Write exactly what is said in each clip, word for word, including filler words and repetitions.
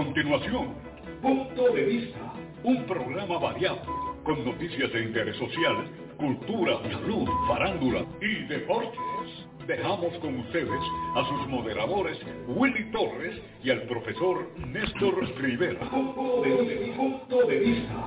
continuación, Punto de Vista, un programa variado con noticias de interés social, cultura, salud, farándula y deportes. Dejamos con ustedes a sus moderadores Willy Torres y al profesor Néstor Rivera. Punto de, punto de Vista.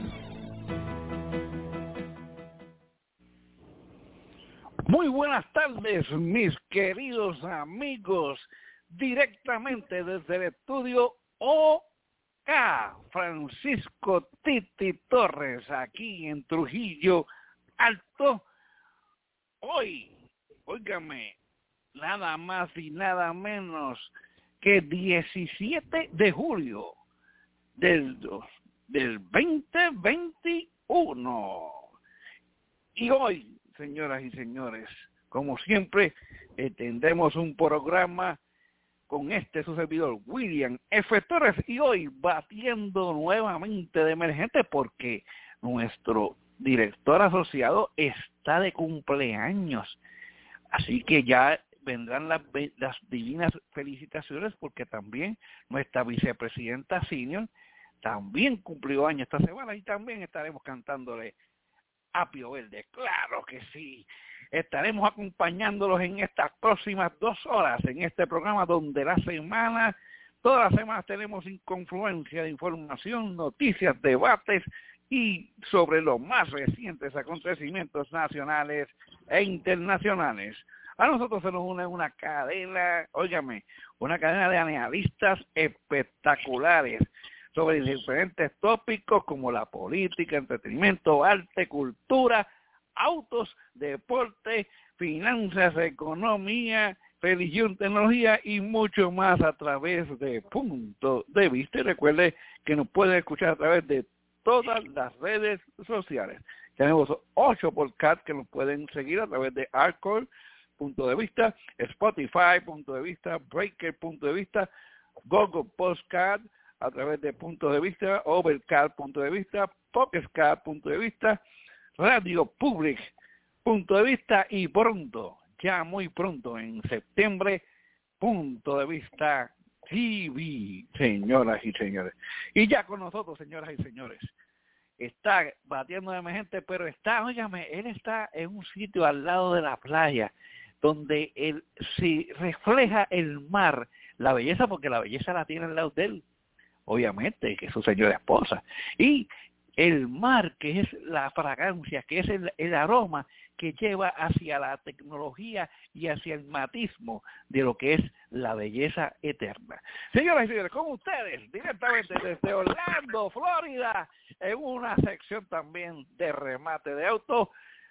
Muy buenas tardes, mis queridos amigos, directamente desde el estudio O K, Francisco Titi Torres, aquí en Trujillo Alto. Hoy, óigame, nada más y nada menos que diecisiete de julio del, del veinte veintiuno. Y hoy, señoras y señores, como siempre, eh, tendremos un programa con este su servidor, William F. Torres, y hoy batiendo nuevamente de emergente porque nuestro director asociado está de cumpleaños. Así que ya vendrán las, las divinas felicitaciones porque también nuestra vicepresidenta senior también cumplió años esta semana y también estaremos cantándole Apio Verde. Claro que sí. Estaremos acompañándolos en estas próximas dos horas en este programa donde la semana, todas las semanas tenemos confluencia de información, noticias, debates y sobre los más recientes acontecimientos nacionales e internacionales. A nosotros se nos une una cadena, óigame, una cadena de analistas espectaculares sobre diferentes tópicos como la política, entretenimiento, arte, cultura, autos, deporte, finanzas, economía, religión, tecnología y mucho más a través de Punto de Vista. Y recuerde que nos pueden escuchar a través de todas las redes sociales. Tenemos ocho podcasts que nos pueden seguir a través de Anchor, Punto de Vista, Spotify, Punto de Vista, Breaker, Punto de Vista, Google Podcast, a través de Punto de Vista, Overcast, Punto de Vista, Pocketcast, Punto de Vista, Radio Public, Punto de Vista y pronto, ya muy pronto, en septiembre, Punto de Vista T V, señoras y señores. Y ya con nosotros, señoras y señores, está batiendo de emergente, pero está, óigame, él está en un sitio al lado de la playa, donde él se refleja el mar, la belleza, porque la belleza la tiene al lado de él, obviamente, que es su señora esposa, y el mar, que es la fragancia, que es el, el aroma que lleva hacia la tecnología y hacia el matismo de lo que es la belleza eterna. Señoras y señores, con ustedes, directamente desde Orlando, Florida, en una sección también de remate de auto,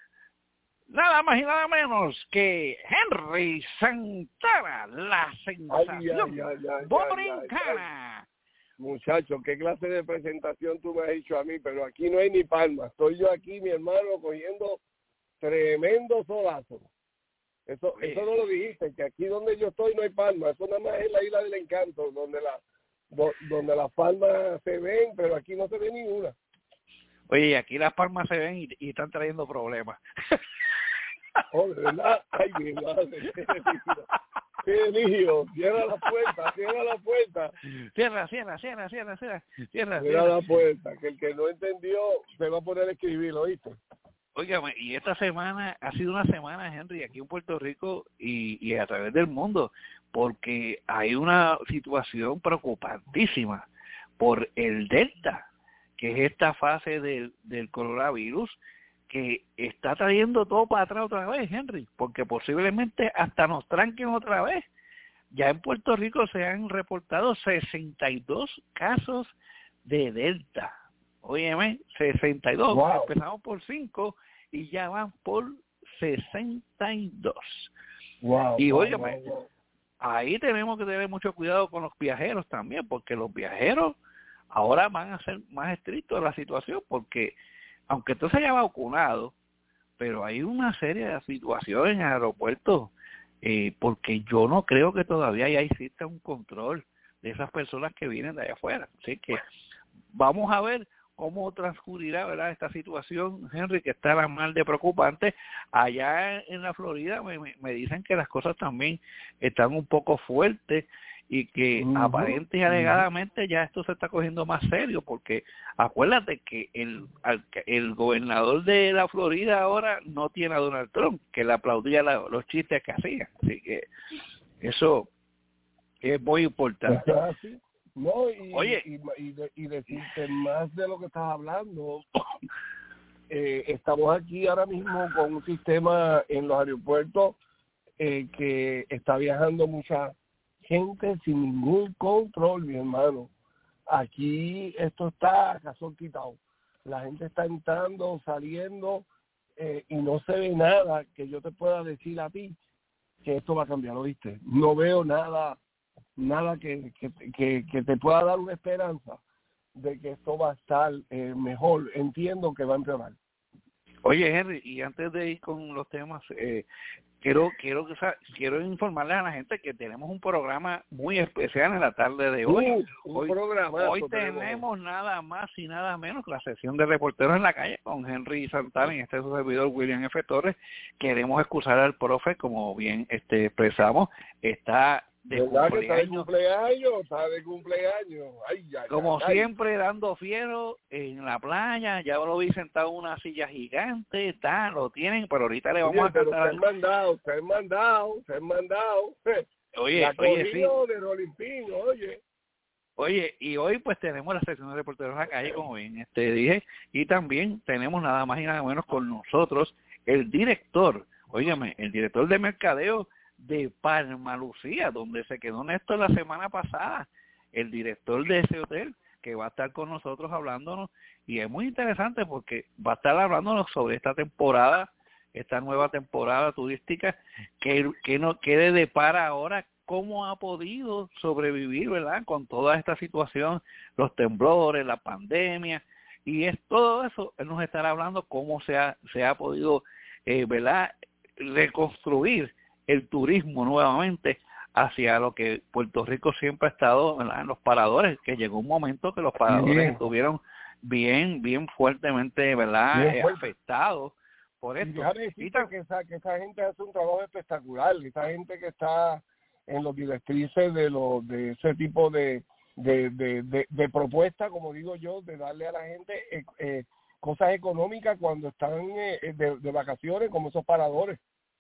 nada más y nada menos que Henry Santana, la sensación borincana. Muchacho, qué clase de presentación tú me has hecho a mí, pero aquí no hay ni palma. Estoy yo aquí, mi hermano, cogiendo tremendo solazo. Eso, sí. Eso no lo dijiste, que aquí donde yo estoy no hay palma. Eso nada más es la Isla del Encanto, donde la do, donde las palmas se ven, pero aquí no se ve ninguna. Oye, aquí las palmas se ven y, y están trayendo problemas. Oh, de verdad, ay, mi madre. ¡Qué lío! Cierra la puerta, cierra la puerta. Cierra, cierra, cierra, cierra, cierra. Cierra, cierra la puerta, que el que no entendió se va a poner a escribir, ¿oíste? Óigame, y esta semana ha sido una semana, Henry, aquí en Puerto Rico y, y a través del mundo, porque hay una situación preocupantísima por el Delta, que es esta fase del, del coronavirus, que está trayendo todo para atrás otra vez, Henry, porque posiblemente hasta nos tranquen otra vez. Ya en Puerto Rico se han reportado sesenta y dos casos de Delta. Óyeme, sesenta y dos. Wow. Empezamos por cinco y ya van por sesenta y dos. Wow, y wow, óyeme, wow, wow. Ahí tenemos que tener mucho cuidado con los viajeros también, porque los viajeros ahora van a ser más estrictos en la situación, porque aunque tú se haya vacunado, pero hay una serie de situaciones en el aeropuerto, eh, porque yo no creo que todavía ya exista un control de esas personas que vienen de allá afuera. Así que vamos a ver cómo transcurrirá, ¿verdad?, esta situación, Henry, que está la mal de preocupante. Allá en la Florida me, me dicen que las cosas también están un poco fuertes y que Uh-huh. aparente y alegadamente ya esto se está cogiendo más serio, porque acuérdate que el, el gobernador de la Florida ahora no tiene a Donald Trump, que le aplaudía la, los chistes que hacía, así que eso es muy importante. Así. No, y, Oye, y, y, de, y decirte más de lo que estás hablando, eh, estamos aquí ahora mismo con un sistema en los aeropuertos eh, que está viajando mucha gente sin ningún control, mi hermano. Aquí esto está a calzón quitado. La gente está entrando, saliendo eh, y no se ve nada que yo te pueda decir a ti que esto va a cambiar, ¿oíste? No veo nada nada que, que, que, que te pueda dar una esperanza de que esto va a estar eh, mejor. Entiendo que va a empeorar. Oye, Henry, y antes de ir con los temas, eh, quiero quiero que quiero informarles a la gente que tenemos un programa muy especial en la tarde de hoy. Uh, un hoy, hoy tenemos, tenemos nada más y nada menos que la sección de Reporteros en la Calle con Henry Santana y este es su servidor William F. Torres. Queremos excusar al profe, como bien este expresamos, está de ¿verdad que está de cumpleaños? cumpleaños? Está de cumpleaños. Ay, ay, Como ay, siempre, dando fiero en la playa. Ya lo vi sentado en una silla gigante. Está, lo tienen, pero ahorita le vamos oye, a cantar. Pero se han mandado, se han mandado, se han mandado. Oye, la oye, sí. de Rolimpín, oye. Oye, y hoy pues tenemos la sección de Reporteros en la Calle, como bien este dije, y también tenemos nada más y nada menos con nosotros el director, óigame, el director de mercadeo de Palma Lucía, donde se quedó Néstor la semana pasada, el director de ese hotel, que va a estar con nosotros hablándonos, y es muy interesante porque va a estar hablándonos sobre esta temporada, esta nueva temporada turística, que, que nos quede de para ahora, cómo ha podido sobrevivir, ¿verdad?, con toda esta situación, los temblores, la pandemia, y es todo eso, él nos estará hablando cómo se ha, se ha podido, eh, ¿verdad?, reconstruir el turismo nuevamente hacia lo que Puerto Rico siempre ha estado, ¿verdad?, en los paradores, que llegó un momento que los paradores bien. estuvieron bien, bien fuertemente, ¿verdad?, bien eh, afectados por esto. Y déjame decirte que esa, que esa gente hace un trabajo espectacular, esa gente que está en los directrices de los de ese tipo de de, de, de, de propuesta, como digo yo, de darle a la gente eh, eh, cosas económicas cuando están eh, de, de vacaciones, como esos paradores.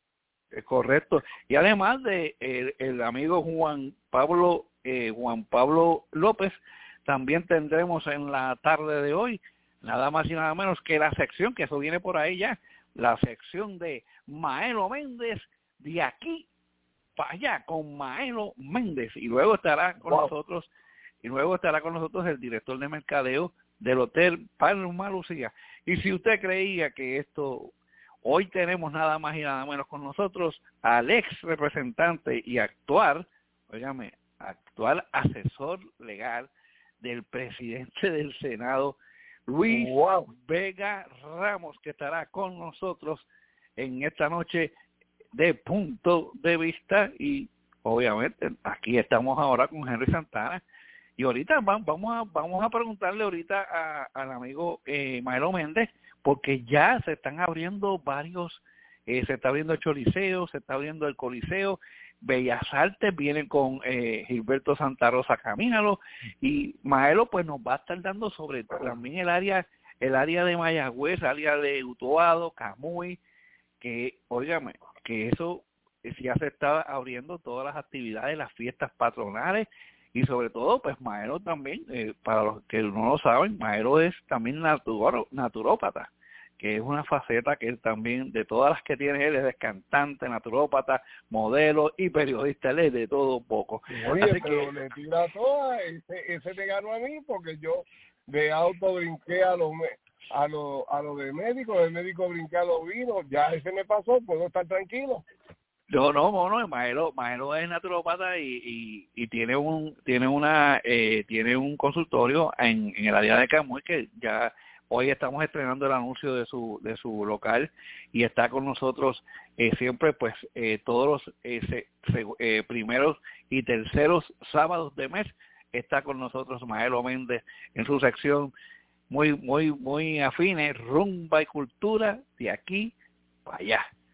Correcto. Y además de el, el amigo Juan Pablo eh, Juan Pablo López, también tendremos en la tarde de hoy nada más y nada menos que la sección, que eso viene por ahí ya, la sección de Maelo Méndez, de aquí para allá, con Maelo Méndez, y luego estará con wow. nosotros y luego estará con nosotros el director de mercadeo del Hotel Palma Lucía. Y si usted creía que esto, hoy tenemos nada más y nada menos con nosotros al ex representante y actual, óigame, actual asesor legal del presidente del Senado, Luis wow. Vega Ramos, que estará con nosotros en esta noche de Punto de Vista. Y obviamente aquí estamos ahora con Henry Santana, y ahorita vamos a vamos a preguntarle ahorita a, al amigo eh, Maelo Méndez, porque ya se están abriendo varios, eh, se está abriendo el Choliseo, se está abriendo el Coliseo, Bellas Artes, vienen con eh, Gilberto Santa Rosa Camínalo, y Maelo pues nos va a estar dando sobre también el área el área de Mayagüez, el área de Utuado, Camuy, que, óigame, que eso ya se está abriendo todas las actividades, las fiestas patronales, y sobre todo, pues Maelo también, eh, para los que no lo saben, Maelo es también naturo, naturópata, que es una faceta que él también, de todas las que tiene él, es cantante, naturópata, modelo y periodista, él es de todo un poco. Oye, Así pero que le tira todas, ese, ese te ganó a mí, porque yo de auto brinqué a los a lo, a lo de médico, de médico brinqué a los vinos, ya ese me pasó, puedo estar tranquilo. No, no, no, no, Maelo, Maelo es naturópata y, y, y tiene un tiene una eh, tiene un consultorio en, en el área de Camuy, que ya hoy estamos estrenando el anuncio de su de su local, y está con nosotros eh, siempre, pues eh, todos los eh, se, se, eh, primeros y terceros sábados de mes está con nosotros Maelo Méndez en su sección muy muy muy afines, rumba y cultura de aquí para allá.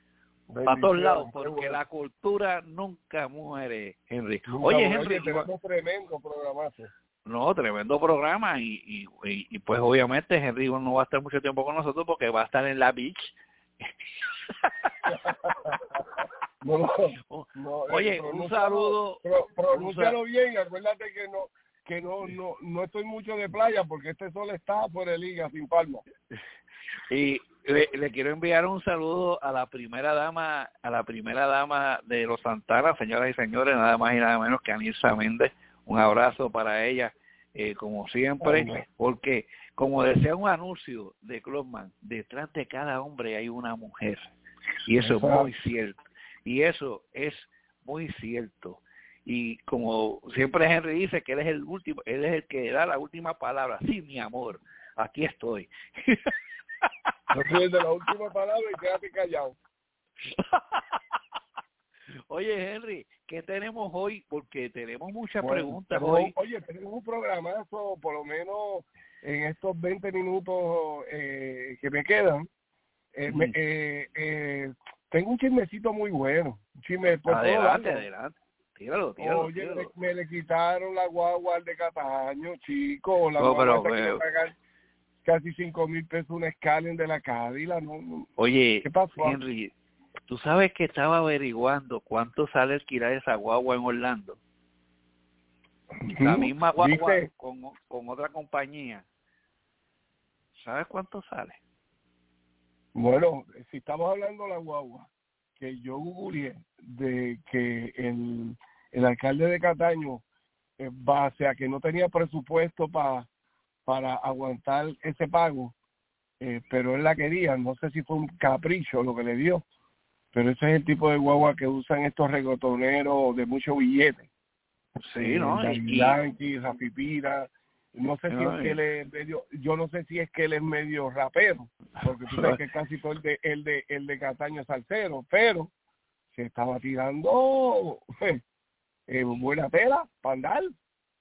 para todos lados, porque bueno. La cultura nunca muere, Henry. Nunca oye, muere. Henry, Oye, tenemos tremendo programazo. No, tremendo programa y, y, y, y pues obviamente Henry no va a estar mucho tiempo con nosotros porque va a estar en la beach. no, no, no, Oye, eh, un saludo. Pro, pronúncialo bien, acuérdate que no que no, no no estoy mucho de playa porque este sol está por el liga sin palma. Y le, le quiero enviar un saludo a la primera dama, a la primera dama de los Santana, señoras y señores, nada más y nada menos que Anilsa Méndez. Un abrazo para ella, eh, como siempre, oh, porque como decía un anuncio de Clubman, detrás de cada hombre hay una mujer, y eso es muy cierto, y eso es muy cierto, y como siempre Henry dice que él es el último, él es el que da la última palabra, sí, mi amor, aquí estoy. No soy de la última palabra y quédate callado. Oye, Henry, ¿qué tenemos hoy? Porque tenemos muchas bueno, preguntas pero, hoy. Oye, tenemos un programazo, por lo menos en estos veinte minutos eh, que me quedan. Eh, mm. me, eh, eh, tengo un chismecito muy bueno. Un chisme por adelante, adelante. Tíralo, tíralo, Oye, tíralo. Me, me le quitaron la guagua al de Cataño, chico. La no, guagua pero, hasta que pagar casi cinco mil pesos una Scalene de la Cádila. No, no. Oye, ¿Qué pasó? Henry, tú sabes que estaba averiguando cuánto sale alquilar esa guagua en Orlando. La misma guagua con, con otra compañía. ¿Sabes cuánto sale? Bueno, si estamos hablando de la guagua, que yo googleé de que el, el alcalde de Cataño, eh, base a que no tenía presupuesto para para aguantar ese pago, eh, pero él la quería, no sé si fue un capricho lo que le dio, pero ese es el tipo de guagua que usan estos reggaetoneros de mucho billete. Sí, eh, ¿no? Daddy Yankee, Rafi Pina, no sé si no, es que él es medio, yo no sé si es que él es medio rapero, porque tú sabes que casi todo el de, el de, el de Cataño es salsero, pero se estaba tirando eh, buena tela, pandal.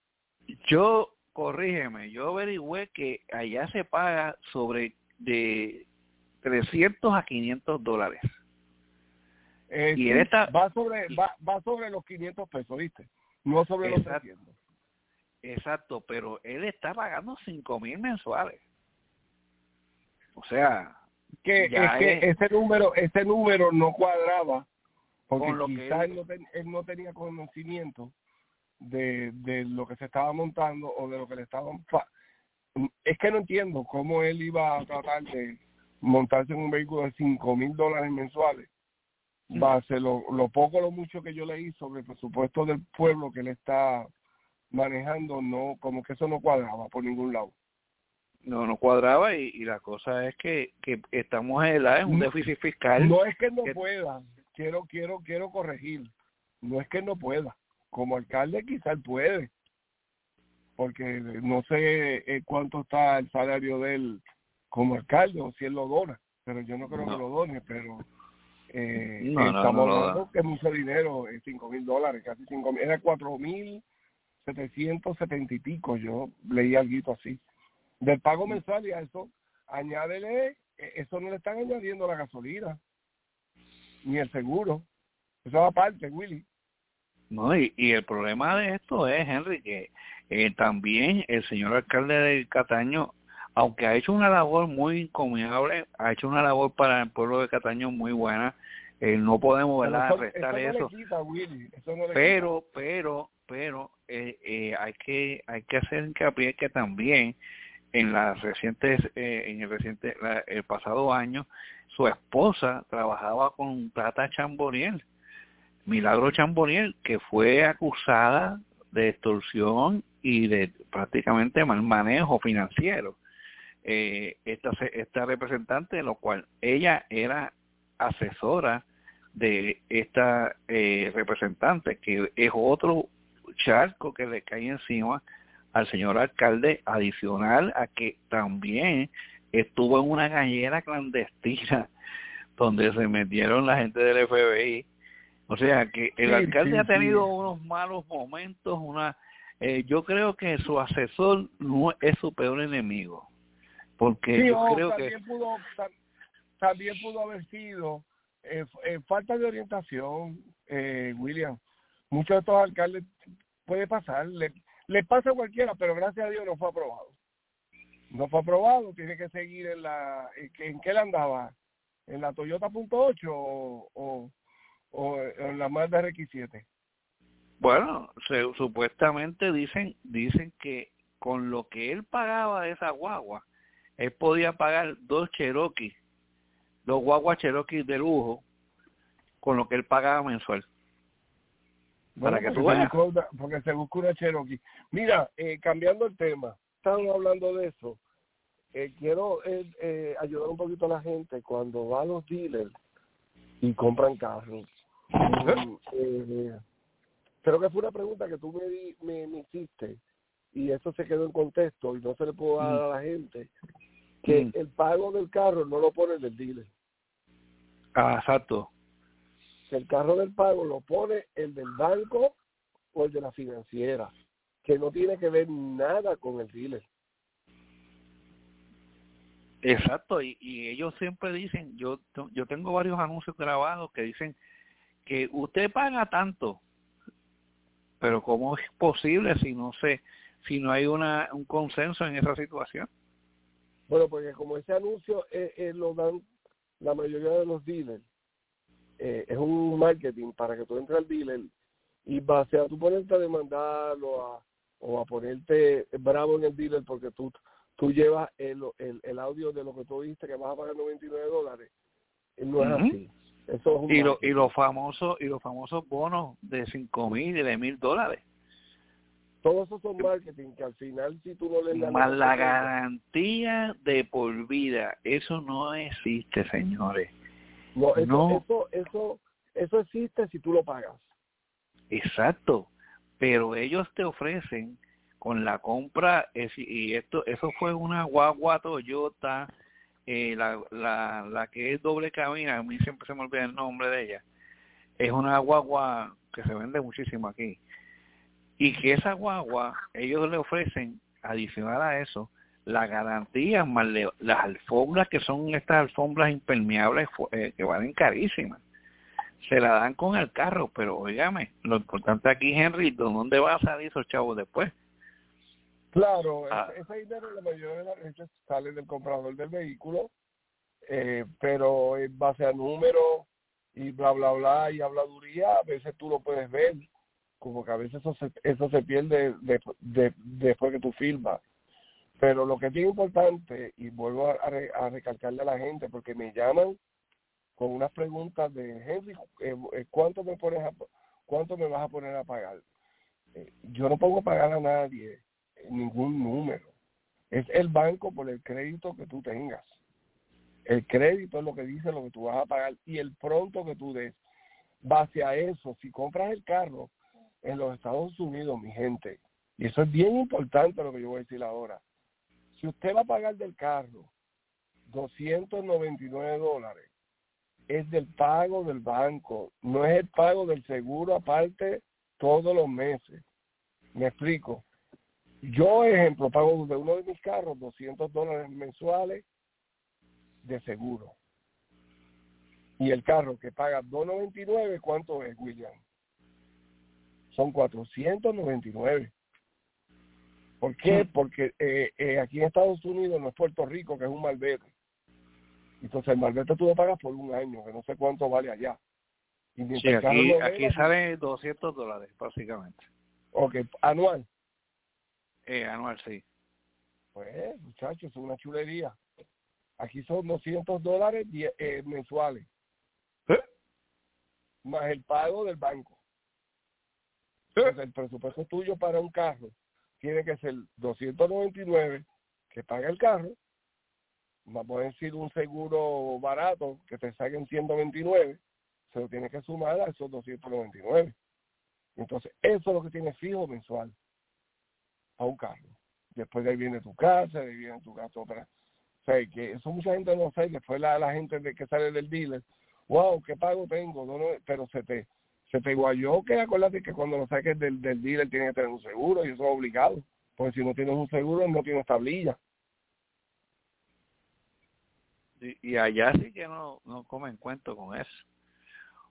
Yo, corrígeme, yo averigüé que allá se paga sobre de trescientos a quinientos dólares. Eh, y sí, él está, va sobre va, va sobre los quinientos pesos, ¿viste? No sobre exacto, los trescientos. Exacto, pero él está pagando cinco mil mensuales. O sea, que es que es, ese número ese número no cuadraba porque quizás él... Él, no ten, él no tenía conocimiento de, de lo que se estaba montando o de lo que le estaban... Es que no entiendo cómo él iba a tratar de montarse en un vehículo de cinco mil dólares mensuales. Base lo, lo poco o lo mucho que yo leí sobre el presupuesto del pueblo que él está manejando, no, como que eso no cuadraba por ningún lado. No, no cuadraba y, y la cosa es que, que estamos en, la, en un déficit fiscal. No es que no que... pueda, quiero quiero quiero corregir, no es que no pueda, como alcalde quizás puede, porque no sé eh, cuánto está el salario de él como alcalde o si él lo dona, pero yo no creo no. que lo done, pero eh, no, no, estamos no, no, hablando no. que mucho dinero, cinco mil dólares, casi cinco mil, era cuatro mil setecientos setenta y pico, yo leí algo así. Del pago mensual y a eso, añádele, eso no le están añadiendo la gasolina, ni el seguro, eso va aparte, Willy. No, y, y el problema de esto es, Henry, que eh, también el señor alcalde de Cataño, aunque ha hecho una labor muy encomiable, ha hecho una labor para el pueblo de Cataño muy buena, eh, no podemos, ¿verdad?, eso, restar eso. No eso. Le quita, Willy, eso no le pero, quita. pero, pero, eh, eh, hay que hay que hacer hincapié que también en las recientes, eh, en el reciente, la, el pasado año, su esposa trabajaba con Tata Chamboriel, Milagro Chamboriel, que fue acusada de extorsión y de prácticamente mal manejo financiero. Eh, esta esta representante, lo cual ella era asesora de esta eh, representante, que es otro charco que le cae encima al señor alcalde, adicional a que también estuvo en una gallera clandestina donde se metieron la gente del F B I. O sea que el sí, alcalde sí, ha tenido sí. unos malos momentos, una eh, yo creo que su asesor no es su peor enemigo, porque sí, yo oh, creo también que pudo, tam, también pudo haber sido eh, eh, falta de orientación, eh, William. Muchos de estos alcaldes puede pasar, le, le pasa a cualquiera, pero gracias a Dios no fue aprobado. No fue aprobado, tiene que seguir en la... ¿En qué le andaba? ¿En la Toyota punto ocho o, o, o en la Mazda R X siete? Bueno, se, supuestamente dicen dicen que con lo que él pagaba de esa guagua, él podía pagar dos Cherokee, dos guaguas Cherokee de lujo, con lo que él pagaba mensual. Bueno, Para que tú se veas. buscó, porque se busca una Cherokee. Mira, eh, cambiando el tema, estamos hablando de eso. Eh, quiero eh, eh, ayudar un poquito a la gente cuando va a los dealers y compran carros. Mm, eh, creo que fue una pregunta que tú me, di, me, me hiciste y eso se quedó en contexto y no se le puede dar a la gente que mm. el pago del carro no lo pone el del dealer. Ah, exacto. Que el carro del pago lo pone el del banco o el de la financiera, que no tiene que ver nada con el dealer. Exacto, y, y ellos siempre dicen, yo yo tengo varios anuncios grabados que dicen que usted paga tanto, pero ¿cómo es posible si no sé, si no hay una un consenso en esa situación? Bueno, porque como ese anuncio eh, eh, lo dan la mayoría de los dealers, eh, es un marketing para que tú entres al dealer y base a tú ponerte a demandarlo a, o a ponerte bravo en el dealer porque tú tú llevas el, el, el audio de lo que tú dijiste que vas a pagar noventa y nueve dólares. No es uh-huh. así. Eso es un y, lo, y los famosos y los famosos bonos de cinco mil y de mil dólares. Todos esos son marketing que al final si tú no le das más la garantía de por vida, eso no existe, señores. No, eso, no. eso, eso, eso existe si tú lo pagas. Exacto, pero ellos te ofrecen con la compra, y esto eso fue una guagua Toyota, eh, la, la, la que es doble cabina, a mí siempre se me olvida el nombre de ella, es una guagua que se vende muchísimo aquí, y que esa guagua, ellos le ofrecen, adicional a eso, la garantía más le, las alfombras, que son estas alfombras impermeables eh, que valen carísimas. Se la dan con el carro, pero óigame, lo importante aquí, Henry, ¿dónde va a salir esos chavos después? Claro, ah. ese, ese dinero la mayoría de las veces sale del comprador del vehículo, eh, pero en base a números y bla, bla, bla, y habladuría, a veces tú lo puedes ver, como que a veces eso se, eso se pierde de, de, después que tú firmas. Pero lo que es bien importante, y vuelvo a, a, a recalcarle a la gente, porque me llaman con unas preguntas de Henry, eh, ¿cuánto me pones a, cuánto me vas a poner a pagar? Eh, yo no pongo a pagar a nadie ningún número. Es el banco por el crédito que tú tengas. El crédito es lo que dice lo que tú vas a pagar y el pronto que tú des. Base a eso, si compras el carro en los Estados Unidos, mi gente, y eso es bien importante lo que yo voy a decir ahora, si usted va a pagar del carro doscientos noventa y nueve dólares, es del pago del banco, no es el pago del seguro aparte todos los meses. Me explico. Yo, ejemplo, pago de uno de mis carros doscientos dólares mensuales de seguro. Y el carro que paga dos noventa y nueve, ¿cuánto es, William? Son cuatrocientos noventa y nueve. ¿Por qué? Porque eh, eh, aquí en Estados Unidos no es Puerto Rico, que es un malvete. Entonces el malvete tú lo pagas por un año, que no sé cuánto vale allá. Y sí, aquí, no aquí sale doscientos dólares, básicamente. Ok, anual. Eh, anual, sí. Pues, muchachos, es una chulería. Aquí son doscientos dólares eh, mensuales. ¿Eh? Más el pago del banco. ¿Eh? Entonces, el presupuesto tuyo para un carro tiene que ser doscientos noventa y nueve, que paga el carro, vamos a decir un seguro barato que te salga en ciento veintinueve, se lo tienes que sumar a esos doscientos noventa y nueve. Entonces, eso es lo que tienes fijo mensual a un carro. Después de ahí viene tu casa, de ahí viene tu gasto para... O sea, que eso mucha gente no sabe. Después la, la gente de que sale del dealer, wow, ¿qué pago tengo? No, no, pero se te se te guayó, que acuérdate que cuando lo saques del, del dealer tienes que tener un seguro y eso es obligado. Porque si no tienes un seguro, no tienes tablilla. Y, y allá sí que no, no comen cuento con eso.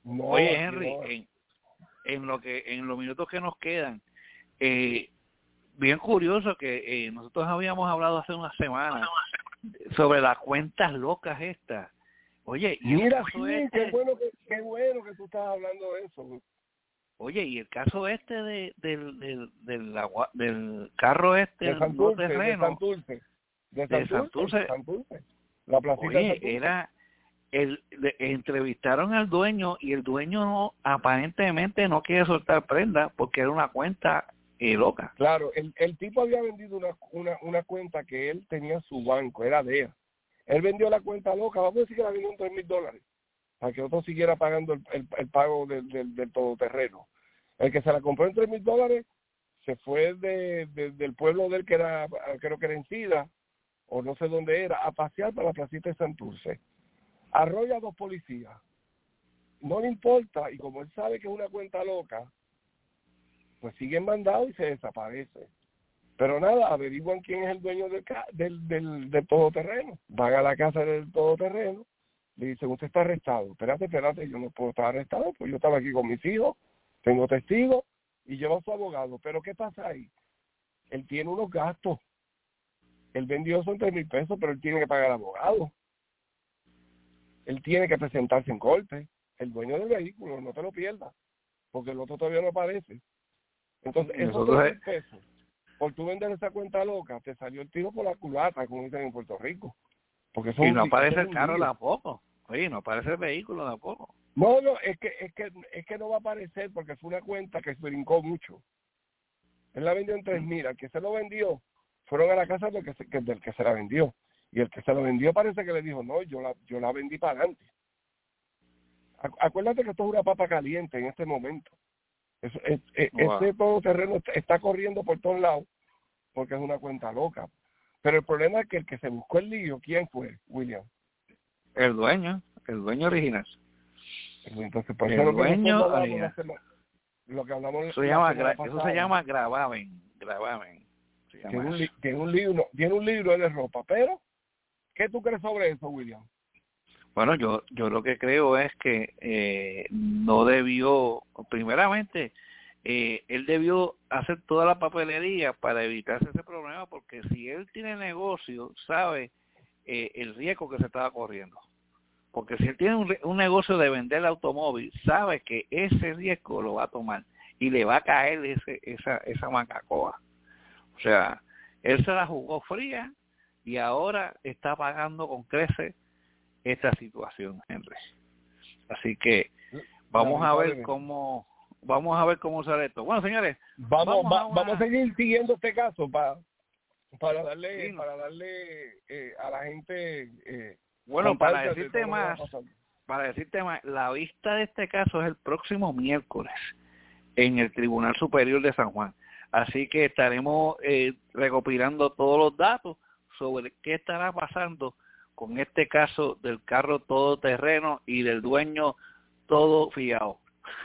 No, Oye, Henry, no. en, en lo que en los minutos que nos quedan, eh, bien curioso que eh, nosotros habíamos hablado hace unas semanas sobre las cuentas locas estas. Oye, y mira, el caso sí, este, qué bueno que qué bueno que tú estás hablando de eso. oye, y el caso este de, del, del, del, agua- del carro este, De el Santurce, de terreno, Santurce, de de Santurce, Santurce, Santurce, la placita de oye, Santurce. era, el, de- entrevistaron al dueño y el dueño no, aparentemente no quiere soltar prenda porque era una cuenta eh, loca. Claro, el, el tipo había vendido una, una, una cuenta que él tenía en su banco, era de él. Él vendió la cuenta loca, vamos a decir que la vendió en tres mil dólares, para que otro siguiera pagando el, el, el pago del, del, del todoterreno. El que se la compró en tres mil dólares se fue de, de, del pueblo del que era, creo que era Encida, o no sé dónde era, a pasear para la placita de Santurce. Arrolla a dos policías. No le importa, y como él sabe que es una cuenta loca, pues sigue mandado y se desaparece. Pero nada, averiguan quién es el dueño del, ca- del, del, del todoterreno. Van a la casa del todoterreno, le dicen, usted está arrestado. Espérate, espérate, yo no puedo estar arrestado, pues yo estaba aquí con mis hijos, tengo testigos, y lleva a su abogado. Pero ¿qué pasa ahí? Él tiene unos gastos. Él vendió son tres mil pesos, pero él tiene que pagar al abogado. Él tiene que presentarse en corte. El dueño del vehículo, no te lo pierdas, porque el otro todavía no aparece. Entonces, esos Nosotros, tres mil pesos, por tú vender esa cuenta loca, te salió el tiro por la culata, como dicen en Puerto Rico. Porque eso y es no un- aparece eso es el un carro lío. tampoco. Oye, no aparece el vehículo tampoco. No, no, es que, es que es que no va a aparecer porque fue una cuenta que se brincó mucho. Él la vendió en tres mil, al que se lo vendió, fueron a la casa del que, se, que, del que se la vendió. Y el que se lo vendió parece que le dijo, no, yo la, yo la vendí para adelante. Acu- Acuérdate que esto es una papa caliente en este momento. Es, es, es, Wow. Ese todoterreno está, está corriendo por todos lados porque es una cuenta loca. Pero el problema es que el que se buscó el lío, ¿quién fue, William? El dueño, el dueño original. Entonces, por El eso es lo que dueño nosotros hablamos original. la semana, lo que hablamos Eso, la llama, semana gra- eso pasada. se llama gravamen, gravamen. Se llama Tiene un, eso. li- tiene un libro, tiene un libro de ropa, pero ¿qué tú crees sobre eso, William? Bueno, yo yo lo que creo es que eh, no debió, primeramente, eh, él debió hacer toda la papelería para evitarse ese problema, porque si él tiene negocio, sabe eh, el riesgo que se estaba corriendo. Porque si él tiene un, un negocio de vender el automóvil, sabe que ese riesgo lo va a tomar y le va a caer ese esa esa macacoa. O sea, él se la jugó fría y ahora está pagando con creces esta situación, Henry. Así que vamos a ver cómo vamos a ver cómo sale esto. Bueno, señores, Vamos, vamos, va- a, una... vamos a seguir siguiendo este caso para para darle Sí, no. para darle eh, a la gente eh, bueno, para constancia de decirte todo lo que va más, pasando. para decirte más, la vista de este caso es el próximo miércoles en el Tribunal Superior de San Juan. Así que estaremos eh, recopilando todos los datos sobre qué estará pasando con este caso del carro todoterreno y del dueño todo fiado.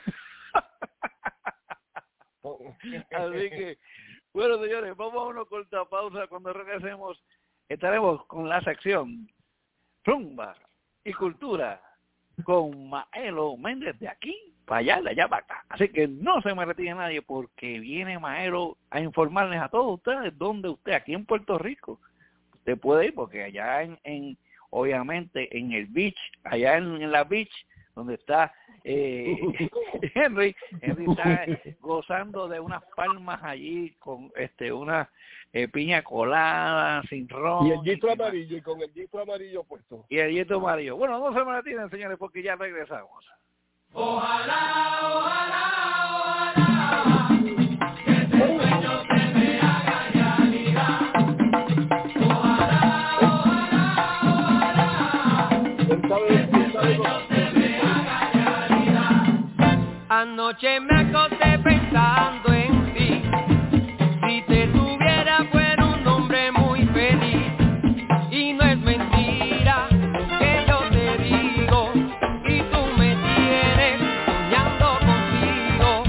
Así que, bueno, señores, vamos a una corta pausa. Cuando regresemos estaremos con la sección Rumba y Cultura con Maelo Méndez de aquí para allá, de allá para acá. Así que no se me retire nadie porque viene Maelo a informarles a todos ustedes dónde usted, aquí en Puerto Rico, usted puede ir, porque allá en, en obviamente en el beach, allá en, en la beach, donde está eh, Henry, Henry está gozando de unas palmas allí con este una eh, piña colada, sin ron. Y el gistro y amarillo, y con el gistro amarillo puesto. Y el gistro amarillo. Bueno, no se me retiren, señores, porque ya regresamos. Ojalá, ojalá, ojalá, que ese sueño se me haga realidad. Ojalá, ojalá, ojalá, que ese sueño se me haga realidad. Anoche me acosté pensando en ti. Si te tuviera fuera un hombre muy feliz. Y no es mentira lo que yo te digo. Y tú me tienes soñando contigo.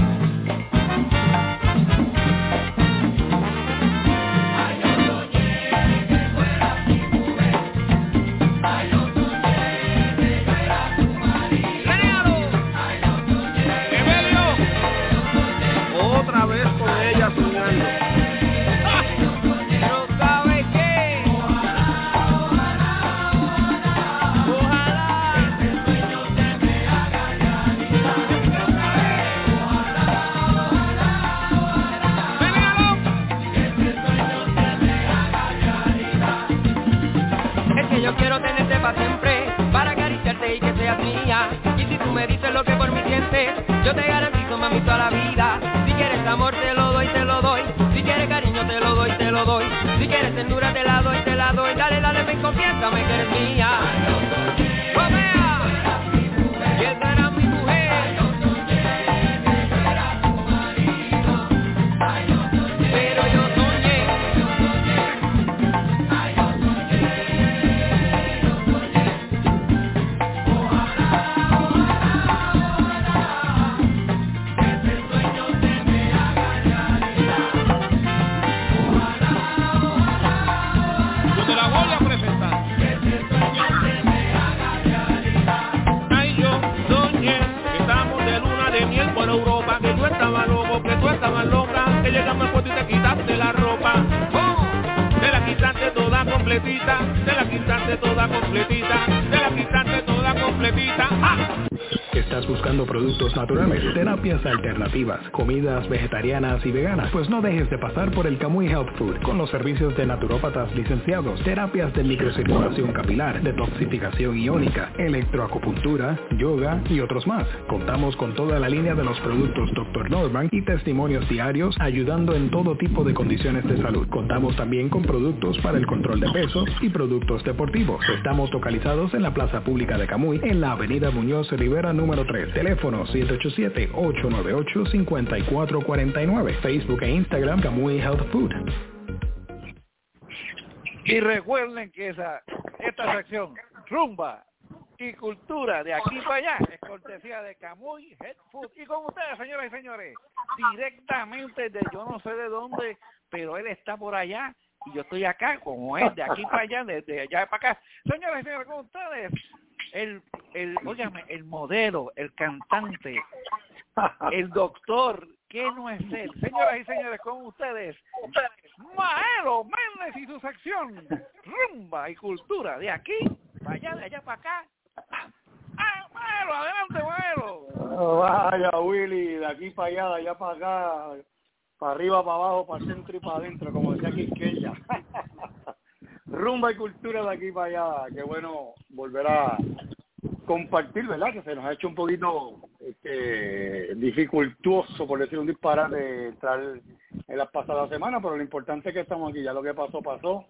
Ay, yo soñé que fueras mi mujer. Ay, yo soñé que yo era tu marido. Ay, yo seas mía. Y si tú me dices lo que por mí sientes, yo te garantizo, mami, toda la vida. Si quieres amor te lo doy, te lo doy. Si quieres cariño te lo doy, te lo doy. Si quieres ternura te la doy, te la doy. Dale, dale, ven, confiésame que eres mía. ¡Romea! Y esa era mi mujer. Pero yo soñé. Yo te la voy a presentar. Ay, yo soñé que estamos de luna de miel por Europa, que tú estabas loco, que tú estabas loca, que llegamos al puerto y te quitaste la ropa. Oh, te la quitaste toda completita, te la quitaste toda completita, te la quitaste toda completita. ¡Ah! ¿Estás buscando productos naturales, terapias alternativas, comidas vegetarianas y veganas? Pues no dejes de pasar por el Camuy Health Food con los servicios de naturópatas licenciados, terapias de microcirculación capilar, detoxificación iónica, electroacupuntura, yoga y otros más. Contamos con toda la línea de los productos doctor Norman y testimonios diarios ayudando en todo tipo de condiciones de salud. Contamos también con productos para el control de peso y productos deportivos. Estamos localizados en la Plaza Pública de Camuy, en la Avenida Muñoz Rivera número tres. Teléfono siete ocho siete, ocho nueve ocho, cinco cuatro cuatro nueve. Facebook e Instagram Camuy Health Food. Y recuerden que esa esta sección, rumba y cultura de aquí para allá, es cortesía de Camuy Health Food. Y con ustedes, señoras y señores, directamente de yo no sé de dónde, pero él está por allá y yo estoy acá, como es, de aquí para allá, desde allá para acá. Señoras y señores, con ustedes, el, el, óigame, el modelo, el cantante, el doctor, ¿qué no es él? Señoras y señores, con ustedes, Maelo Méndez y su sección, rumba y cultura, de aquí para allá, de allá para acá. ¡Ah, Maelo, adelante, Maelo! Vaya, Willy, de aquí para allá, de allá para acá, para arriba, para abajo, para el centro y para adentro, como decía Quisqueya. Rumba y cultura de aquí para allá. Qué bueno volver a compartir, ¿verdad? Que se nos ha hecho un poquito este, dificultuoso, por decir un disparate, entrar en las pasadas semanas, pero lo importante es que estamos aquí. Ya lo que pasó, pasó.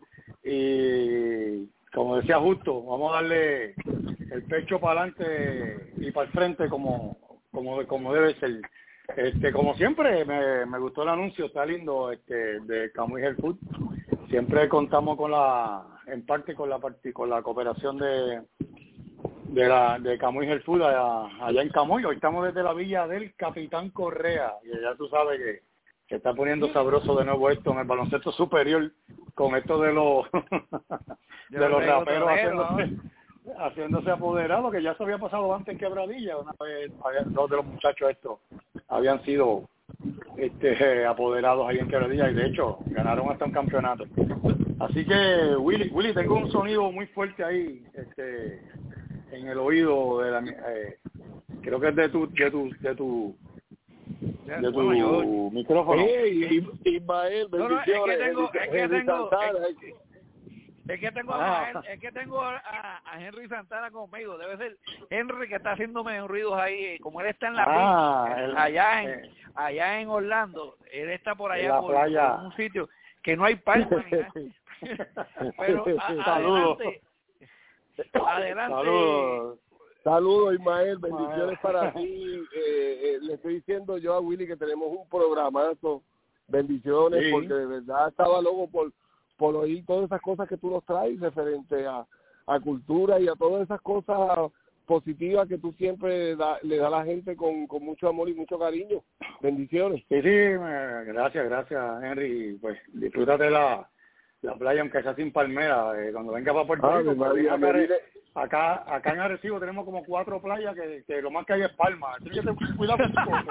Y como decía Justo, vamos a darle el pecho para adelante y para el frente como, como, como debe ser. Este, como siempre, me, me gustó el anuncio, está lindo, este, de Camuy Health Food. Siempre contamos con la, en parte con la con la cooperación de de la de Camuy Health Food allá, allá en Camuy. Hoy estamos desde la villa del Capitán Correa y ya tú sabes que se está poniendo sabroso de nuevo esto en el baloncesto superior con esto de los de Yo los raperos torero, haciéndose haciéndose apoderados, que ya se había pasado antes en Quebradilla. Una vez había, dos de los muchachos estos habían sido este apoderados ahí en Quebradilla y de hecho ganaron hasta un campeonato. Así que Willy, Willy, tengo un sonido muy fuerte ahí, este, en el oído de la, eh, creo que es de tu, de tu, de tu, de tu bueno, yo, micrófono. Hey, Ismael, no, no, es que tengo, es que tengo, es, es que tengo, Ah. a, es que tengo a, a Henry Santana conmigo. Debe ser Henry que está haciéndome ruidos ahí, como él está en la Ah, playa, el- allá en, eh. allá en Orlando. Él está por En allá la por, playa. por un sitio que no hay palma ni nada. Pero a, Saludos. adelante, adelante. Saludos. Saludos, Ismael, bendiciones para ti. Eh, eh, le estoy diciendo yo a Willy que tenemos un programazo. Bendiciones, Sí. porque de verdad estaba loco por, por oír todas esas cosas que tú nos traes referente a, a cultura y a todas esas cosas positivas que tú siempre da, le das a la gente con, con mucho amor y mucho cariño. Bendiciones. Sí, sí, me- gracias, gracias, Henry. Pues disfrútate la, la playa, aunque sea sin palmera, eh, cuando venga para Puerto Ah, Rico. mi porque María, acá, me diré- acá, acá en Arecibo tenemos como cuatro playas que, que lo más que hay es palma. Tienes que tener cuidado con eso.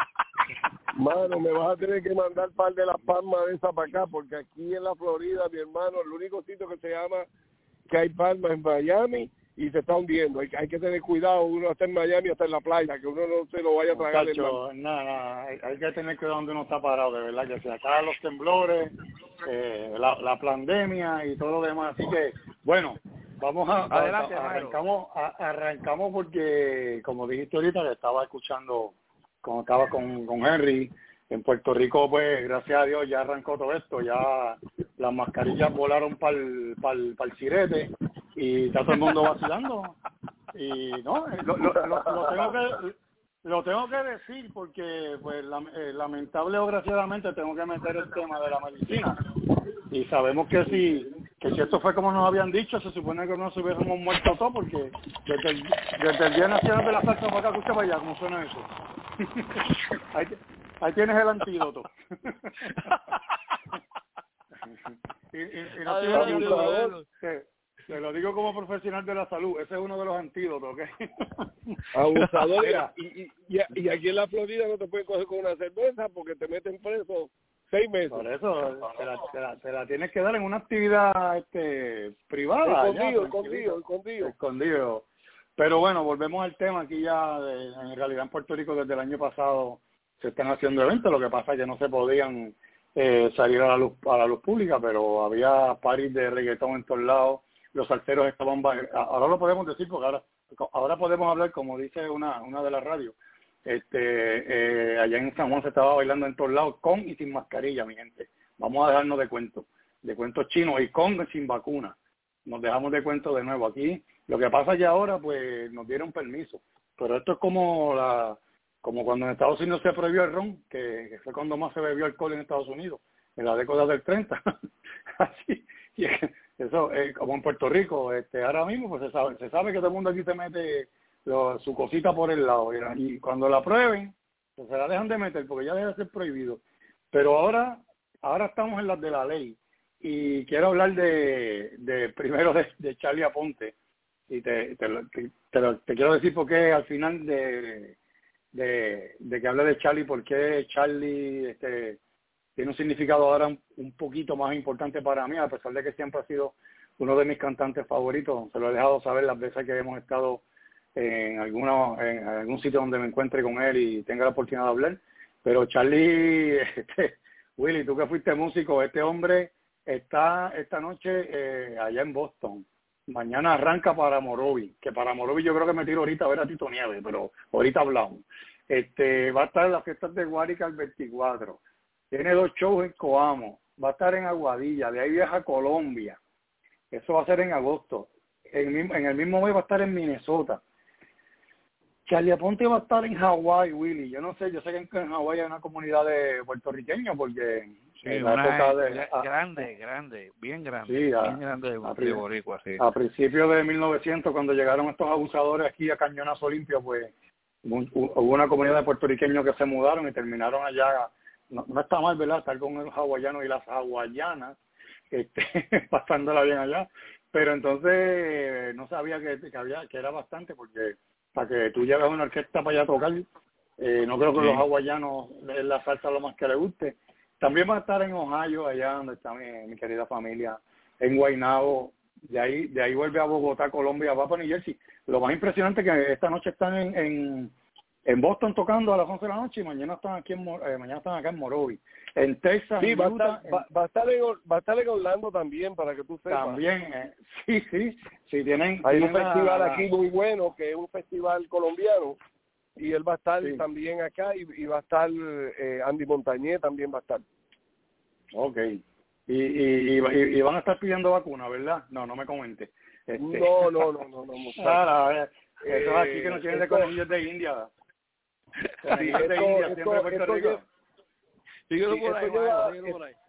Mano, me vas a tener que mandar par de las palmas de esa para acá, porque aquí en la Florida, mi hermano, el único sitio que se llama que hay palmas en Miami y se está hundiendo. Hay, hay que tener cuidado, uno está en Miami hasta en la playa, que uno no se lo vaya a tragar el mar. Muchacho, no, no, hay, hay que tener cuidado donde uno está parado, de verdad, que se acá los temblores, eh, la, la pandemia y todo lo demás. Así que, bueno, vamos a, Adelante, a arrancamos, a, arrancamos porque, como dijiste ahorita, que estaba escuchando, como estaba con, con Henry, en Puerto Rico, pues, gracias a Dios, ya arrancó todo esto, ya las mascarillas volaron para el pa'l, pa'l sirete y está todo el mundo vacilando. Y no, lo, lo, lo, lo tengo que lo tengo que decir porque, pues, la, eh, lamentable o graciadamente tengo que meter el tema de la medicina. Y sabemos que si que si esto fue como nos habían dicho, se supone que no nos hubiéramos muerto todos, porque desde el, desde el Día Nacional de la Salsa para acá, escucha para allá, ¿cómo suena eso? ahí, ahí tienes el antídoto. y, y, y no estoy hablando, te, te lo digo como profesional de la salud, ese es uno de los antídotos, ¿ok? Abusador. y, y, y, y aquí en la Florida no te pueden coger con una cerveza porque te meten preso seis meses. Por eso te la, te, la, te la tienes que dar en una actividad este, privada. Escondido, ya, escondido, escondido. Escondido. Pero bueno, volvemos al tema. Aquí ya, de, en realidad en Puerto Rico desde el año pasado se están haciendo eventos. Lo que pasa es que no se podían eh, salir a la luz a la luz pública, pero había parties de reggaetón en todos lados. Los salseros estaban... Ahora lo podemos decir porque ahora, ahora podemos hablar, como dice una, una de las radios. Este, eh, allá en San Juan se estaba bailando en todos lados con y sin mascarilla, mi gente. Vamos a dejarnos de cuentos, de cuentos chinos y con y sin vacuna. Nos dejamos de cuentos de nuevo. Aquí lo que pasa es que ahora pues nos dieron permiso, pero esto es como la como cuando en Estados Unidos se prohibió el ron, que, que fue cuando más se bebió alcohol en Estados Unidos, en la década del treinta. Así, y eso, eh, como en Puerto Rico, este, ahora mismo pues se sabe, se sabe que todo el mundo aquí se mete Lo, su cosita por el lado, y cuando la prueben pues se la dejan de meter porque ya debe ser prohibido. Pero ahora ahora estamos en las de la ley y quiero hablar de, de primero de, de Charlie Aponte y te te, te, te, te quiero decir por qué al final de, de, de que hable de Charlie, por qué Charlie este, tiene un significado ahora un, un poquito más importante para mí, a pesar de que siempre ha sido uno de mis cantantes favoritos. Se lo he dejado saber las veces que hemos estado en alguna en algún sitio donde me encuentre con él y tenga la oportunidad de hablar. Pero Charlie, este, Willy, tú que fuiste músico, este hombre está esta noche eh, allá en Boston. Mañana arranca para Morovi, que para Morovi yo creo que me tiro ahorita a ver a Tito Nieves, pero ahorita hablamos. Este, va a estar en las fiestas de Guárica el veinticuatro. Tiene dos shows en Coamo. Va a estar en Aguadilla, de ahí viaja a Colombia. Eso va a ser en agosto. En, en el mismo mes va a estar en Minnesota. Charlie Aponte va a estar en Hawái, Willy. Yo no sé, yo sé que en Hawái hay una comunidad de puertorriqueños porque sí, en la una época de a, grande, grande, bien grande, sí, a, bien grande de, a, de boricua, sí. A principios de mil novecientos, cuando llegaron estos abusadores aquí a Cañonazo Limpio, pues hubo una comunidad de puertorriqueños que se mudaron y terminaron allá. No, no está mal, ¿verdad? Estar con los hawaianos y las hawaianas, este, pasándola bien allá. Pero entonces no sabía que, que había que era bastante, porque para que tú lleves una orquesta para allá a tocar, eh, no creo que sí. Los hawaianos es la salsa lo más que les guste. También va a estar en Ohio, allá donde está mi, mi querida familia, en Guaynabo. De ahí de ahí vuelve a Bogotá, Colombia, va para New Jersey. Lo más impresionante es que esta noche están en, en, en Boston tocando a las once de la noche y mañana están aquí en, eh, mañana están acá en Morovi. En Texas, sí, en va, Utah, a estar, en, va, va, a estar en, va a estar en Orlando también, para que tú sepas. También, eh, sí, sí, sí, tienen... Hay tienen un festival la, aquí muy bueno, que es un festival colombiano, y él va a estar sí. también acá, y, y va a estar eh, Andy Montañé también va a estar. Ok. Y, y, y, y van a estar pidiendo vacuna, ¿verdad? No, no me comente. Este... No, no, no, no, no. Claro, eso es eh, aquí que no tienen de conejillos de India. Conejillos sí, de esto, India, esto, siempre Puerto esto Rico. Lleva, síguelo sí, por ahí, lleva, síguelo por ahí.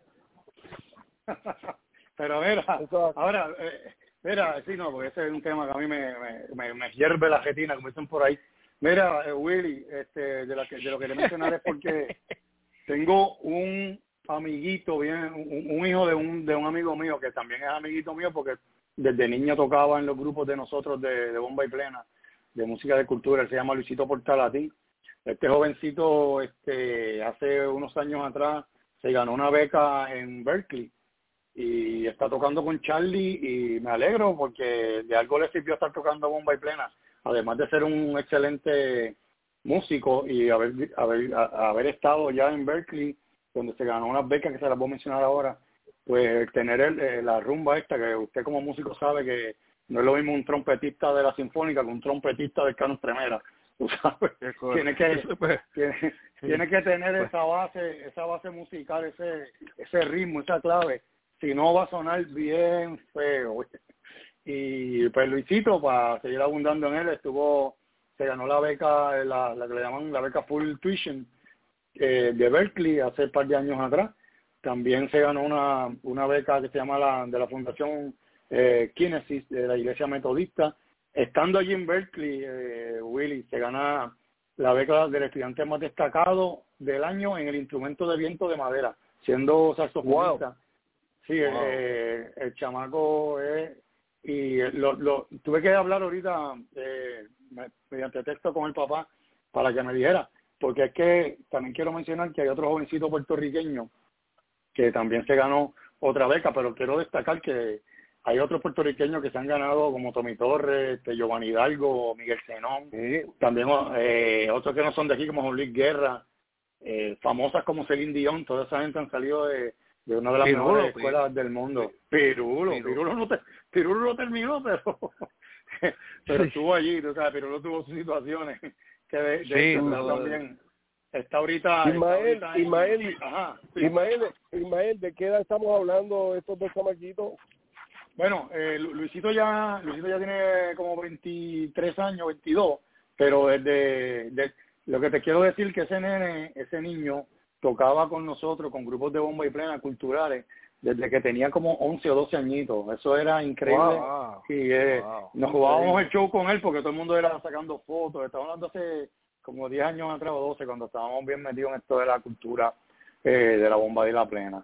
Pero mira, eso, ahora, eh, mira, sí, no, porque ese es un tema que a mí me, me, me, me hierve la retina, como dicen por ahí. Mira, eh, Willy, este, de, la que, de lo que te mencionar es porque tengo un amiguito, bien, un, un hijo de un de un amigo mío que también es amiguito mío porque desde niño tocaba en los grupos de nosotros de, de bomba y plena, de música de cultura. Él se llama Luisito Portalatí. Este jovencito, este, hace unos años atrás se ganó una beca en Berkeley y está tocando con Charlie y me alegro porque de algo le sirvió estar tocando bomba y plena, además de ser un excelente músico y haber haber, haber estado ya en Berkeley, donde se ganó unas becas que se las voy a mencionar ahora. Pues tener el, la rumba esta, que usted como músico sabe que no es lo mismo un trompetista de la Sinfónica que un trompetista del Canon Tremera, tú sabes, tiene que tiene, tiene que tener esa base, esa base musical, ese ese ritmo, esa clave, si no va a sonar bien feo. Y pues Luisito, para seguir abundando en él, estuvo, se ganó la beca, la, la que le llaman la beca Full Tuition eh, de Berkeley hace un par de años atrás. También se ganó una, una beca que se llama la de la Fundación eh, Kinesis de la Iglesia Metodista. Estando allí en Berkeley, eh, Willy, se gana la beca del estudiante más destacado del año en el instrumento de viento de madera, siendo saxofonista. Wow. Sí, wow. eh, el chamaco es... Y lo, lo tuve que hablar ahorita eh, mediante texto con el papá para que me dijera, porque es que también quiero mencionar que hay otro jovencito puertorriqueño que también se ganó otra beca, pero quiero destacar que hay otros puertorriqueños que se han ganado, como Tommy Torres, este, Giovanni Hidalgo, Miguel Zenón, sí. También eh, otros que no son de aquí, como Juan Luis Guerra, eh, famosas como Celine Dion, toda esa gente han salido de, de una de las Pirulo, mejores escuelas sí. del mundo. Pirulo, Pirulo, Pirulo no, te, Pirulo no terminó, pero pero sí. estuvo allí, tú sabes, Pirulo tuvo sus situaciones, que de, de sí, hecho no, también está ahorita... Ismael, está ahorita Ismael, en, ajá, sí. Ismael, Ismael, ¿de qué edad estamos hablando estos dos chamaquitos? Bueno, eh, Luisito ya Luisito ya tiene como veintitrés años, veintidós, pero desde de, lo que te quiero decir que ese nene, ese niño tocaba con nosotros, con grupos de bomba y plena culturales, desde que tenía como once o doce añitos. Eso era increíble. Wow. Y eh, wow. nos jugábamos el show con él porque todo el mundo era sacando fotos. Estamos hablando hace como diez años atrás o doce, cuando estábamos bien metidos en esto de la cultura eh, de la bomba y la plena.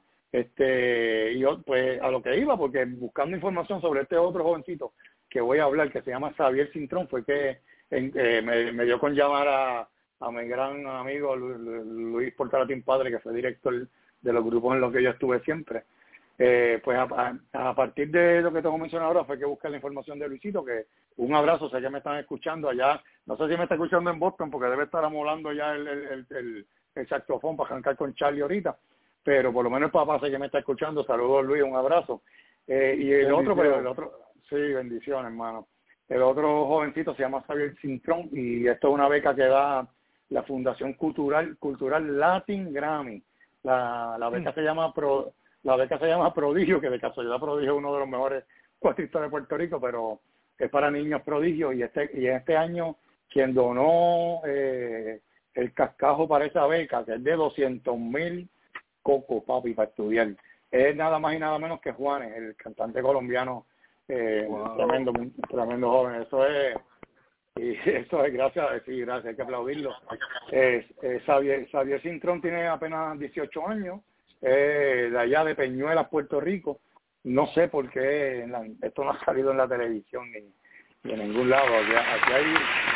Este, y yo, pues, a lo que iba, porque buscando información sobre este otro jovencito que voy a hablar, que se llama Xavier Cintrón, fue que en, eh, me, me dio con llamar a, a mi gran amigo Luis Portalatín Padre, que fue director de los grupos en los que yo estuve siempre. Eh, pues a, a, a partir de lo que tengo mencionado ahora fue que busqué la información de Luisito, que un abrazo, sé que me están escuchando allá, no sé si me está escuchando en Boston, porque debe estar amolando ya el, el, el, el, el saxofón para arrancar con Charlie ahorita, pero por lo menos el papá sé que me está escuchando. Saludos, Luis, un abrazo. Eh, y el otro, pero el otro, sí, bendiciones, hermano. El otro jovencito se llama Xavier Cintrón, y esto es una beca que da la Fundación Cultural Cultural Latin Grammy. La, la beca mm. se llama Pro, la beca se llama Prodigio, que de casualidad Prodigio es uno de los mejores cuatristas de Puerto Rico, pero es para niños prodigios, y este y este año quien donó eh, el cascajo para esa beca, que es de doscientos mil coco, papi, para estudiar, es nada más y nada menos que Juanes, el cantante colombiano, eh, wow. tremendo, tremendo joven. Eso es, y eso es, gracias, sí, gracias, hay que aplaudirlo. Eh, eh, Xavier, Xavier Cintrón tiene apenas dieciocho años, eh, de allá de Peñuelas, Puerto Rico. No sé por qué la, esto no ha salido en la televisión ni, ni en ningún lado. Aquí, aquí hay...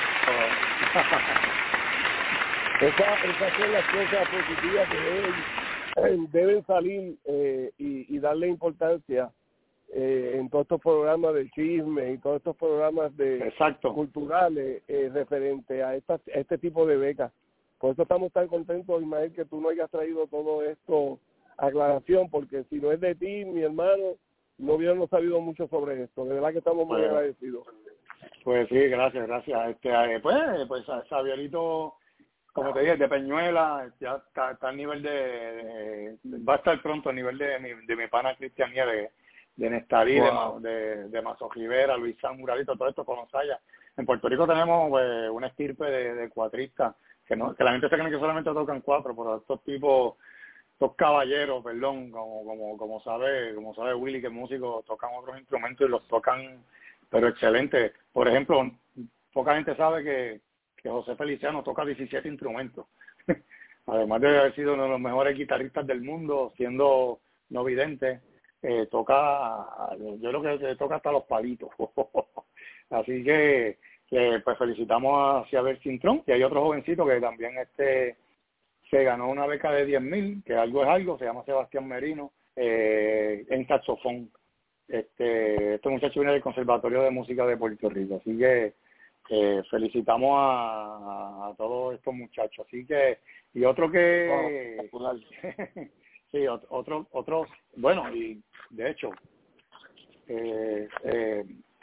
Oh. Esas esa son las cosas positivas que deben, deben salir eh, y, y darle importancia eh, en todos estos programas de chisme y todos estos programas de Exacto. culturales eh, referente a, esta, a este tipo de becas. Por eso estamos tan contentos, Ismael, que tú no hayas traído todo esto a aclaración, porque si no es de ti, mi hermano, no hubiéramos sabido mucho sobre esto. De verdad que estamos muy pues, agradecidos. Pues sí, gracias, gracias. Este, eh, pues, pues Xavierito, como te dije, de Peñuela, ya está, está al nivel de, de, va a estar pronto a nivel de, de, de mi pana Cristian Nieves, de, de Nestarí, wow. de, de, de Mazo Rivera, Luis San Muralito, todo esto con Osaya. En Puerto Rico tenemos pues, una estirpe de, de cuatristas, que no, que la gente se cree que solamente tocan cuatro, pero estos tipos, estos caballeros, perdón, como, como, como sabe, como sabe Willy, que músicos tocan otros instrumentos y los tocan, pero excelente. Por ejemplo, poca gente sabe que que José Feliciano toca diecisiete instrumentos, además de haber sido uno de los mejores guitarristas del mundo, siendo no vidente, eh, toca, yo creo que toca hasta los palitos. Así que, que pues felicitamos a Xavier Cintrón, y hay otro jovencito que también este se ganó una beca de diez mil, que algo es algo, se llama Sebastián Merino, eh, en saxofón. Este, este muchacho viene del Conservatorio de Música de Puerto Rico, así que Eh, felicitamos a, a todos estos muchachos. Así que, y otro que oh, sí, otro otro bueno, y de hecho eh, eh,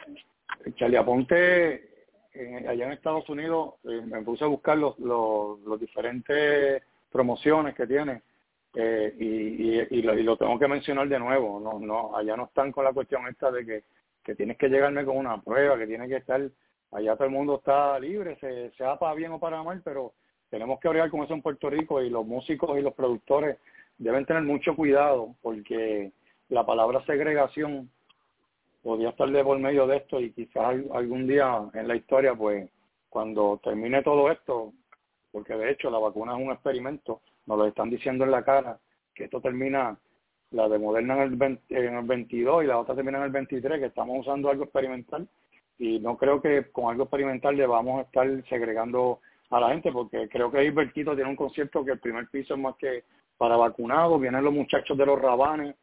Charlie Aponte, eh, allá en Estados Unidos, eh, me puse a buscar los, los, los diferentes promociones que tiene, eh, y, y, y, lo, y lo tengo que mencionar de nuevo. No, no, allá no están con la cuestión esta de que, que tienes que llegarme con una prueba, que tienes que estar, allá todo el mundo está libre, se, sea para bien o para mal, pero tenemos que bregar con eso en Puerto Rico, y los músicos y los productores deben tener mucho cuidado, porque la palabra segregación podría estar de por medio de esto, y quizás algún día en la historia, pues cuando termine todo esto, porque de hecho la vacuna es un experimento, nos lo están diciendo en la cara, que esto termina, la de Moderna en el, veinte, en el veintidós y la otra termina en el veintitrés, que estamos usando algo experimental, y no creo que con algo experimental debamos estar segregando a la gente, porque creo que Hilbertito tiene un concepto que el primer piso es más que para vacunados, vienen los muchachos de los Rabanes,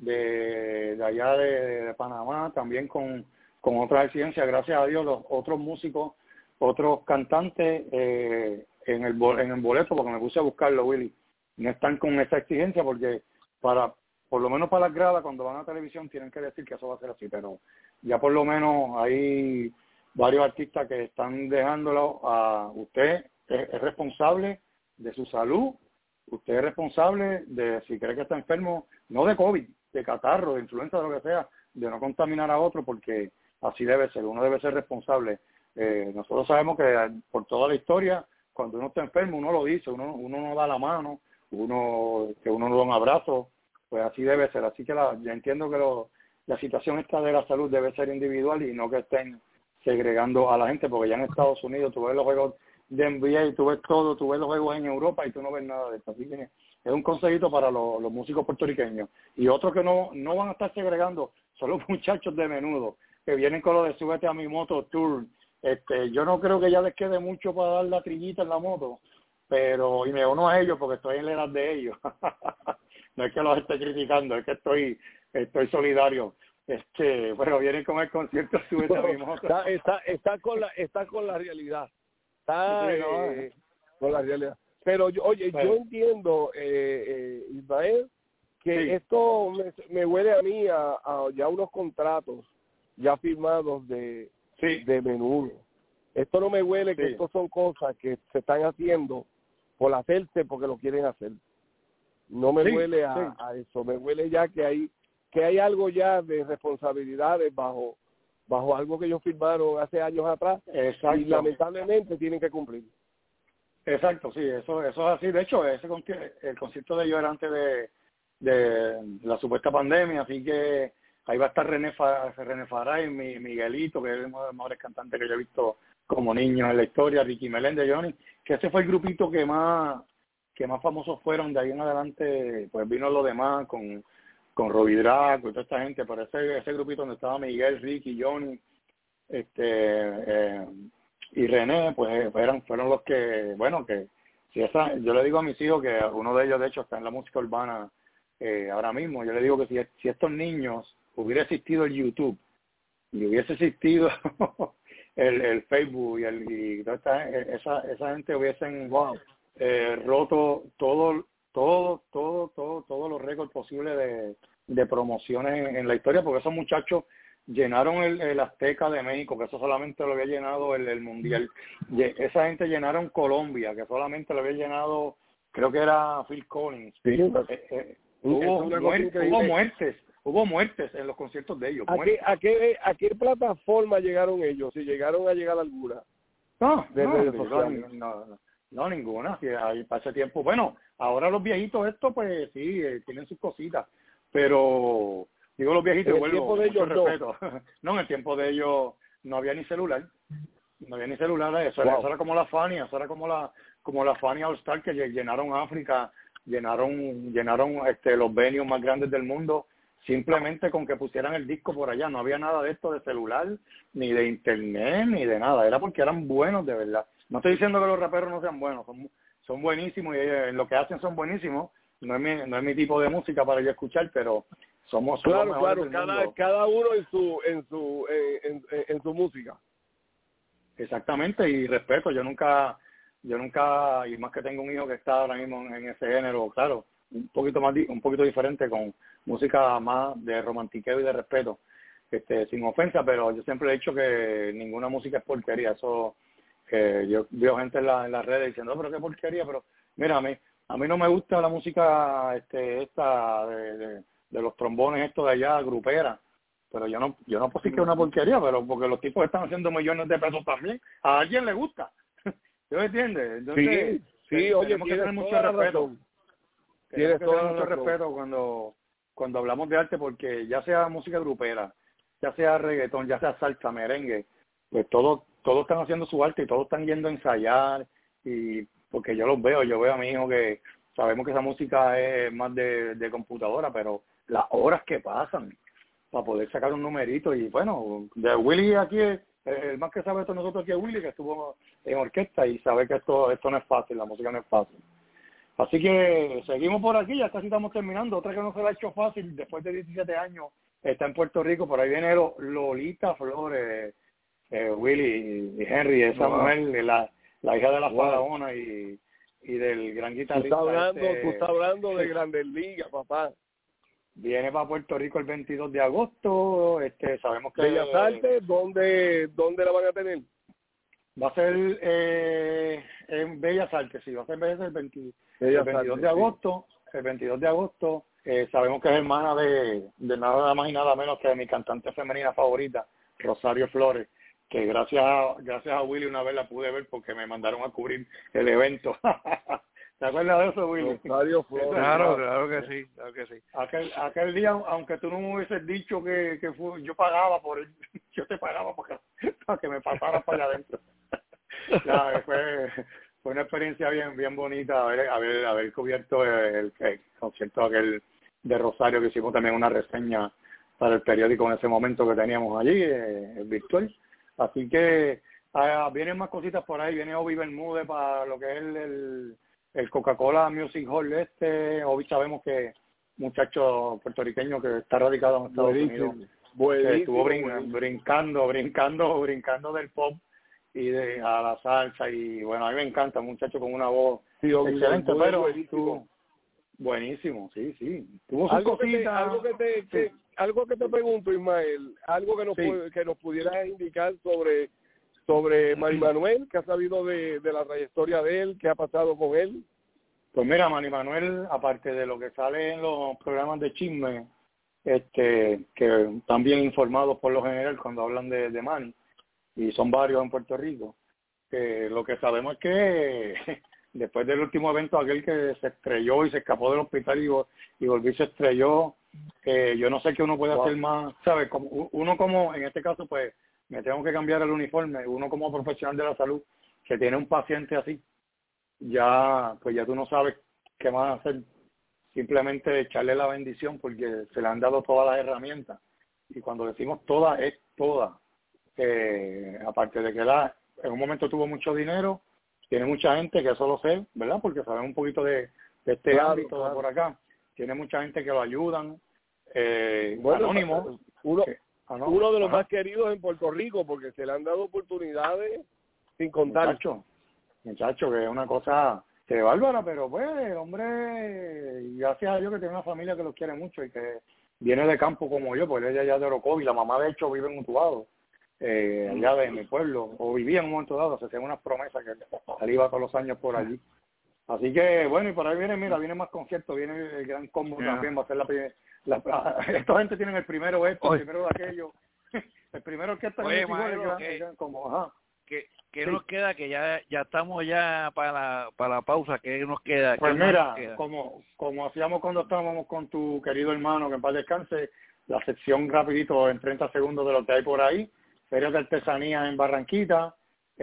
de, de allá de, de Panamá, también con, con otras exigencias, gracias a Dios, los otros músicos, otros cantantes eh, en el en el boleto, porque me puse a buscarlo, Willy, no están con esa exigencia, porque para, por lo menos para las gradas, cuando van a televisión, tienen que decir que eso va a ser así, pero ya por lo menos hay varios artistas que están dejándolo a usted, es, es responsable de su salud, usted es responsable de, si cree que está enfermo, no de COVID, de catarro, de influenza, de lo que sea, de no contaminar a otro, porque así debe ser, uno debe ser responsable. Eh, nosotros sabemos que por toda la historia, cuando uno está enfermo, uno lo dice, uno, uno no da la mano, uno que uno no da un abrazo, pues así debe ser. Así que la, yo entiendo que lo, la situación esta de la salud debe ser individual y no que estén segregando a la gente, porque ya en Estados Unidos tú ves los juegos de N B A, tú ves todo, tú ves los juegos en Europa y tú no ves nada de esto. Así que es un consejito para los, los músicos puertorriqueños. Y otros que no no van a estar segregando son los muchachos de Menudo, que vienen con lo de súbete a mi moto tour. Este, yo no creo que ya les quede mucho para dar la trillita en la moto, pero, y me uno a ellos porque estoy en la edad de ellos. No es que los esté criticando, es que estoy estoy solidario. Este, bueno, vienen con el concierto súbete a mi moto. Está, está, está con la está con la realidad. Está Sí, no, eh, con la realidad. Pero yo, oye, Pero, yo entiendo, eh, eh, Ismael, que sí. esto me, me huele a mí a, a ya unos contratos ya firmados de, Sí. de Menudo. Esto no me huele que Sí. estos son cosas que se están haciendo por hacerse porque lo quieren hacer. No me Sí, huele a, sí. a eso, me huele ya que hay que hay algo ya de responsabilidades bajo bajo algo que ellos firmaron hace años atrás. Exacto. Y lamentablemente tienen que cumplir. Exacto, sí, eso eso es así. De hecho, ese conci- el concierto de ellos era antes de, de la supuesta pandemia, así que ahí va a estar René, Fa, René Faray, mi, Miguelito, que es uno de los mejores cantantes que yo he visto como niños en la historia, Ricky Meléndez, Johnny, que ese fue el grupito que más que más famosos fueron. De ahí en adelante, pues vino los demás con, con Robbie Draco y toda esta gente, pero ese, ese grupito donde estaba Miguel, Ricky, Johnny, este eh, y René, pues eran fueron los que, bueno, que si esa, yo le digo a mis hijos que uno de ellos de hecho está en la música urbana eh, ahora mismo, yo le digo que si, si estos niños hubiera existido el YouTube y hubiese existido el, el Facebook y, el, y toda esta, esa, esa gente hubiesen wow, eh, roto todo, todo, todo, todo, todos los récords posibles de, de promociones en, en la historia, porque esos muchachos llenaron el, el Azteca de México, que eso solamente lo había llenado el, el Mundial. Esa gente llenaron Colombia, que solamente lo había llenado, creo que era Phil Collins. Sí, eh, eh, hubo, muerte, hubo muertes, hubo muertes en los conciertos de ellos. ¿A qué, a qué a qué plataforma llegaron ellos? Si llegaron a llegar a alguna. No, de no, redes no, sociales. no, no, no, ninguna. Si hay para ese tiempo. Bueno, ahora los viejitos estos, pues sí, eh, tienen sus cositas, pero digo los viejitos, en el vuelvo, tiempo de ellos mucho respeto. No. no, en el tiempo de ellos no había ni celular, no había ni celular, eso, wow. era, eso era como la Fania, eso era como la como la Fania All Star que llenaron África, llenaron llenaron este los venues más grandes del mundo, simplemente con que pusieran el disco por allá. No había nada de esto de celular, ni de internet, ni de nada, era porque eran buenos de verdad. No estoy diciendo que los raperos no sean buenos, son, son buenísimos y en lo que hacen son buenísimos. No es mi, no es mi tipo de música para yo escuchar, pero somos, somos claro, claro, cada, mundo. cada uno en su en su en, en, en su música. Exactamente, y respeto. Yo nunca, yo nunca, y más que tengo un hijo que está ahora mismo en, en ese género, claro, un poquito más, un poquito diferente, con música más de romantiqueo y de respeto. este, sin ofensa, pero yo siempre he dicho que ninguna música es porquería. Eso, que yo veo gente en, la, en las redes diciendo, no, pero qué porquería, pero mira, a mí, a mí no me gusta la música este, esta de, de, de los trombones estos de allá, grupera, pero yo no yo no puedo decir que es una porquería, pero porque los tipos están haciendo millones de pesos también, a alguien le gusta. ¿Tú me entiendes? Entonces, sí, sí, oye, tenemos que tener mucho respeto. Tienes que tener mucho respeto cuando, cuando hablamos de arte, porque ya sea música grupera, ya sea reggaetón, ya sea salsa, merengue, pues todos todos están haciendo su arte y todos están yendo a ensayar, y porque yo los veo, yo veo a mi hijo que sabemos que esa música es más de, de computadora, pero las horas que pasan para poder sacar un numerito, y bueno, de Willy aquí es, el más que sabe esto nosotros aquí es Willy, que estuvo en orquesta y sabe que esto esto no es fácil, la música no es fácil. Así que seguimos por aquí, ya casi estamos terminando. Otra que no se la ha hecho fácil, después de diecisiete años, está en Puerto Rico, por ahí viene Lolita Flores, eh, Willy y Henry, esa wow. mujer, la, la hija de la wow. faraona y, y del gran guitarrista. Tú estás hablando, este, tú estás hablando de Grandes Ligas, papá. Viene para Puerto Rico el veintidós de agosto, este sabemos que... Bellas Artes, ¿dónde, ¿dónde la van a tener? Va a ser eh, en Bellas Artes, sí, va a ser Bellas Artes el, veinte, el veintidós Artes, de agosto, sí. El veintidós de agosto, eh, sabemos que es hermana de, de nada más y nada menos que de mi cantante femenina favorita, Rosario Flores, que gracias a, gracias a Willy una vez la pude ver porque me mandaron a cubrir el evento. ¿Te acuerdas de eso, Willy? Rosario Flores. Claro, claro que sí, claro que sí. Aquel, aquel día, aunque tú no me hubieses dicho que, que fue, yo pagaba por él, yo te pagaba para que, para que me pasaras para allá adentro. Ya, fue, fue una experiencia bien bien bonita haber, haber, haber cubierto el, el, el concierto aquel de Rosario, que hicimos también una reseña para el periódico en ese momento que teníamos allí, eh, el virtual. Así que uh, vienen más cositas por ahí, viene Obi Bermúdez para lo que es el, el, el Coca-Cola Music Hall este. Obi sabemos que muchacho puertorriqueño que está radicado en Estados buenísimo, Unidos, buenísimo, que estuvo brin, buenísimo. brincando, brincando, brincando del pop y de a la salsa, y bueno, a mí me encanta, un muchacho con una voz sí, excelente, pero buenísimo. buenísimo, sí, sí. Tuvo sus algo cositas. Que te, algo que te, que, sí. algo que te pregunto, Ismael, algo que nos sí. puede, que nos pudieras indicar sobre sobre Manny Manuel, que has sabido de, de la trayectoria de él, qué ha pasado con él. Pues mira, Manny Manuel, aparte de lo que sale en los programas de chisme, este, que están bien informados por lo general cuando hablan de, de Manny, y son varios en Puerto Rico, que lo que sabemos es que después del último evento, aquel que se estrelló y se escapó del hospital y, y volvió y se estrelló, eh, yo no sé qué uno puede wow. hacer más, ¿sabes? Como, uno como, en este caso, pues, me tengo que cambiar el uniforme, uno como profesional de la salud, que tiene un paciente así, ya, pues ya tú no sabes qué más hacer, simplemente echarle la bendición, porque se le han dado todas las herramientas, y cuando decimos todas, es todas. Eh, aparte de que la, en un momento tuvo mucho dinero, tiene mucha gente, que eso lo sé, ¿verdad? Porque saben un poquito de, de este claro, ámbito claro. por acá. Tiene mucha gente que lo ayudan. Eh, bueno, anónimo. Uno, que, anó, uno de los ajá. más queridos en Puerto Rico, porque se le han dado oportunidades sin contar. Muchacho, muchacho, que es una cosa que bárbara, pero pues, el hombre, gracias a Dios que tiene una familia que lo quiere mucho y que viene de campo como yo, porque ella ya de Orocovi, la mamá de hecho vive en Utuado. Eh, allá de mi pueblo, o vivía en un momento dado, se hacían unas promesas que él iba todos los años por allí. Así que, bueno, y por ahí viene, mira, viene más conciertos, viene el Gran Combo yeah. también, va a ser la primera. Esta gente tiene el primero esto, el primero de aquello, el primero que está Oye, en el, Maelo, gran, que, el Gran Combo, ajá. ¿Qué, qué sí. nos queda? Que ya ya estamos ya para la, para la pausa, ¿qué nos queda? Pues ¿Qué mira, nos queda? como como hacíamos cuando estábamos con tu querido hermano, que en paz descanse, la sección rapidito en treinta segundos de lo que hay por ahí. Ferias de artesanía en Barranquita,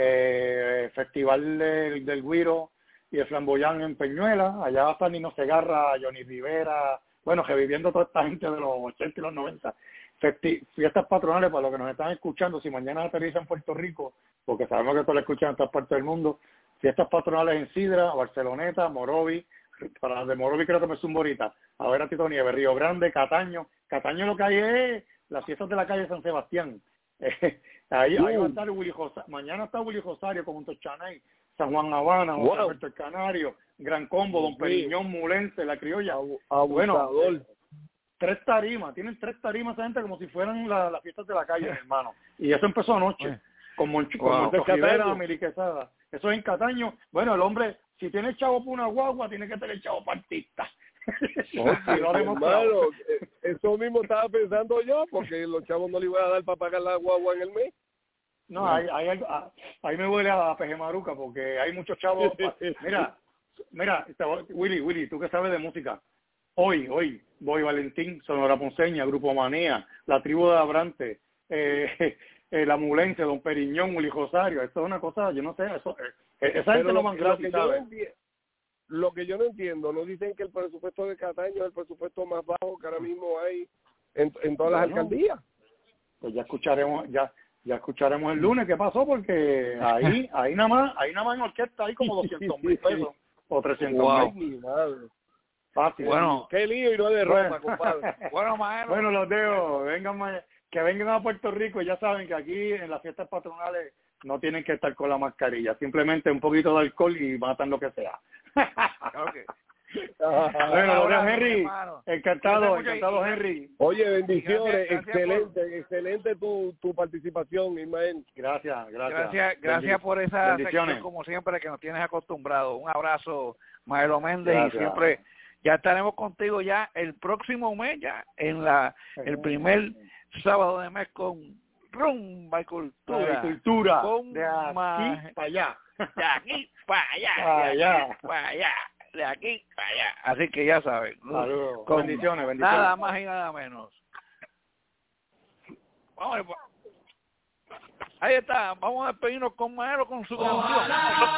eh, Festival del, del Guiro y el Flamboyán en Peñuela, allá va a estar Nino Segarra, Johnny Rivera, bueno, reviviendo toda esta gente de los ochenta y los noventa. Festi- fiestas patronales para los que nos están escuchando, si mañana aterriza en Puerto Rico, porque sabemos que esto lo escuchan en todas partes del mundo, fiestas patronales en Sidra, Barceloneta, Morovi, para de Morovi creo que me zumbo ahorita, a ver a Tito Nieves, Río Grande, Cataño, Cataño lo que hay es las fiestas de la calle San Sebastián. Eh, ahí, uh. ahí va a estar Willy Rosario, mañana está Willy Rosario con un Tochanay, San Juan Habana, wow. José Alberto el Canario, Gran Combo, Don sí. Periñón, Mulense, La Criolla. Abusador. Bueno, tres tarimas, tienen tres tarimas esa gente como si fueran la, las fiestas de la calle, hermano. Y eso empezó anoche, con Moncho, Wow. con Moncho ¿De Rivera, Cataño? Mili Quesada. Eso es en Cataño. Bueno, el hombre, si tiene chavo por una guagua, tiene que tener chavo para artista. Oye, Y lo ha demostrado. hermano, eh, eso mismo estaba pensando yo, porque los chavos no le iban a dar para pagar la guagua en el mes. No, ahí, ahí, ahí, ahí me huele a Pejemaruca, porque hay muchos chavos. Mira, mira, te voy- Willy, Willy, tú que sabes de música. Hoy, hoy, Boy Valentín, Sonora Ponceña, Grupo Manía, La Tribu de Abrante, eh, eh, La Mulense, Don Periñón, Willy Rosario. Esto es una cosa, yo no sé, eso, eh, esa gente Pero no lo, van lo gratis, que yo no ¿sabes? enti- lo que yo no entiendo, nos dicen que el presupuesto de Cataño es el presupuesto más bajo que ahora mismo hay en, en todas las Bueno. alcaldías. Pues ya escucharemos, ya ya escucharemos el lunes qué pasó, porque ahí ahí nada más ahí nada más en orquesta hay como doscientos mil pesos o trescientos Wow. Ay, mil. mi madre. Fácil. Bueno, Qué lío y no de Bueno. ropa, compadre. bueno, Maelo. Bueno, los dejo, vengan ma- que vengan a Puerto Rico y ya saben que aquí en las fiestas patronales no tienen que estar con la mascarilla, simplemente un poquito de alcohol y matan lo que sea. Okay. Bueno, los dejo, Henry, hermano. encantado, Cuídate mucho encantado, y- Henry. Oye, bendiciones, Gracias, gracias excelente, excelente tu, tu participación, Ismael. Gracias, gracias. Gracias, gracias por esa Bendiciones. sección, como siempre, que nos tienes acostumbrados. Un abrazo, Maelo Méndez, Gracias. y siempre ya estaremos contigo ya el próximo mes, ya en la el primer sábado de mes con Rumba y Cultura. Cultura, Con de aquí ma- para allá. De aquí para allá, Para de allá. aquí para allá, de aquí para allá. Así que ya saben. Saludos. Con Bendiciones, bendiciones. Nada más y nada menos. Vamos, pues. Ahí está, vamos a despedirnos con Maelo con su canción.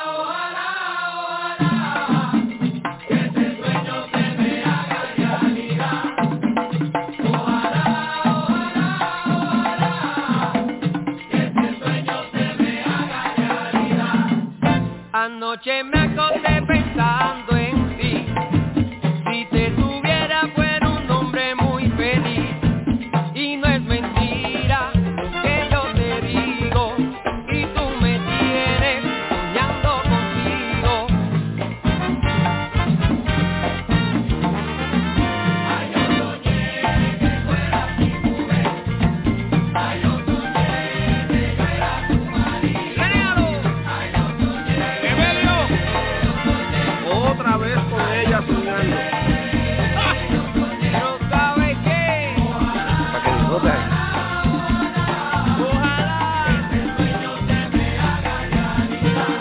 Anoche me acosté pensando en ti. Si te tuviera fuera un hombre muy feliz. Y no es mentira que yo te digo. Y tú me tienes soñando contigo. Ay, yo soñé que fueras mi mujer. Ay, yo soñé que yo era tu marido. Ay, yo soñé. Evelio, otra vez con ella soñando. Pero ¿sabes qué? Para que disfruten. Ojalá ese sueño se me haga realidad.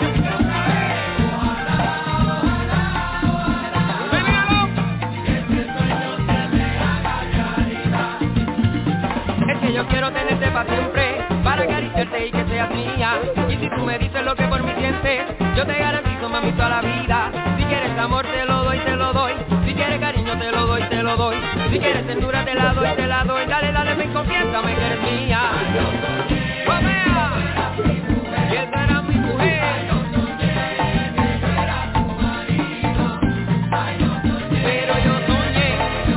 Es que yo quiero tenerte para siempre, para acariciarte y que seas mía. Y si tú me dices lo que por mí sientes, yo te garantizo, mami, toda la vida. Si quieres amor te lo doy, te lo doy. Si quieres cariño te lo doy, te lo doy. Si quieres ternura te la doy, te la doy. Dale, dale, ven, confiésame que eres mía. ¡Romea! Y esa era mi mujer. Pero yo soñé.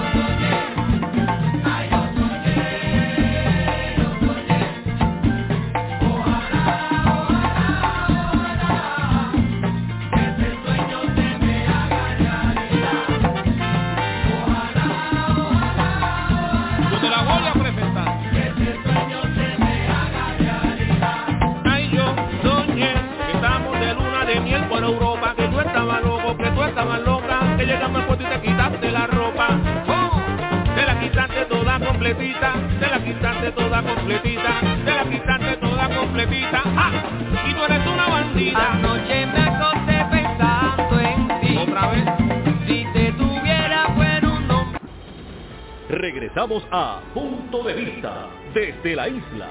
Yo te la voy a presentar. Ay, yo soñé que estamos de luna de miel por Europa, que tú estabas loco, que tú estabas loca, que llegamos al puerto y te quitaste la ropa. Oh, te la quitaste toda completita, te la quitaste toda completita, te la quitaste toda completita. Ah, y tú eres una bandida. Anoche me acosté pensando en ti. Otra vez. Si te tuviera fuera un hombre. Regresamos a Punto de Vista desde la isla.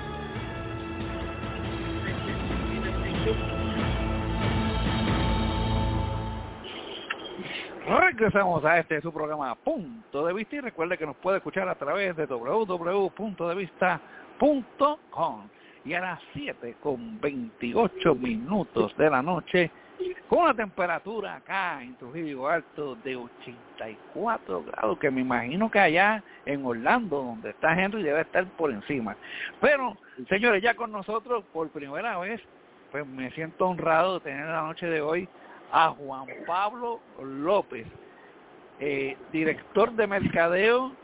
Regresamos a este su programa Punto de Vista, y recuerde que nos puede escuchar a través de doble u doble u doble u punto de vista punto com. Y a las siete con veintiocho minutos de la noche, con una temperatura acá en Trujillo Alto de ochenta y cuatro grados, que me imagino que allá en Orlando, donde está Henry, debe estar por encima. Pero, señores, ya con nosotros por primera vez, pues me siento honrado de tener la noche de hoy a Juan Pablo López, eh, director de mercadeo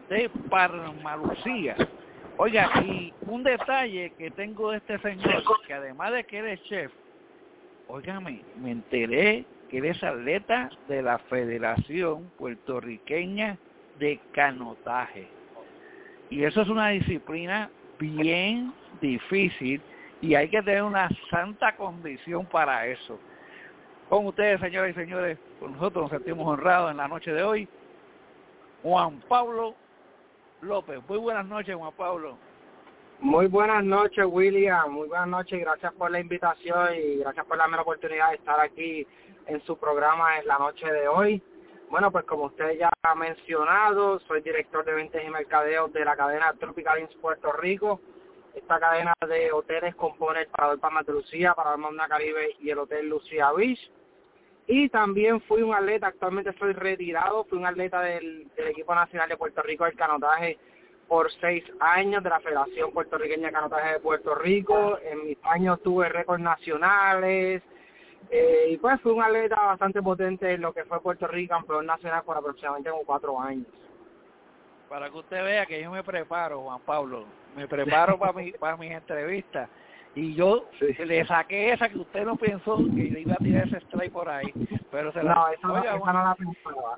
de Parmalucía. Oiga, y un detalle que tengo de este señor, que además de que él es chef, óigame, me enteré que él es atleta de la Federación Puertorriqueña de Canotaje. Y eso es una disciplina bien difícil y hay que tener una santa condición para eso. Con ustedes, señoras y señores, con nosotros nos sentimos honrados en la noche de hoy, Juan Pablo López. Muy buenas noches, Juan Pablo. Muy buenas noches, William. Muy buenas noches y gracias por la invitación y gracias por darme la oportunidad de estar aquí en su programa en la noche de hoy. Bueno, pues como usted ya ha mencionado, soy director de ventas y mercadeos de la cadena Tropical Inns Puerto Rico. Esta cadena de hoteles compone el Parador Palmas de Lucía, Parador Magna Caribe y el Hotel Lucía Beach. Y también fui un atleta, actualmente estoy retirado, fui un atleta del, del equipo nacional de Puerto Rico del canotaje por seis años de la Federación Puertorriqueña de Canotaje de Puerto Rico. En mis años tuve récords nacionales, eh, y pues fui un atleta bastante potente en lo que fue Puerto Rico, campeón nacional por aproximadamente como cuatro años. Para que usted vea que yo me preparo, Juan Pablo, me preparo para mi, para mis entrevistas. Y yo sí. le saqué esa que usted no pensó que le iba a tirar ese strike por ahí. Pero se la... No, eso Oiga, no, Juan... no la pensaba.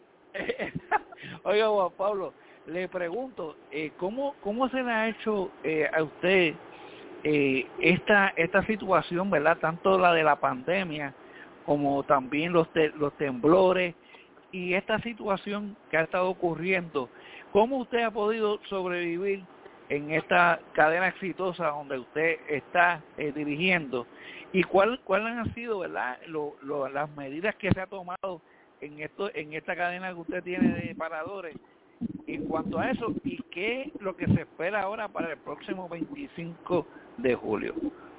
Oiga, Juan Pablo, le pregunto, eh, ¿cómo cómo se le ha hecho eh, a usted eh, esta esta situación, verdad? Tanto la de la pandemia como también los te, los temblores y esta situación que ha estado ocurriendo. ¿Cómo usted ha podido sobrevivir en esta cadena exitosa donde usted está eh, dirigiendo? ¿Y cuál cuáles han sido, verdad, lo, lo, las medidas que se ha tomado en esto en esta cadena que usted tiene de paradores en cuanto a eso, y qué es lo que se espera ahora para el próximo veinticinco de julio?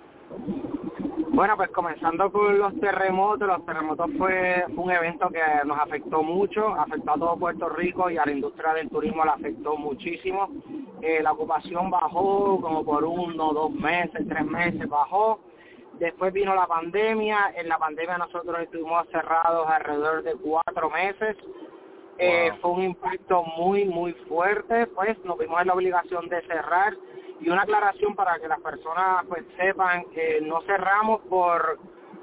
Bueno, pues comenzando con los terremotos, los terremotos fue un evento que nos afectó mucho, afectó a todo Puerto Rico y a la industria del turismo la afectó muchísimo. Eh, la ocupación bajó como por uno, dos meses, tres meses bajó. Después vino la pandemia, en la pandemia nosotros estuvimos cerrados alrededor de cuatro meses. Eh, wow. Fue un impacto muy, muy fuerte, pues nos vimos en la obligación de cerrar. Y una aclaración para que las personas pues sepan que no cerramos por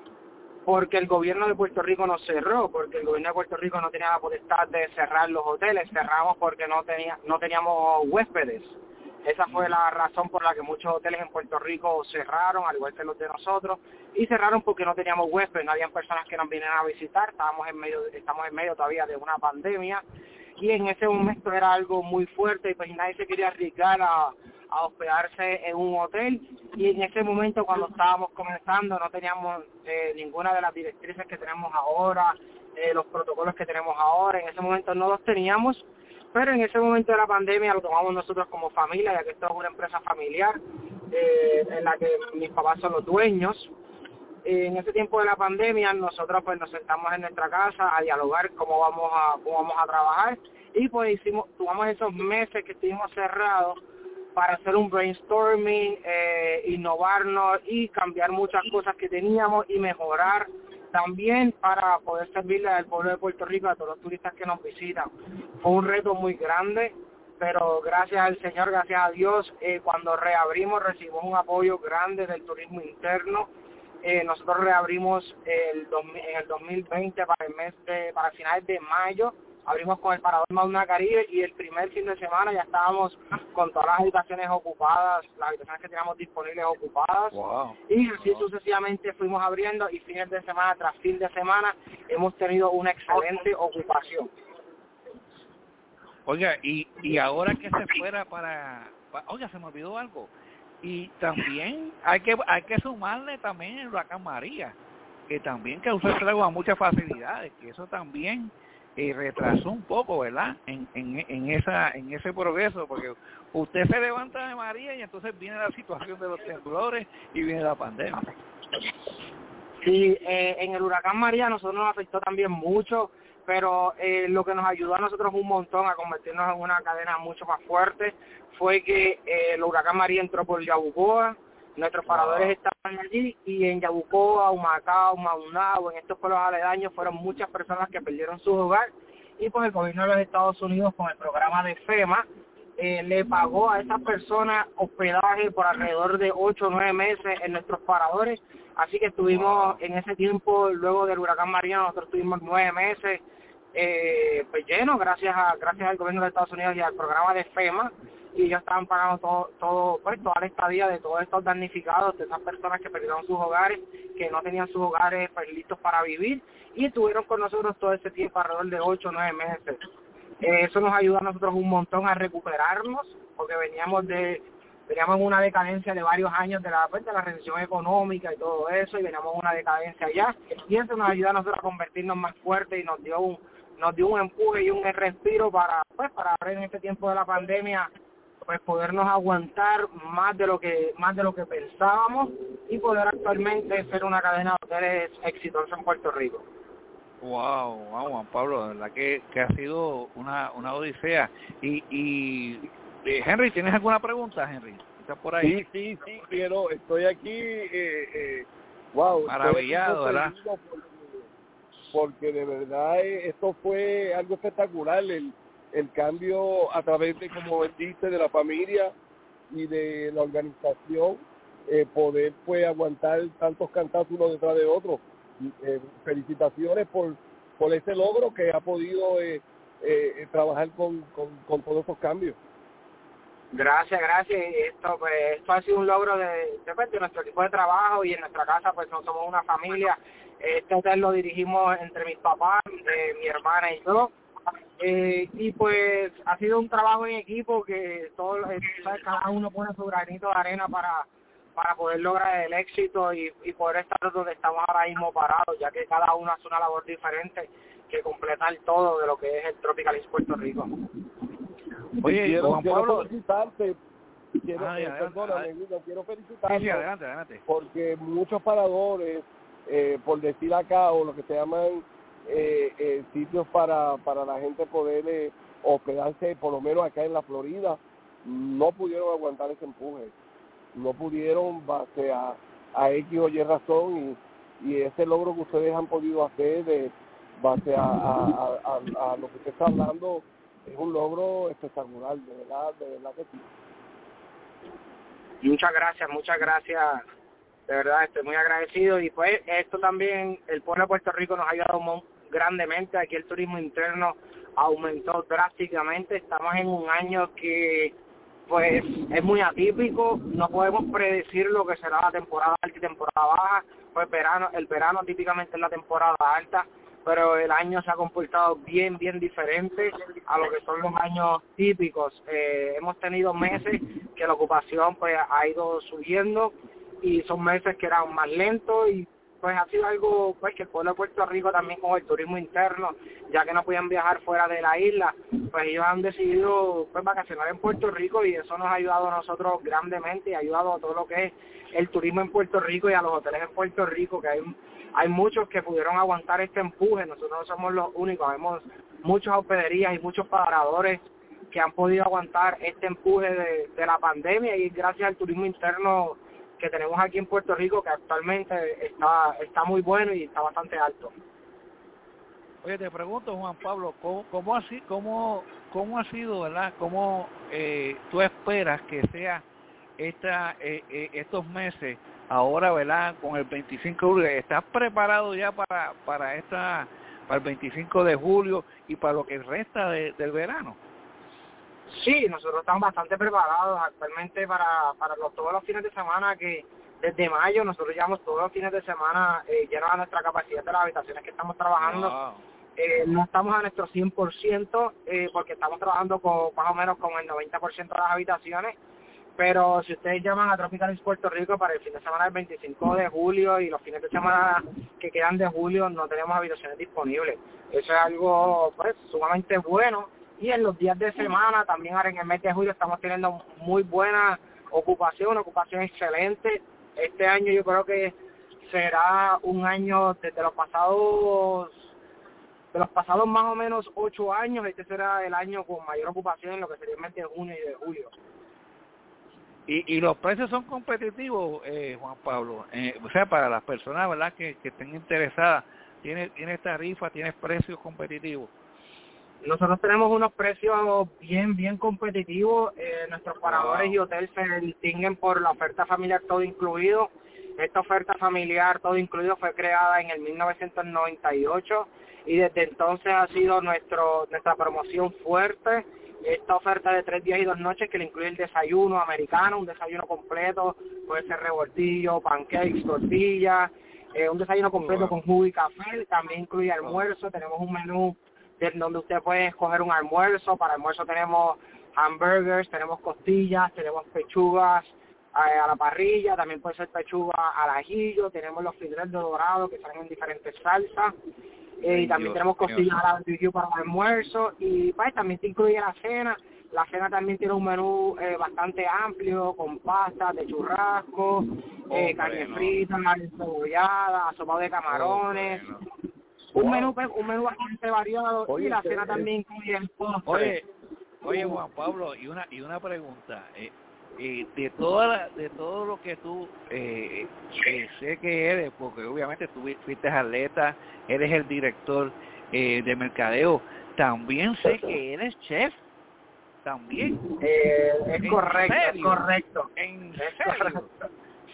porque el gobierno de Puerto Rico nos cerró, porque el gobierno de Puerto Rico no tenía la potestad de cerrar los hoteles, cerramos porque no tenía no teníamos huéspedes. Esa fue la razón por la que muchos hoteles en Puerto Rico cerraron, al igual que los de nosotros, y cerraron porque no teníamos huéspedes, no habían personas que nos vinieran a visitar, estábamos en medio, estamos en medio todavía de una pandemia, y en ese momento era algo muy fuerte, y pues nadie se quería arriesgar a, a hospedarse en un hotel, y en ese momento cuando estábamos comenzando no teníamos eh, ninguna de las directrices que tenemos ahora, eh, los protocolos que tenemos ahora, en ese momento no los teníamos. Pero en ese momento de la pandemia lo tomamos nosotros como familia, ya que esto es una empresa familiar eh, en la que mis papás son los dueños. Eh, en ese tiempo de la pandemia nosotros pues nos sentamos en nuestra casa a dialogar cómo vamos a cómo vamos a trabajar y pues hicimos tomamos esos meses que estuvimos cerrados para hacer un brainstorming, eh, innovarnos y cambiar muchas cosas que teníamos y mejorar también para poder servirle al pueblo de Puerto Rico, a todos los turistas que nos visitan. Fue un reto muy grande, pero gracias al Señor, gracias a Dios, eh, cuando reabrimos recibimos un apoyo grande del turismo interno. Eh, nosotros reabrimos el dos, en el dos mil veinte para el mes de, para finales de mayo, abrimos con el Parador Magna Caribe y el primer fin de semana ya estábamos con todas las habitaciones ocupadas, las habitaciones que teníamos disponibles ocupadas. Wow. Y así wow. sucesivamente fuimos abriendo y fines de semana tras fin de semana hemos tenido una excelente ocupación. Oiga, y, y ahora que se fuera para, para... Oiga, se me olvidó algo. Y también hay que hay que sumarle también el huracán María, que también causó estragos a muchas facilidades, que eso también... y retrasó un poco, ¿verdad? En, en en esa en ese progreso, porque usted se levanta de María y entonces viene la situación de los temblores y viene la pandemia. Sí, eh, en el huracán María nosotros nos afectó también mucho, pero eh, lo que nos ayudó a nosotros un montón a convertirnos en una cadena mucho más fuerte fue que eh, el huracán María entró por Yabucoa. Nuestros paradores wow. estaban allí y en Yabucoa, Humacao, Maunabo, en estos pueblos aledaños fueron muchas personas que perdieron su hogar y pues el gobierno de los Estados Unidos con el programa de FEMA eh, le pagó a esas personas hospedaje por alrededor de ocho o nueve meses en nuestros paradores, así que estuvimos en ese tiempo, luego del huracán María, nosotros tuvimos nueve meses eh, pues llenos gracias a gracias al gobierno de Estados Unidos y al programa de FEMA, y ellos estaban pagando todo, todo pues toda la estadía de todos estos damnificados, de esas personas que perdieron sus hogares, que no tenían sus hogares pues listos para vivir, y estuvieron con nosotros todo ese tiempo, alrededor de ocho o nueve meses. Eh, eso nos ayuda a nosotros un montón a recuperarnos, porque veníamos de veníamos en una decadencia de varios años de la, pues, de la recesión económica y todo eso, y veníamos en una decadencia ya, y eso nos ayuda a nosotros a convertirnos más fuertes, y nos dio un nos dio un empuje y un respiro para pues para en este tiempo de la pandemia pues podernos aguantar más de lo que más de lo que pensábamos y poder actualmente ser una cadena de hoteles exitosa en Puerto Rico. Wow, wow, Juan Pablo, la verdad que, que ha sido una, una odisea. Y, y eh, Henry, ¿tienes alguna pregunta, Henry? ¿Estás por ahí? Sí, sí, sí, quiero, estoy aquí, eh, eh, wow. Maravillado, ¿verdad? Porque, porque de verdad eh, esto fue algo espectacular, el, el cambio a través de, como dijiste, de la familia y de la organización, eh, poder pues aguantar tantos cantazos uno detrás de otro. Eh, felicitaciones por por ese logro que ha podido eh, eh, trabajar con, con, con todos esos cambios. Gracias, gracias. Esto pues esto ha sido un logro de, de, de nuestro equipo de trabajo, y en nuestra casa pues no somos una familia. Este hotel lo dirigimos entre mis papás, eh, mi hermana y yo. Eh, y pues ha sido un trabajo en equipo que todo, eh, ¿sabes? Cada uno pone su granito de arena para para poder lograr el éxito y, y poder estar donde estamos ahora mismo parados, ya que cada uno hace una labor diferente que completar todo de lo que es el Tropical East Puerto Rico. Oye, quiero, Juan quiero Pablo, felicitarte, quiero, ah, eh, ya, perdóname, adelante. quiero felicitarte, sí, sí, adelante, adelante. porque muchos paradores, eh, por decir acá, o lo que se llaman eh, eh, sitios para, para la gente poder eh, hospedarse, por lo menos acá en la Florida, no pudieron aguantar ese empuje. No pudieron base a, a X o Y razón, y, y ese logro que ustedes han podido hacer de base a, a, a, a lo que usted está hablando es un logro espectacular, de verdad, de verdad que sí. Muchas gracias, muchas gracias, de verdad estoy muy agradecido, y pues esto también, el pueblo de Puerto Rico nos ha ayudado muy grandemente. Aquí el turismo interno aumentó drásticamente, estamos en un año que pues es muy atípico, no podemos predecir lo que será la temporada alta y temporada baja, pues verano, el verano típicamente es la temporada alta, pero el año se ha comportado bien, bien diferente a lo que son los años típicos. Eh, hemos tenido meses que la ocupación pues ha ido subiendo, y son meses que eran más lentos, y pues ha sido algo pues que el pueblo de Puerto Rico también con el turismo interno, ya que no podían viajar fuera de la isla, pues ellos han decidido pues vacacionar en Puerto Rico, y eso nos ha ayudado a nosotros grandemente, y ha ayudado a todo lo que es el turismo en Puerto Rico y a los hoteles en Puerto Rico, que hay hay muchos que pudieron aguantar este empuje. Nosotros no somos los únicos, vemos muchas hospederías y muchos paradores que han podido aguantar este empuje de, de la pandemia, y gracias al turismo interno que tenemos aquí en Puerto Rico, que actualmente está está muy bueno y está bastante alto. Oye, te pregunto, Juan Pablo, ¿cómo, cómo, así, cómo, cómo ha sido, verdad? ¿Cómo eh, tú esperas que sea esta eh, eh, estos meses ahora, verdad, con el veinticinco de julio? ¿Estás preparado ya para para esta para el veinticinco de julio y para lo que resta de, del verano? Sí, nosotros estamos bastante preparados actualmente para, para los, todos los fines de semana, que desde mayo nosotros llevamos todos los fines de semana eh, llenos a nuestra capacidad de las habitaciones que estamos trabajando. Wow. Eh, no estamos a nuestro cien por ciento eh, porque estamos trabajando con más o menos con el noventa por ciento de las habitaciones, pero si ustedes llaman a Tropical East Puerto Rico para el fin de semana del veinticinco de julio y los fines de semana que quedan de julio, no tenemos habitaciones disponibles. Eso es algo pues sumamente bueno. Y en los días de semana, también ahora en el mes de julio, estamos teniendo muy buena ocupación, una ocupación excelente. Este año yo creo que será un año desde los pasados, de los pasados más o menos ocho años, este será el año con mayor ocupación en lo que sería el mes de junio y de julio. Y, y los precios son competitivos, eh, Juan Pablo, eh, o sea, para las personas, ¿verdad?, que, que estén interesadas, ¿tienes tiene tarifa, tienes precios competitivos? Nosotros tenemos unos precios bien, bien competitivos. Eh, nuestros paradores y hoteles se distinguen por la oferta familiar todo incluido. Esta oferta familiar todo incluido fue creada en el mil novecientos noventa y ocho y desde entonces ha sido nuestro nuestra promoción fuerte. Esta oferta de tres días y dos noches que le incluye el desayuno americano, un desayuno completo, puede ser revoltillo, pancakes, tortillas, eh, un desayuno completo con jugo y café. También incluye almuerzo. Tenemos un menú de donde usted puede escoger un almuerzo. Para almuerzo tenemos hamburgers, tenemos costillas, tenemos pechugas eh, a la parrilla, también puede ser pechuga al ajillo, tenemos los filetes de dorado que salen en diferentes salsas, eh, y también Dios, tenemos costillas Dios. a la barbecue para el almuerzo, y pues también te incluye la cena. La cena también tiene un menú eh, bastante amplio, con pasta de churrasco, eh, Hombre, carne no. frita, cebollada, asopado de camarones. Hombre, no. Un Wow. menú un menú bastante variado. Oye, y la qué cena bien. también incluye el postre. Oye, oye Juan Pablo, y una y una pregunta, eh, eh, de toda la, de todo lo que tú eh, eh, sé que eres, porque obviamente tú fuiste atleta, eres el director eh, de mercadeo, también sé que eres chef, también. Eh, es ¿En correcto, es serio? correcto. ¿En Es serio? correcto.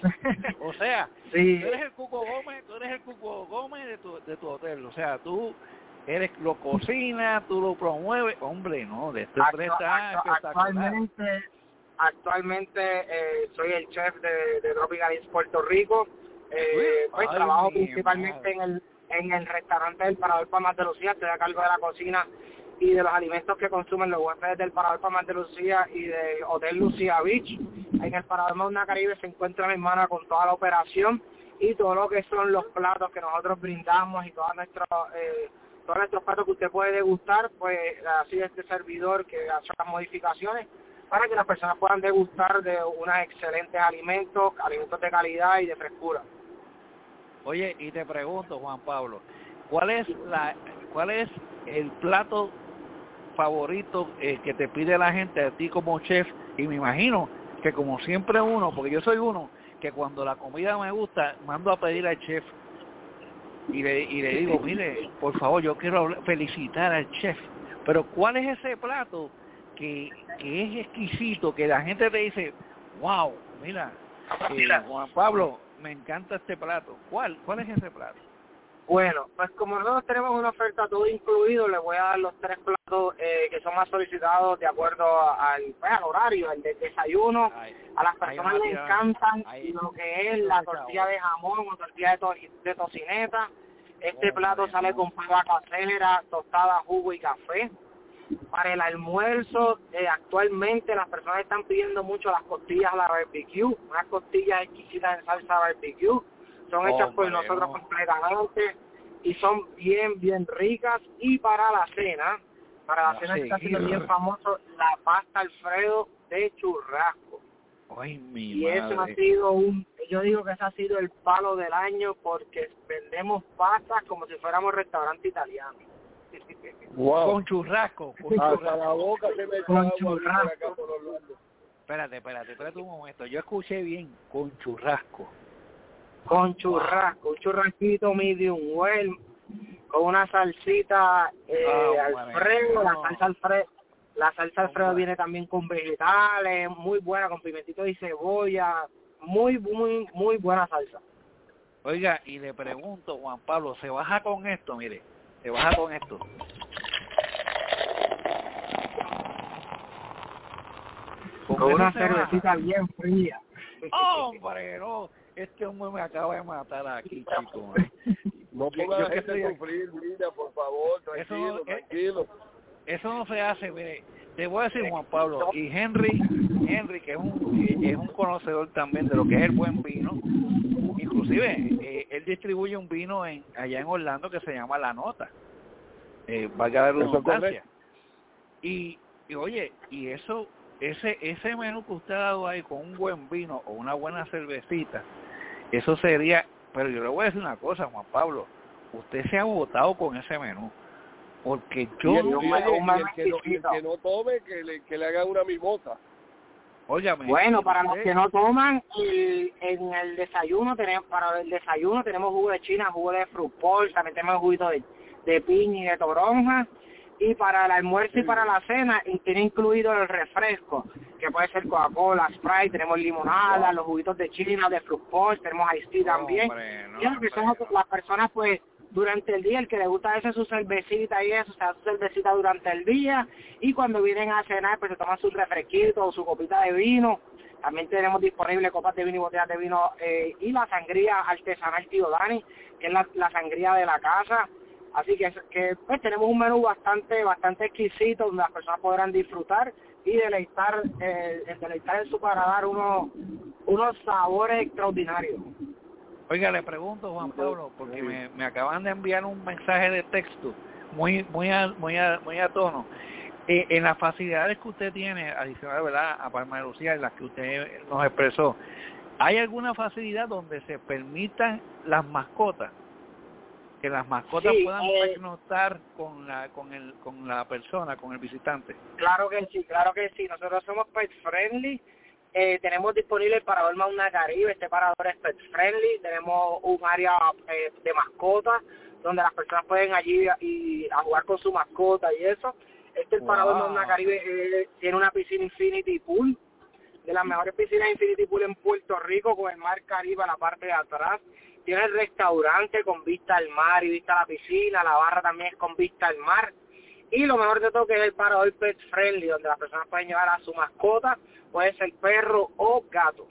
O sea, Sí. tú eres el Cuco Gómez, tú eres el Cuco Gómez de tu, de tu hotel, o sea, tú eres lo cocinas, tú lo promueves, hombre, no, de este hombre Actu- está actu- espectacular. actualmente actualmente eh, soy el chef de, de Tropical Eats Puerto Rico. Eh, pues Ay, trabajo mi principalmente madre. en el en el restaurante del Parador Palmas de Lucía. Estoy a cargo de la cocina y de los alimentos que consumen los huéspedes del Parador Palmas de Lucía y del Hotel Lucía Beach. En el Parador Mauna Caribe se encuentra mi hermana con toda la operación y todo lo que son los platos que nosotros brindamos y todos nuestros eh, todos nuestros platos que usted puede degustar, pues así este servidor que hace las modificaciones para que las personas puedan degustar de unos excelentes alimentos, alimentos de calidad y de frescura. Oye, y te pregunto, Juan Pablo, ¿cuál es la cuál es el plato favorito eh, que te pide la gente a ti como chef? Y me imagino que como siempre uno, porque yo soy uno, que cuando la comida me gusta, mando a pedir al chef y le, y le digo, mire, por favor, yo quiero hablar- felicitar al chef, pero ¿cuál es ese plato que, que es exquisito, que la gente te dice, wow, mira, eh, Juan Pablo, me encanta este plato? ¿Cuál cuál es ese plato? Bueno, pues como nosotros tenemos una oferta todo incluido, les voy a dar los tres platos eh, que son más solicitados de acuerdo al, pues, al horario, el del desayuno. Ay, A las ahí personas van a les tirar- encantan ahí- lo que es la tortilla de jamón o tortilla de, to de tocineta. Este Oh, plato madre, sale no. con pava casera, tostada, jugo y café. Para el almuerzo, eh, actualmente las personas están pidiendo mucho las costillas a la barbecue, unas costillas exquisitas en salsa barbecue. Son hechas por Hombre, nosotros no. completamente y son bien, bien ricas. Y para la cena, para la No, cena sí. está siendo bien famoso la pasta Alfredo de churrasco. Ay, mi Y eso ha madre. sido un, yo digo que ese ha sido el palo del año porque vendemos pastas como si fuéramos restaurante italiano. Wow. Con churrasco, con Hasta churrasco. la boca se me Con echaba agua churrasco. por acá por los lados. Espérate, espérate, espérate un momento. Yo escuché bien, con churrasco. Con churrasco, un churrasquito medium well, con una salsita eh, Ah, Alfredo, bueno. la salsa Alfredo, la salsa Alfredo viene también con vegetales, muy buena, con pimentito y cebolla, muy, muy, muy buena salsa. Oiga, y le pregunto, Juan Pablo, ¿se baja con esto? Mire, se baja con esto. Con eso una se baja. cervecita bien fría. ¡Hombre, no! Este hombre me acaba de matar aquí, chico. ¿eh? No Yo- ponga yo a la que gente estoy a aquí. sufrir, Linda, por favor, Eso tranquilo, no- eh, tranquilo. Eso no se hace, mire, te voy a decir, Juan Pablo, y Henry, Henry que es un es un conocedor también de lo que es el buen vino, inclusive eh, él distribuye un vino en allá en Orlando que se llama La Nota, eh, valga la Eso es redundancia, correcto. y, y oye, y eso, ese ese menú que usted ha dado ahí con un buen vino o una buena cervecita, eso sería, pero yo le voy a decir una cosa, Juan Pablo, usted se ha agotado con ese menú. Porque yo Y el, no y me- el- y el que no, y el que no tome, que le, que le haga una mimosa. óigame, Bueno, para los usted- que no toman, el- en el desayuno tenemos, para el desayuno tenemos jugo de china, jugo de fruit punch, también tenemos juguito de, de piña y de toronja. Y para el almuerzo y para la cena tiene incluido el refresco, que puede ser Coca-Cola, Sprite, tenemos limonada, wow. los juguitos de China, de Fruit Punch, tenemos Ice Tea también. Hombre, no, y lo que son no. las personas, pues, durante el día, el que le gusta ese su cervecita y eso, se hace su cervecita durante el día, y cuando vienen a cenar, pues se toman su refresquito o su copita de vino. También tenemos disponible copas de vino y botellas de vino, eh, y la sangría artesanal Tío Dani, que es la, la sangría de la casa. Así que, que pues tenemos un menú bastante bastante exquisito donde las personas podrán disfrutar y deleitar eh, deleitar en su paladar unos unos sabores extraordinarios. Oiga, le pregunto, Juan Pablo, porque me, me acaban de enviar un mensaje de texto muy muy a, muy a, muy a tono. Eh, en las facilidades que usted tiene, adicional, ¿verdad?, a Palma de Lucía, en las que usted nos expresó, ¿hay alguna facilidad donde se permitan las mascotas? Que las mascotas sí, puedan eh, pernoctar con la con el con la persona, con el visitante. Claro que sí, claro que sí. Nosotros somos pet friendly. Eh, tenemos disponible el parador Mauna Caribe. Este parador es pet friendly. Tenemos un área eh, de mascotas donde las personas pueden allí y a jugar con su mascota y eso. Este el wow. parador Mauna Caribe eh, tiene una piscina Infinity Pool, de las mejores piscinas Infinity Pool en Puerto Rico, con el mar Caribe a la parte de atrás. Tiene el restaurante con vista al mar y vista a la piscina, la barra también es con vista al mar. Y lo mejor de todo que es el parador pet friendly, donde las personas pueden llevar a su mascota, puede ser perro o gato.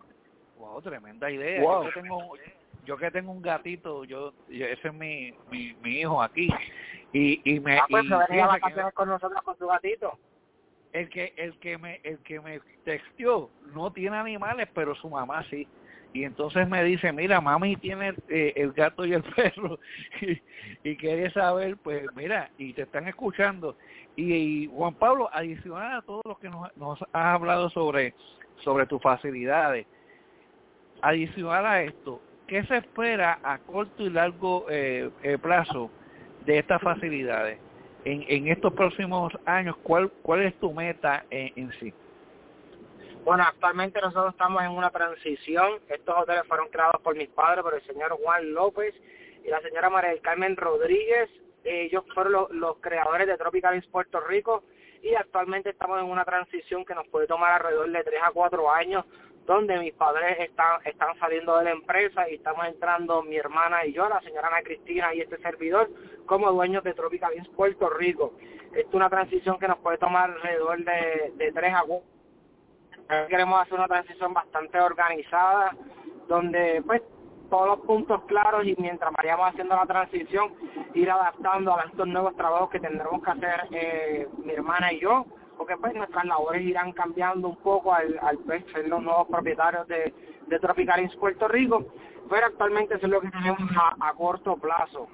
Wow, tremenda idea. Wow. Yo que tengo, yo que tengo un gatito, yo, yo ese es mi, mi, mi hijo aquí. Y, y me ah, pues y, se venía a vacaciones con nosotros con su gatito. El que el que me el que me texteó no tiene animales, pero su mamá sí. Y entonces me dice, mira, mami tiene eh, el gato y el perro, y, y quiere saber, pues mira, y te están escuchando. Y, y Juan Pablo, adicional a todo lo que nos, nos has hablado sobre, sobre tus facilidades, adicional a esto, ¿qué se espera a corto y largo eh, eh, plazo de estas facilidades? En, en estos próximos años, ¿cuál, cuál es tu meta en, en sí? Bueno, actualmente nosotros estamos en una transición. Estos hoteles fueron creados por mis padres, por el señor Juan López y la señora María del Carmen Rodríguez. Ellos fueron los, los creadores de Tropical Inn Puerto Rico y actualmente estamos en una transición que nos puede tomar alrededor de tres a cuatro años, donde mis padres están están saliendo de la empresa y estamos entrando mi hermana y yo, la señora Ana Cristina y este servidor, como dueños de Tropical Inn Puerto Rico. Esta es una transición que nos puede tomar alrededor de, de tres a cuatro. Queremos hacer una transición bastante organizada, donde pues todos los puntos claros, y mientras vayamos haciendo la transición, ir adaptando a estos nuevos trabajos que tendremos que hacer eh, mi hermana y yo, porque pues nuestras labores irán cambiando un poco al, al pues, ser los nuevos propietarios de, de Tropical Inn Puerto Rico, pero actualmente eso es lo que tenemos a, a corto plazo.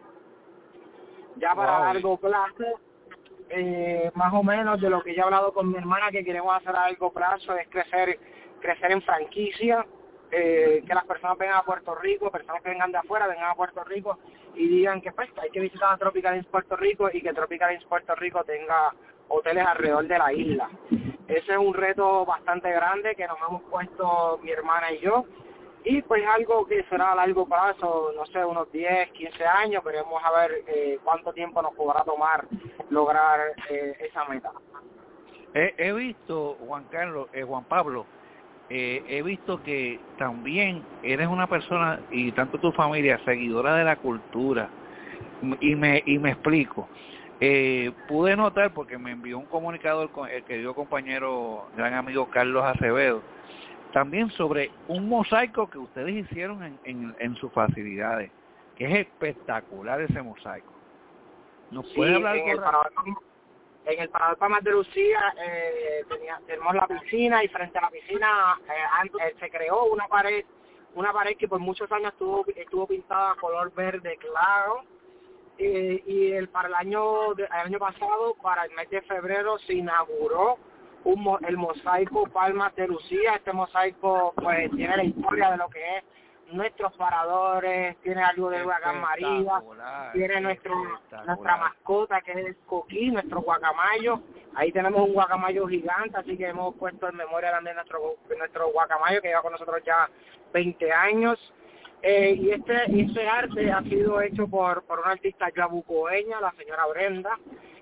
Ya para wow. largo plazo, Eh, más o menos de lo que yo he hablado con mi hermana, que queremos hacer a largo plazo es crecer crecer en franquicia, eh, que las personas vengan a Puerto Rico, personas que vengan de afuera vengan a Puerto Rico y digan que pues hay que visitar a Tropical Inn Puerto Rico y que Tropical Inn Puerto Rico tenga hoteles alrededor de la isla. Ese es un reto bastante grande que nos hemos puesto mi hermana y yo, y pues algo que será a largo plazo, no sé, unos diez, quince años, veremos a ver eh, cuánto tiempo nos podrá tomar lograr eh, esa meta. He, he visto, Juan Carlos, eh, Juan Pablo, eh, he visto que también eres una persona, y tanto tu familia, seguidora de la cultura, y me y me explico. Eh, pude notar, porque me envió un comunicador con el querido compañero, gran amigo Carlos Acevedo, también sobre un mosaico que ustedes hicieron en, en, en sus facilidades, que es espectacular ese mosaico. ¿Nos sí, puede hablar en el, parador, en el Parador Palmas de Lucía eh, tenía, tenemos la piscina, y frente a la piscina eh, antes, se creó una pared, una pared que por muchos años estuvo, estuvo pintada color verde claro, eh, y el, para el año, el año pasado, para el mes de febrero, se inauguró Un, el mosaico Palmas de Lucía. Este mosaico pues tiene la historia de lo que es nuestros paradores, tiene algo de Huracán María, tiene nuestro nuestra mascota que es el coquí, nuestro guacamayo. Ahí tenemos un guacamayo gigante, así que hemos puesto en memoria también nuestro nuestro guacamayo, que lleva con nosotros ya veinte años. Eh, y este este arte ha sido hecho por, por una artista yabucoeña, la señora Brenda.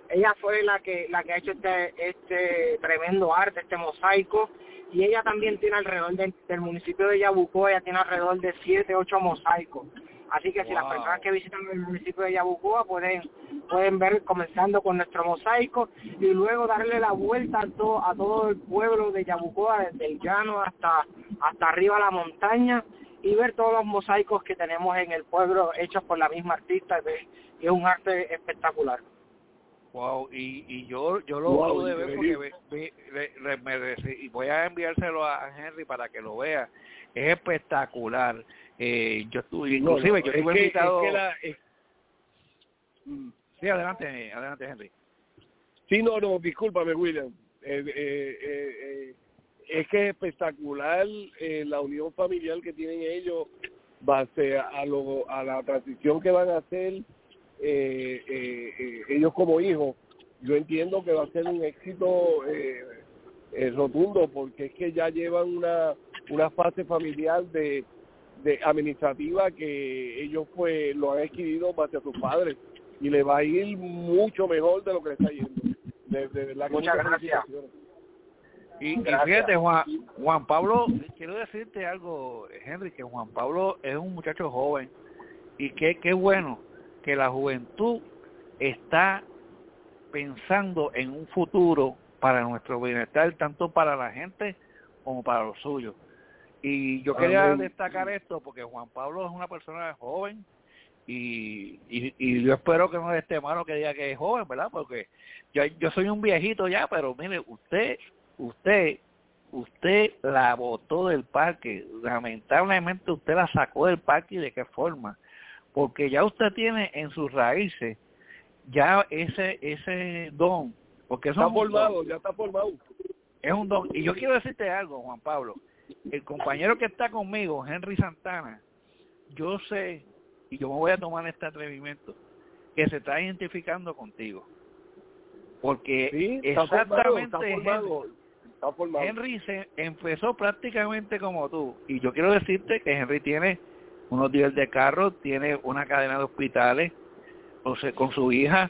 ella fue la que la que ha hecho este este tremendo arte, este mosaico, y ella también tiene alrededor de, del municipio de Yabucoa, ella tiene alrededor de siete, ocho mosaicos. Así que wow. Si las personas que visitan el municipio de Yabucoa pueden pueden ver comenzando con nuestro mosaico y luego darle la vuelta a todo, a todo el pueblo de Yabucoa, desde el llano hasta hasta arriba a la montaña, y ver todos los mosaicos que tenemos en el pueblo hechos por la misma artista, y es un arte espectacular. Wow, y, y yo yo lo wow, pude ver porque ve, ve, re, me, me, y voy a enviárselo a Henry para que lo vea. Es espectacular. Eh, yo estuve, inclusive, no, no, yo estuve que, invitado. Es que la, es... Sí, adelante, adelante, Henry. Sí, no, no, discúlpame, William. Eh, eh, eh, eh, es que es espectacular eh, la unión familiar que tienen ellos base a, lo, a la transición que van a hacer. Eh, eh, eh, ellos como hijos, yo entiendo que va a ser un éxito eh, eh, rotundo, porque es que ya llevan una una fase familiar de, de administrativa que ellos pues lo han adquirido base a sus padres, y le va a ir mucho mejor de lo que le está yendo. De, de verdad que muchas gracias. Y, y fíjate, Juan, Juan Pablo, quiero decirte algo, Henry, que Juan Pablo es un muchacho joven, y que qué bueno que la juventud está pensando en un futuro para nuestro bienestar, tanto para la gente como para los suyos. Y yo quería Amén. destacar esto porque Juan Pablo es una persona joven, y, y, y yo espero que no esté malo que diga que es joven, ¿verdad? Porque yo, yo soy un viejito ya, pero mire, usted, usted, usted la botó del parque. Lamentablemente usted la sacó del parque, ¿y de qué forma? Porque ya usted tiene en sus raíces ya ese ese don, porque eso está formado, ya está formado. Es un don. Y yo quiero decirte algo, Juan Pablo, el compañero que está conmigo, Henry Santana, yo sé, y yo me voy a tomar este atrevimiento, que se está identificando contigo, porque sí, está exactamente formado, está formado, está formado. Henry se empezó prácticamente como tú, y yo quiero decirte que Henry tiene unos días de carro, tiene una cadena de hospitales, o sea, con su hija,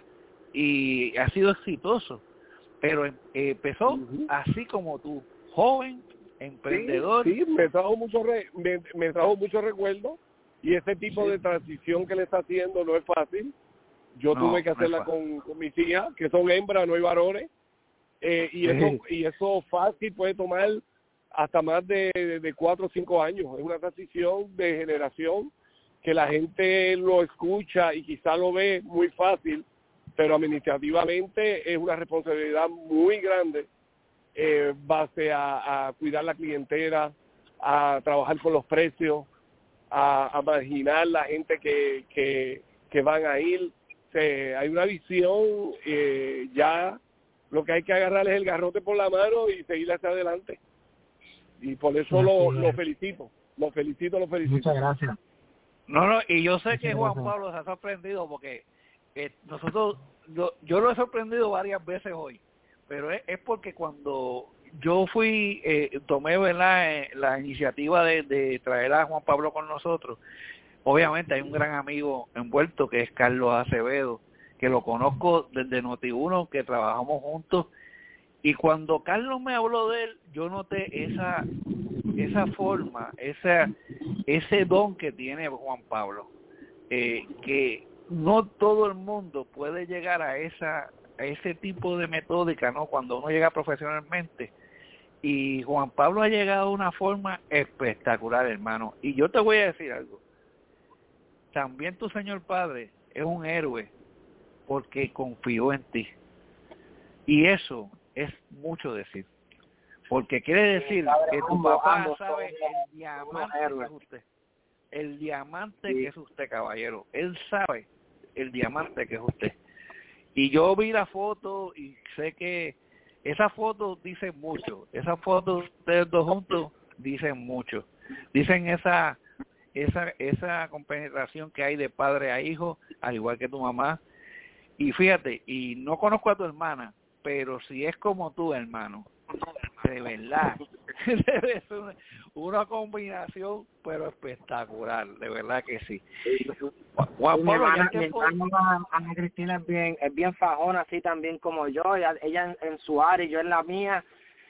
y ha sido exitoso, pero eh, empezó uh-huh. así como tú, joven, emprendedor. Sí, sí, me trajo mucho re, me, me trajo mucho recuerdo, y ese tipo sí. de transición que le está haciendo no es fácil. Yo no, tuve que hacerla no con, con mis hijas, que son hembras, no hay varones, eh, y sí. eso y eso fácil puede tomar hasta más de, de, de cuatro o cinco años. Es una transición de generación que la gente lo escucha y quizá lo ve muy fácil, pero administrativamente es una responsabilidad muy grande, eh, base a, a cuidar la clientela, a trabajar con los precios, a, a marginar la gente que, que, que van a ir. Se, hay una visión, eh, ya lo que hay que agarrar es el garrote por la mano y seguir hacia adelante. Y por eso lo, lo felicito, lo felicito, lo felicito. Muchas gracias. No, no, y yo sé que Juan Pablo se ha sorprendido porque eh, nosotros, yo, yo lo he sorprendido varias veces hoy, pero es, es porque cuando yo fui, eh, tomé ¿verdad? Eh, la iniciativa de, de traer a Juan Pablo con nosotros, obviamente hay un gran amigo envuelto que es Carlos Acevedo, que lo conozco desde Noti uno, que trabajamos juntos, y cuando Carlos me habló de él, yo noté esa esa forma, esa ese don que tiene Juan Pablo, eh, que no todo el mundo puede llegar a esa a ese tipo de metódica, ¿no? Cuando uno llega profesionalmente, y Juan Pablo ha llegado de una forma espectacular, hermano. Y yo te voy a decir algo, también tu señor padre es un héroe porque confió en ti, y eso es mucho decir, porque quiere decir que tu papá sabe el diamante que es usted, el diamante que es usted, caballero. Él sabe el diamante que es usted. Y yo vi la foto y sé que esa foto dice mucho, esa foto de ustedes dos juntos dicen mucho, dicen esa esa esa compenetración que hay de padre a hijo, al igual que tu mamá. Y fíjate, y no conozco a tu hermana, pero si es como tú, hermano, de verdad, debe ser una, una combinación, pero espectacular, de verdad que sí. Juan Pablo, mi hermana, mi hermana Ana Cristina es bien, es bien fajona, así también como yo, ella, ella en, en su área y yo en la mía,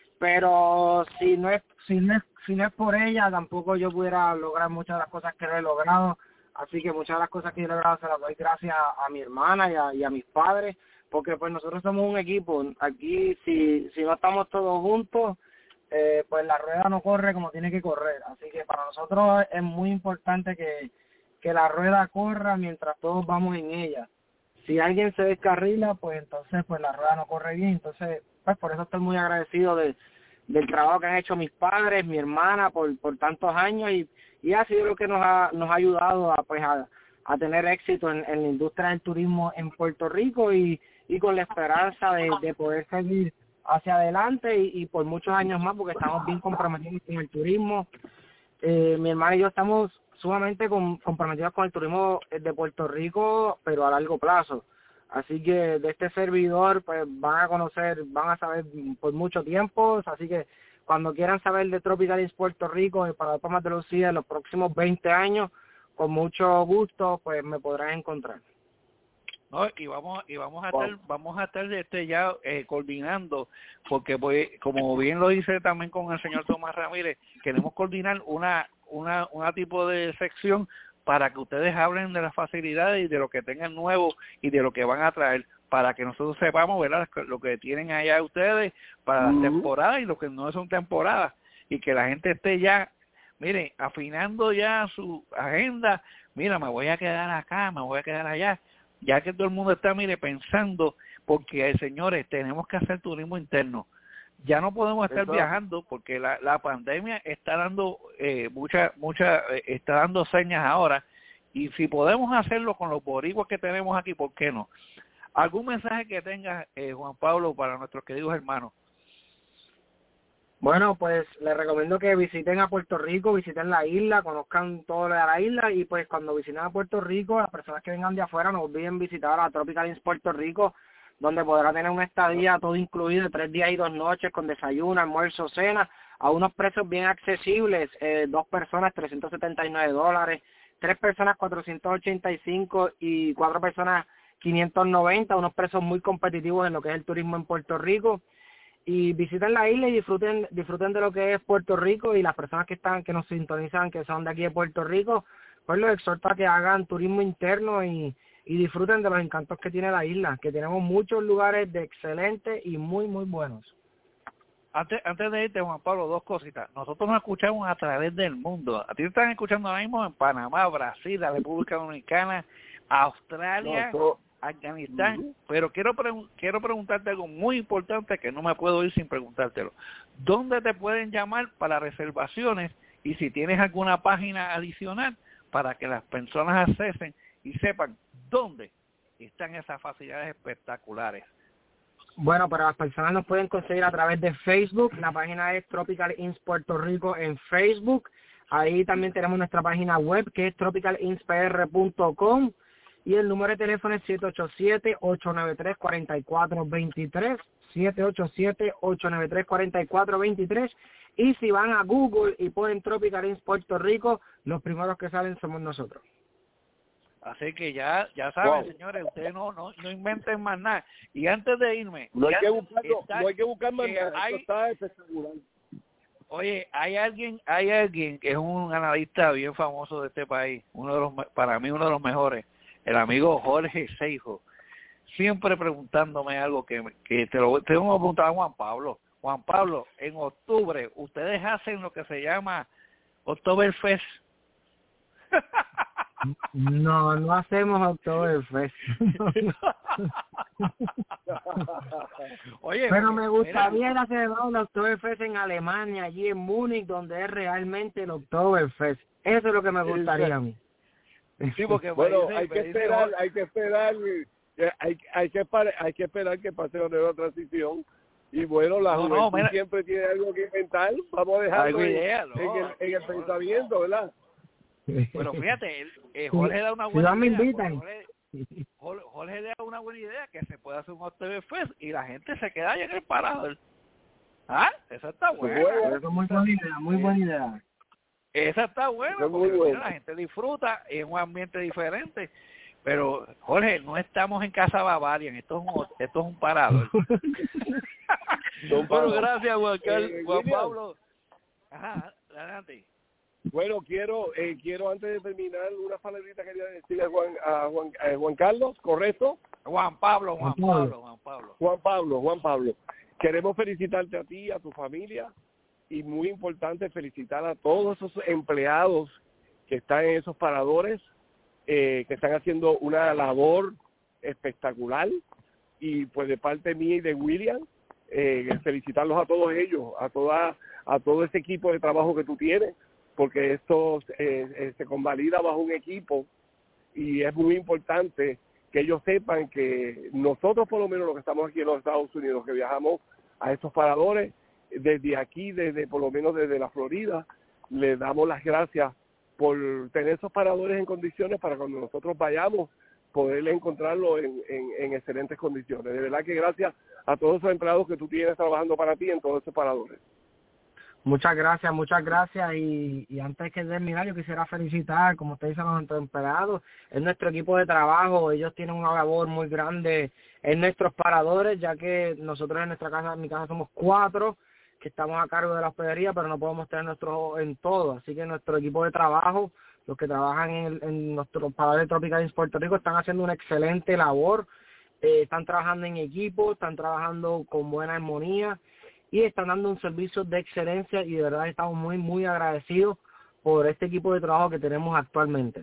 pero si no es, si no es, si no es por ella, tampoco yo pudiera lograr muchas de las cosas que he logrado. Así que muchas de las cosas que yo he logrado se las doy gracias a, a mi hermana y a, y a mis padres, porque pues nosotros somos un equipo. Aquí si si no estamos todos juntos, eh, pues la rueda no corre como tiene que correr. Así que para nosotros es muy importante que, que la rueda corra mientras todos vamos en ella. Si alguien se descarrila, pues entonces pues la rueda no corre bien. Entonces, pues por eso estoy muy agradecido de, del trabajo que han hecho mis padres, mi hermana por, por tantos años y, y ha sido lo que nos ha, nos ha ayudado a pues a, a tener éxito en, en la industria del turismo en Puerto Rico y, y con la esperanza de, de poder seguir hacia adelante y, y por muchos años más porque estamos bien comprometidos con el turismo. Eh, mi hermana y yo estamos sumamente con, comprometidos con el turismo de Puerto Rico, pero a largo plazo. Así que de este servidor pues van a conocer, van a saber por mucho tiempo, así que cuando quieran saber de Tropical Ins Puerto Rico y para Palmas de Lucía en los próximos veinte años, con mucho gusto pues me podrán encontrar. No, y vamos y vamos a estar vamos a estar este ya eh, coordinando porque voy, como bien lo dice también con el señor Tomás Ramírez, queremos coordinar una una una tipo de sección para que ustedes hablen de las facilidades y de lo que tengan nuevo y de lo que van a traer, para que nosotros sepamos, ¿verdad?, lo que tienen allá ustedes para las uh-huh. temporadas y lo que no son temporadas, y que la gente esté ya, miren, afinando ya su agenda. Mira, me voy a quedar acá, me voy a quedar allá, ya que todo el mundo está, mire, pensando, porque, señores, tenemos que hacer turismo interno. Ya no podemos estar Eso. viajando porque la, la pandemia está dando eh, mucha, mucha, eh, está dando señas ahora, y si podemos hacerlo con los boricuas que tenemos aquí, ¿por qué no? ¿Algún mensaje que tenga eh, Juan Pablo para nuestros queridos hermanos? Bueno, pues les recomiendo que visiten a Puerto Rico, visiten la isla, conozcan todo lo de la isla y pues cuando visiten a Puerto Rico, las personas que vengan de afuera no olviden visitar a Tropical Ins Puerto Rico, donde podrá tener una estadía todo incluido de tres días y dos noches con desayuno, almuerzo, cena, a unos precios bien accesibles, eh, dos personas trescientos setenta y nueve dólares, tres personas cuatrocientos ochenta y cinco y cuatro personas quinientos noventa, unos precios muy competitivos en lo que es el turismo en Puerto Rico. Y visiten la isla y disfruten disfruten de lo que es Puerto Rico, y las personas que están que nos sintonizan, que son de aquí de Puerto Rico, pues los exhorto a que hagan turismo interno y, y disfruten de los encantos que tiene la isla, que tenemos muchos lugares de excelentes y muy, muy buenos. Antes, antes de irte, Juan Pablo, dos cositas. Nosotros nos escuchamos a través del mundo. A ti te están escuchando ahora mismo en Panamá, Brasil, la República Dominicana, Australia, no, Afganistán, uh-huh. pero quiero pre- quiero preguntarte algo muy importante que no me puedo ir sin preguntártelo. ¿Dónde te pueden llamar para reservaciones y si tienes alguna página adicional para que las personas accesen y sepan dónde están esas facilidades espectaculares? Bueno, para las personas nos pueden conseguir a través de Facebook. La página es Tropical Ins Puerto Rico en Facebook. Ahí también tenemos nuestra página web que es tropical ins p r punto com. Y el número de teléfono es siete ocho siete, ocho nueve tres, cuatro cuatro dos tres, siete ocho siete, ocho nueve tres, cuatro cuatro dos tres. Y si van a Google y ponen Tropical Ins Puerto Rico, los primeros que salen somos nosotros. Así que ya ya saben, wow. señores, ustedes no, no no inventen más nada. Y antes de irme... No hay ya, que buscarlo, está, no hay que buscar más nada, hay, esto está espectacular. Oye, hay alguien hay alguien que es un analista bien famoso de este país, uno de los para mí uno de los mejores, el amigo Jorge Seijo, siempre preguntándome algo que, que te lo tengo que preguntar a Juan Pablo. Juan Pablo, en octubre, ¿ustedes hacen lo que se llama Oktoberfest? No, no hacemos Oktoberfest. Oye, pero me gustaría mira, hacer un Oktoberfest en Alemania, allí en Múnich, donde es realmente el Oktoberfest. Eso es lo que me gustaría a mí. Sí, porque bueno, dice, hay que esperar, dice, hay que esperar, hay, hay que esperar, hay que esperar que pase la nueva transición. Y bueno, la no, juventud no, siempre tiene algo que inventar. Vamos a dejarlo en, idea, no, en el, en el pensamiento, ¿verdad? Pero fíjate, eh, Jorge da una buena si idea. Me invitan. Jorge, Jorge da una buena idea que se puede hacer un Oktoberfest y la gente se queda allá en el parador. Ah, esa está buena. Eso es muy buena idea, muy buena idea. Esa está buena, Eso es porque muy bueno. mira, la gente disfruta en un ambiente diferente. Pero, Jorge, no estamos en Casa Bavarian, esto es un, esto es un parador. Bueno, gracias, Juan, Carlos, Eh, Juan William. Pablo. Ajá, adelante. Bueno, quiero eh, quiero antes de terminar una palabrita quería decirle a Juan, a Juan, a Juan Carlos, ¿correcto? Juan Pablo, Juan Juan Pablo. Pablo, Juan Pablo. Juan Pablo, Juan Pablo. Queremos felicitarte a ti, a tu familia y muy importante felicitar a todos esos empleados que están en esos paradores, eh, que están haciendo una labor espectacular y pues de parte mía y de William, eh, felicitarlos a todos ellos, a toda a todo ese equipo de trabajo que tú tienes, porque esto eh, eh, se convalida bajo un equipo y es muy importante que ellos sepan que nosotros, por lo menos los que estamos aquí en los Estados Unidos, que viajamos a estos paradores, desde aquí, desde por lo menos desde la Florida, les damos las gracias por tener esos paradores en condiciones para cuando nosotros vayamos, poder encontrarlo en, en, en excelentes condiciones. De verdad que gracias a todos esos empleados que tú tienes trabajando para ti en todos esos paradores. Muchas gracias, muchas gracias. Y, y antes que terminar, yo quisiera felicitar, como usted dice, a nuestros empleados. Es nuestro equipo de trabajo. Ellos tienen una labor muy grande en nuestros paradores, ya que nosotros en nuestra casa, en mi casa, somos cuatro que estamos a cargo de la hospedería, pero no podemos tener nuestro ojo en todo. Así que nuestro equipo de trabajo, los que trabajan en, el, en nuestros paradores tropicales en Puerto Rico, están haciendo una excelente labor. Eh, están trabajando en equipo, están trabajando con buena armonía y están dando un servicio de excelencia, y de verdad estamos muy, muy agradecidos por este equipo de trabajo que tenemos actualmente.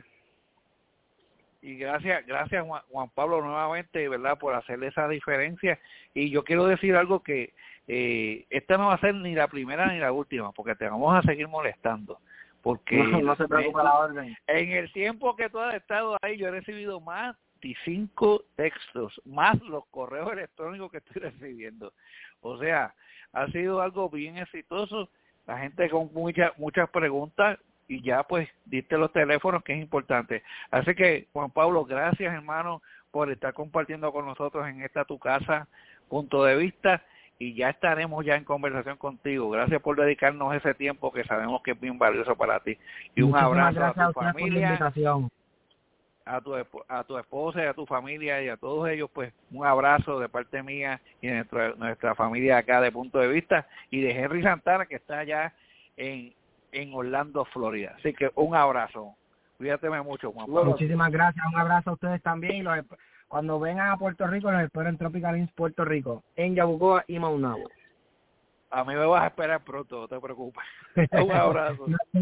Y gracias, gracias Juan, Juan Pablo nuevamente, ¿verdad?, por hacerle esa diferencia. Y yo quiero decir algo que eh, esta no va a ser ni la primera ni la última, porque te vamos a seguir molestando. Porque No, no se preocupe, la orden. En el tiempo que tú has estado ahí, yo he recibido más de cinco textos, más los correos electrónicos que estoy recibiendo. O sea, ha sido algo bien exitoso, la gente con muchas muchas preguntas, y ya pues diste los teléfonos, que es importante. Así que, Juan Pablo, gracias, hermano, por estar compartiendo con nosotros en esta tu casa punto de vista, y ya estaremos ya en conversación contigo. Gracias por dedicarnos ese tiempo que sabemos que es bien valioso para ti. Y un Muchísimas abrazo a tu a familia, por a tu a tu esposa y a tu familia y a todos ellos, pues un abrazo de parte mía y de nuestra, nuestra familia acá de Punto de Vista, y de Henry Santana, que está allá en, en Orlando, Florida. Así que un abrazo. Cuídate mucho, Juan Pablo. Muchísimas gracias, un abrazo a ustedes también. Y los, cuando vengan a Puerto Rico, los espero en Tropical Inn Puerto Rico, en Yabucoa y Maunabo. A mí me vas a esperar pronto, no te preocupes. Un abrazo.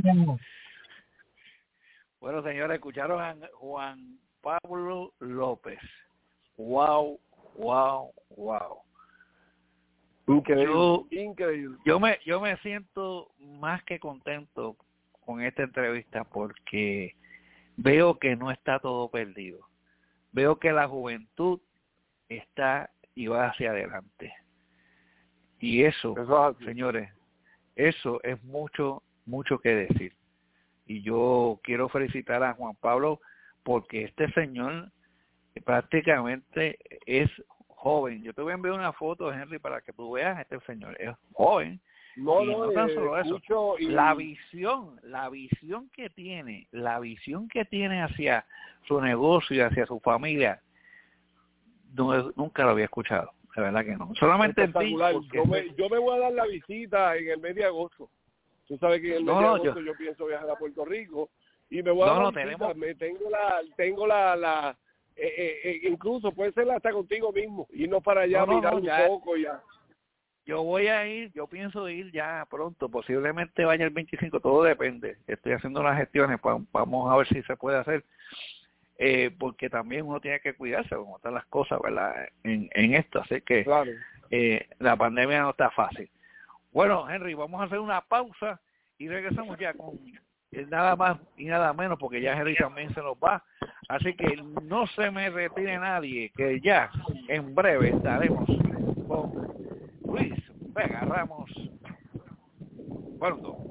Bueno, señores, escucharon a Juan Pablo López. Wow, wow, wow. Increíble, Yo, increíble. Yo me, yo me siento más que contento con esta entrevista, porque veo que no está todo perdido. Veo que la juventud está y va hacia adelante. Y eso, eso señores, eso es mucho, mucho que decir. Y yo quiero felicitar a Juan Pablo, porque este señor prácticamente es joven. Yo te voy a enviar una foto, Henry, para que tú veas a este señor. Es joven. No, y no, no tan eh, solo eso. mucho y... La visión, la visión que tiene, la visión que tiene hacia su negocio y hacia su familia, no, nunca lo había escuchado. De verdad que no. Solamente en ti. Yo me, yo me voy a dar la visita en el mes de agosto. Tú sabes que en el mes no, de no, agosto yo, yo pienso viajar a Puerto Rico y me voy a no, dar no, la visita. tenemos... Me tengo la, tengo la, la eh, eh, eh, incluso puede ser hasta contigo mismo, irnos para allá, no, no, mirar no, un ya, poco ya. Yo voy a ir, yo pienso ir ya pronto, posiblemente vaya el veinticinco, todo depende. Estoy haciendo las gestiones, pa, vamos a ver si se puede hacer. Eh, porque también uno tiene que cuidarse como están las cosas, ¿verdad? En, en esto, así que claro. eh, la pandemia no está fácil. Bueno, Henry, vamos a hacer una pausa y regresamos ya con eh, nada más y nada menos, porque ya Henry también se nos va. Así que no se me retire nadie, que ya en breve estaremos con Luis Vega Ramos pronto.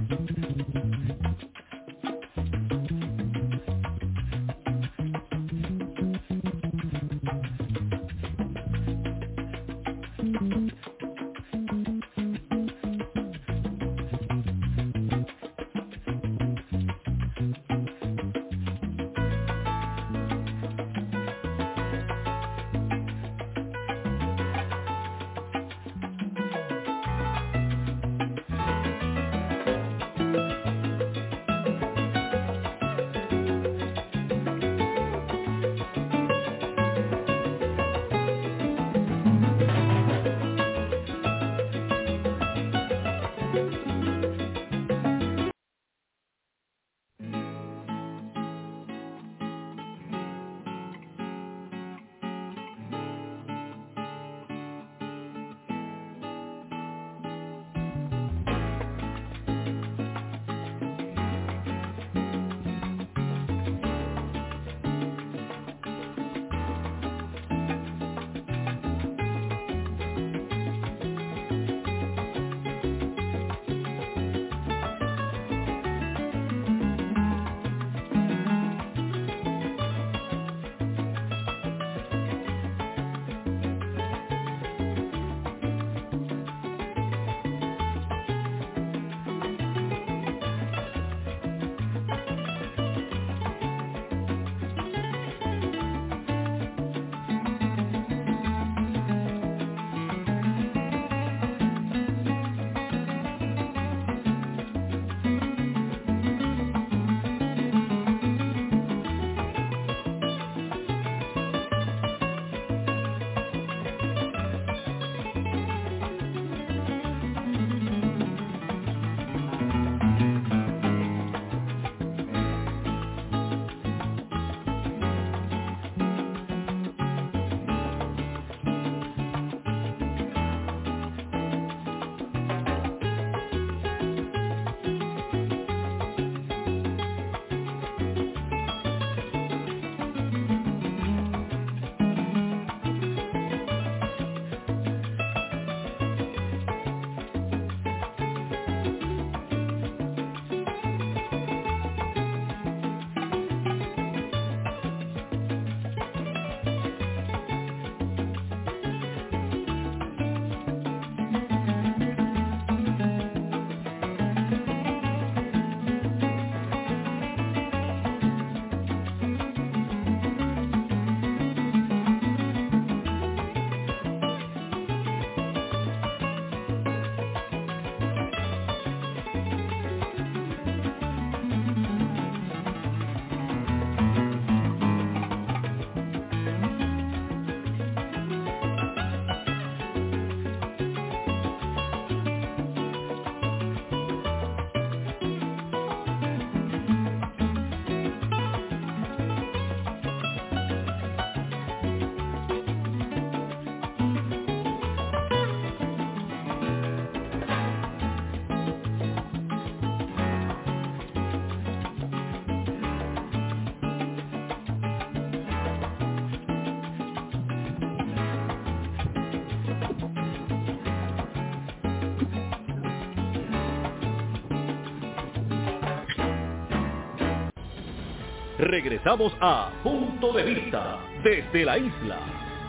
Regresamos a Punto de Vista desde la isla.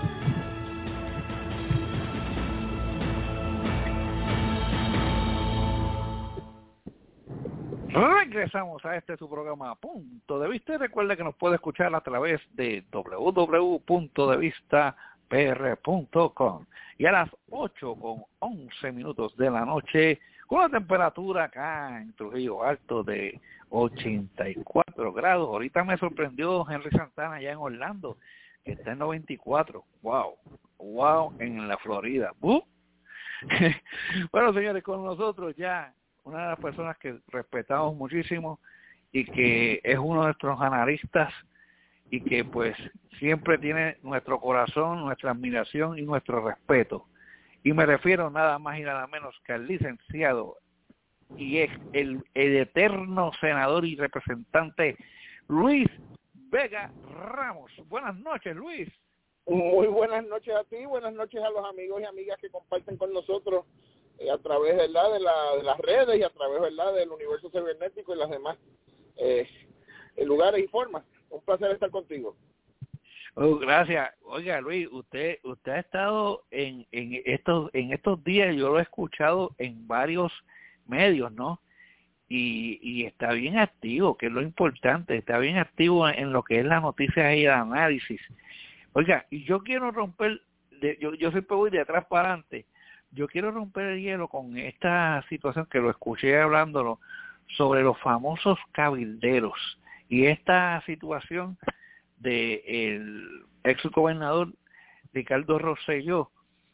Regresamos a este su programa Punto de Vista y recuerde que nos puede escuchar a través de doble u doble u doble u punto de vista p r punto com y a las ocho con once minutos de la noche con la temperatura acá en Trujillo Alto de ochenta y cuatro grados. Ahorita me sorprendió Henry Santana allá en Orlando, que está en noventa y cuatro. Wow, wow, en la Florida. ¿Uh? Bueno, señores, con nosotros ya una de las personas que respetamos muchísimo y que es uno de nuestros analistas y que pues siempre tiene nuestro corazón, nuestra admiración y nuestro respeto. Y me refiero nada más y nada menos que al licenciado y es el, el eterno senador y representante Luis Vega Ramos. Buenas noches, Luis. Muy buenas noches a ti, buenas noches a los amigos y amigas que comparten con nosotros eh, a través, ¿verdad?, de, la, de las redes y a través, ¿verdad?, del universo cibernético y las demás eh, lugares y formas. Un placer estar contigo. Oh, gracias. Oiga, Luis, usted usted ha estado en, en estos en estos días, yo lo he escuchado en varios medios, ¿no? Y, y está bien activo, que es lo importante, está bien activo en lo que es la noticia y el análisis. Oiga, y yo quiero romper, de, yo, yo siempre voy de atrás para adelante, yo quiero romper el hielo con esta situación que lo escuché hablándolo sobre los famosos cabilderos y esta situación de el ex gobernador Ricardo Rosselló,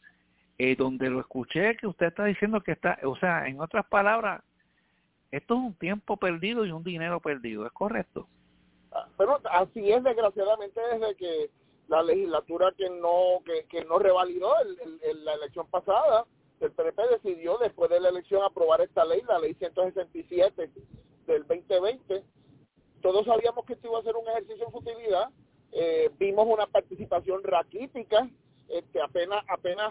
eh, donde lo escuché que usted está diciendo que está, o sea, en otras palabras, esto es un tiempo perdido y un dinero perdido, ¿es correcto? Pero así es, desgraciadamente, desde que la legislatura que no que, que no revalidó el, el, el, la elección pasada, el P N P decidió después de la elección aprobar esta ley, la ley ciento sesenta y siete del veinte veinte. Todos sabíamos que esto iba a ser un ejercicio en futilidad, eh, vimos una participación raquítica, este, apenas apenas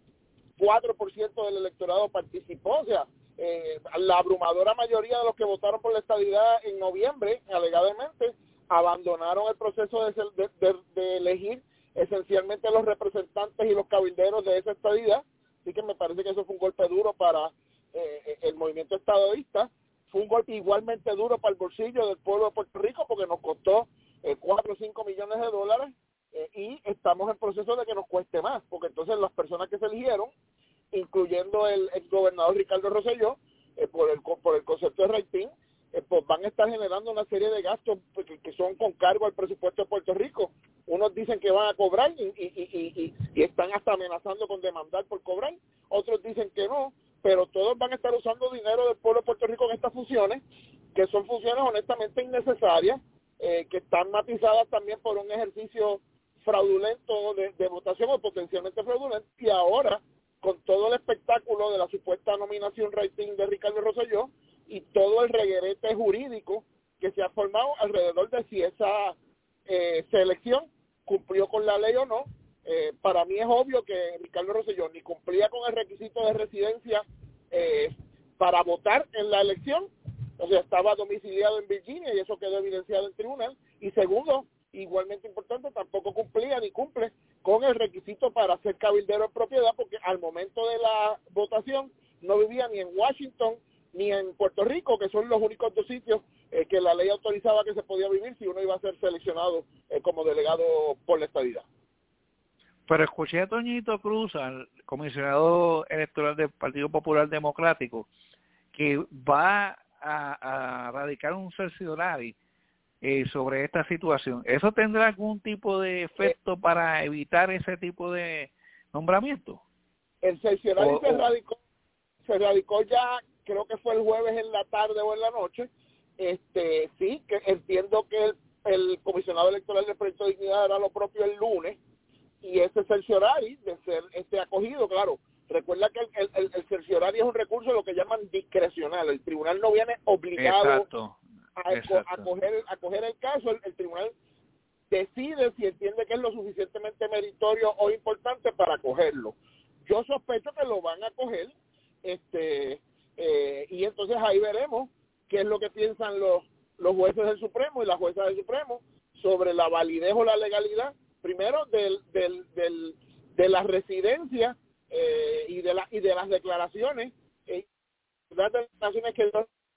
cuatro por ciento del electorado participó, o sea, eh, la abrumadora mayoría de los que votaron por la estadidad en noviembre, alegadamente, abandonaron el proceso de, de, de, de elegir esencialmente los representantes y los cabilderos de esa estadidad, así que me parece que eso fue un golpe duro para eh, el movimiento estadista. Fue un golpe igualmente duro para el bolsillo del pueblo de Puerto Rico porque nos costó eh, cuatro o cinco millones de dólares eh, y estamos en proceso de que nos cueste más, porque entonces las personas que se eligieron, incluyendo el exgobernador Ricardo Rosselló, eh, por el por el concepto de rating, eh, pues van a estar generando una serie de gastos que, que son con cargo al presupuesto de Puerto Rico. Unos dicen que van a cobrar y, y, y, y, y están hasta amenazando con demandar por cobrar, otros dicen que no, pero todos van a estar usando dinero del pueblo de Puerto Rico en estas funciones, que son funciones honestamente innecesarias, eh, que están matizadas también por un ejercicio fraudulento de, de votación o potencialmente fraudulento, y ahora con todo el espectáculo de la supuesta nominación rating de Ricardo Rosselló y todo el reguerete jurídico que se ha formado alrededor de si esa eh, selección cumplió con la ley o no. Eh, para mí es obvio que Ricardo Rosselló ni cumplía con el requisito de residencia eh, para votar en la elección, o sea, estaba domiciliado en Virginia y eso quedó evidenciado en tribunal, y segundo, igualmente importante, tampoco cumplía ni cumple con el requisito para ser cabildero en propiedad, porque al momento de la votación no vivía ni en Washington ni en Puerto Rico, que son los únicos dos sitios eh, que la ley autorizaba que se podía vivir si uno iba a ser seleccionado eh, como delegado por la estadidad. Pero escuché a Toñito Cruz, al comisionado electoral del Partido Popular Democrático, que va a, a radicar un cerciorari eh, sobre esta situación. ¿Eso tendrá algún tipo de efecto para evitar ese tipo de nombramiento? El cerciorari o, se, o... radicó, se radicó ya, creo que fue el jueves en la tarde o en la noche. Este, sí, que entiendo que el, el comisionado electoral del Proyecto de Dignidad hará lo propio el lunes, y ese cerciorari de ser este acogido, claro, recuerda que el, el, el cerciorari es un recurso lo que llaman discrecional, el tribunal no viene obligado exacto, a, exacto. a, coger, a coger el caso, el, el tribunal decide si entiende que es lo suficientemente meritorio o importante para acogerlo. Yo sospecho que lo van a coger, este eh, y entonces ahí veremos qué es lo que piensan los, los jueces del Supremo y las juezas del Supremo sobre la validez o la legalidad, primero del, del, del de la residencia eh, y de la y de las declaraciones eh, las declaraciones que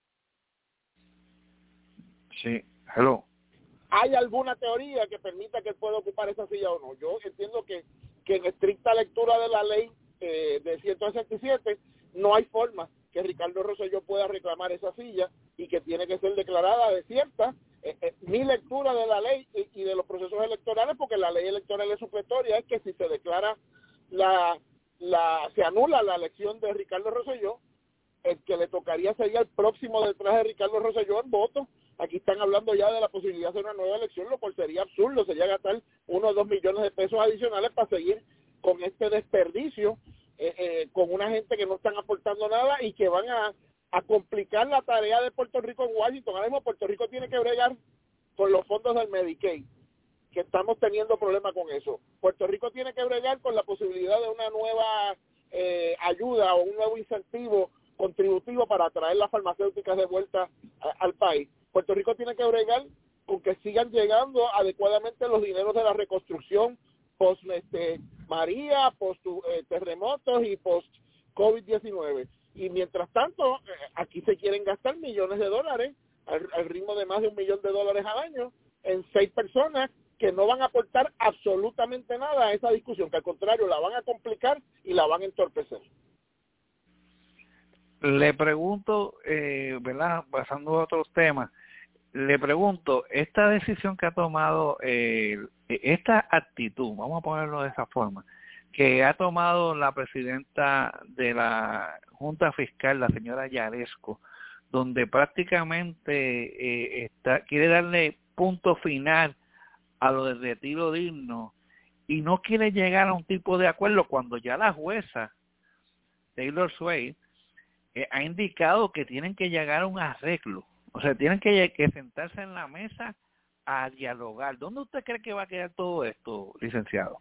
sí, hello. ¿Hay alguna teoría que permita que él pueda ocupar esa silla o no? Yo entiendo que, que en estricta lectura de la ley eh, de ciento sesenta y siete no hay forma que Ricardo Rosselló pueda reclamar esa silla y que tiene que ser declarada desierta. Eh, eh, mi lectura de la ley y, y de los procesos electorales, porque la ley electoral es supletoria, es que si se declara la, la se anula la elección de Ricardo Rosselló, el que le tocaría sería el próximo detrás de Ricardo Rosselló en votos. Aquí están hablando ya de la posibilidad de una nueva elección, lo cual sería absurdo, sería gastar uno o dos millones de pesos adicionales para seguir con este desperdicio, eh, eh, con una gente que no están aportando nada y que van a, a complicar la tarea de Puerto Rico en Washington. Ahora mismo Puerto Rico tiene que bregar con los fondos del Medicaid, que estamos teniendo problemas con eso. Puerto Rico tiene que bregar con la posibilidad de una nueva eh, ayuda o un nuevo incentivo contributivo para atraer las farmacéuticas de vuelta a, al país. Puerto Rico tiene que bregar con que sigan llegando adecuadamente los dineros de la reconstrucción post este, María, post eh, terremotos y post COVID diecinueve. Y mientras tanto, eh, aquí se quieren gastar millones de dólares al, al ritmo de más de un millón de dólares al año en seis personas que no van a aportar absolutamente nada a esa discusión, que al contrario la van a complicar y la van a entorpecer. Le pregunto, eh, ¿verdad? Pasando a otros temas, le pregunto, esta decisión que ha tomado, eh, esta actitud, vamos a ponerlo de esa forma, que ha tomado la presidenta de la Junta Fiscal, la señora Yaresco, donde prácticamente eh, está, quiere darle punto final a lo del retiro digno y no quiere llegar a un tipo de acuerdo cuando ya la jueza Taylor Swain eh, ha indicado que tienen que llegar a un arreglo, o sea, tienen que, que sentarse en la mesa a dialogar. ¿Dónde usted cree que va a quedar todo esto, licenciado?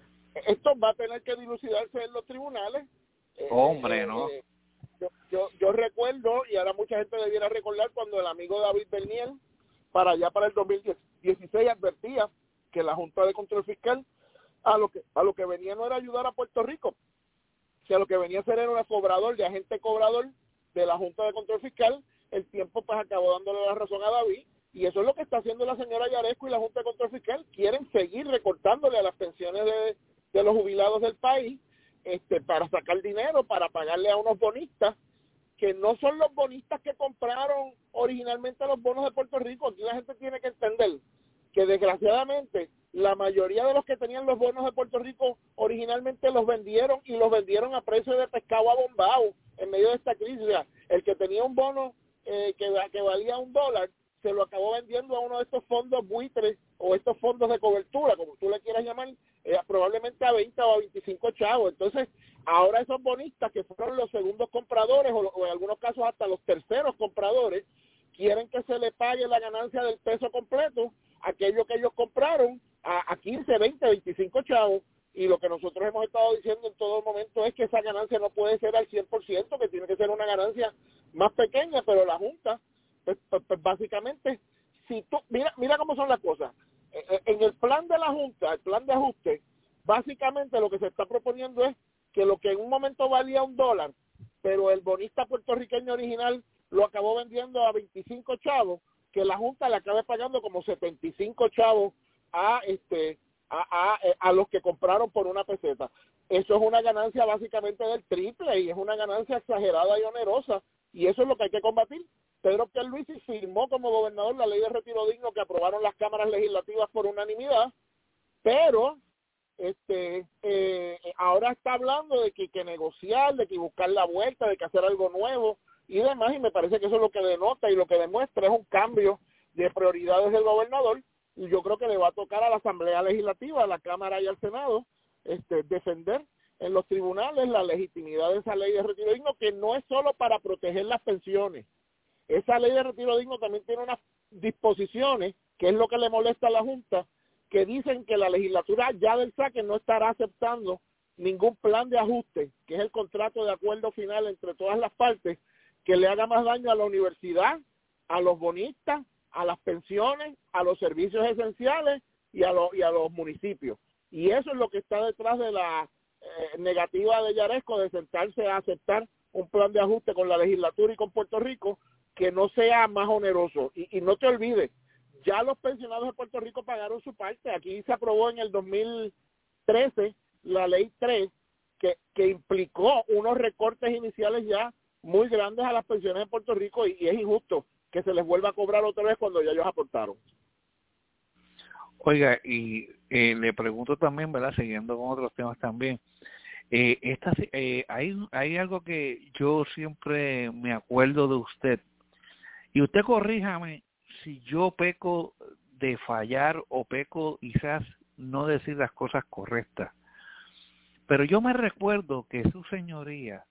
Esto va a tener que dilucidarse en los tribunales. Hombre, eh, ¿no? Eh, yo, yo, yo recuerdo, y ahora mucha gente debiera recordar, cuando el amigo David Bernier, para allá para el dos mil dieciséis, advertía que la Junta de Control Fiscal a lo que a lo que venía no era ayudar a Puerto Rico, que a lo que venía a ser era un cobrador, de agente cobrador de la Junta de Control Fiscal. El tiempo pues acabó dándole la razón a David, y eso es lo que está haciendo la señora Yaresco y la Junta de Control Fiscal. Quieren seguir recortándole a las pensiones de, de los jubilados del país, este para sacar dinero, para pagarle a unos bonistas, que no son los bonistas que compraron originalmente los bonos de Puerto Rico. Aquí la gente tiene que entender que desgraciadamente la mayoría de los que tenían los bonos de Puerto Rico originalmente los vendieron, y los vendieron a precio de pescado abombado en medio de esta crisis. O sea, el que tenía un bono eh, que, que valía un dólar, se lo acabó vendiendo a uno de estos fondos buitres o estos fondos de cobertura, como tú le quieras llamar, eh, probablemente a veinte o a veinticinco chavos. Entonces, ahora esos bonistas que fueron los segundos compradores, o, o en algunos casos hasta los terceros compradores, quieren que se le pague la ganancia del peso completo, aquello que ellos compraron, a, a quince, veinte, veinticinco chavos. Y lo que nosotros hemos estado diciendo en todo momento es que esa ganancia no puede ser al cien por ciento, que tiene que ser una ganancia más pequeña, pero la Junta, pues, pues, pues básicamente, si tú, mira, mira cómo son las cosas. En el plan de la Junta, el plan de ajuste, básicamente lo que se está proponiendo es que lo que en un momento valía un dólar, pero el bonista puertorriqueño original lo acabó vendiendo a veinticinco chavos, que la Junta le acabe pagando como setenta y cinco chavos a este a, a, a los que compraron por una peseta. Eso es una ganancia básicamente del triple, y es una ganancia exagerada y onerosa, y eso es lo que hay que combatir. Pedro Pierluisi firmó como gobernador la ley de retiro digno que aprobaron las cámaras legislativas por unanimidad, pero este eh, ahora está hablando de que hay que negociar, de que buscar la vuelta, de que hacer algo nuevo y demás, y me parece que eso es lo que denota y lo que demuestra es un cambio de prioridades del gobernador. Y yo creo que le va a tocar a la Asamblea Legislativa, a la Cámara y al Senado, este, defender en los tribunales la legitimidad de esa ley de retiro digno, que no es solo para proteger las pensiones. Esa ley de retiro digno también tiene unas disposiciones, que es lo que le molesta a la Junta, que dicen que la legislatura ya del saque no estará aceptando ningún plan de ajuste, que es el contrato de acuerdo final entre todas las partes, que le haga más daño a la universidad, a los bonistas, a las pensiones, a los servicios esenciales y a, lo, y a los municipios. Y eso es lo que está detrás de la eh, negativa de Yaresco de sentarse a aceptar un plan de ajuste con la legislatura y con Puerto Rico que no sea más oneroso. Y, y no te olvides, ya los pensionados de Puerto Rico pagaron su parte. Aquí se aprobó en el dos mil trece la ley tres, que, que implicó unos recortes iniciales ya muy grandes a las pensiones de Puerto Rico, y, y es injusto que se les vuelva a cobrar otra vez cuando ya ellos aportaron. Oiga, y eh, le pregunto también, ¿verdad? Siguiendo con otros temas también, eh, esta, eh, hay, hay algo que yo siempre me acuerdo de usted, y usted corríjame si yo peco de fallar o peco quizás no decir las cosas correctas, pero yo me recuerdo que su señoría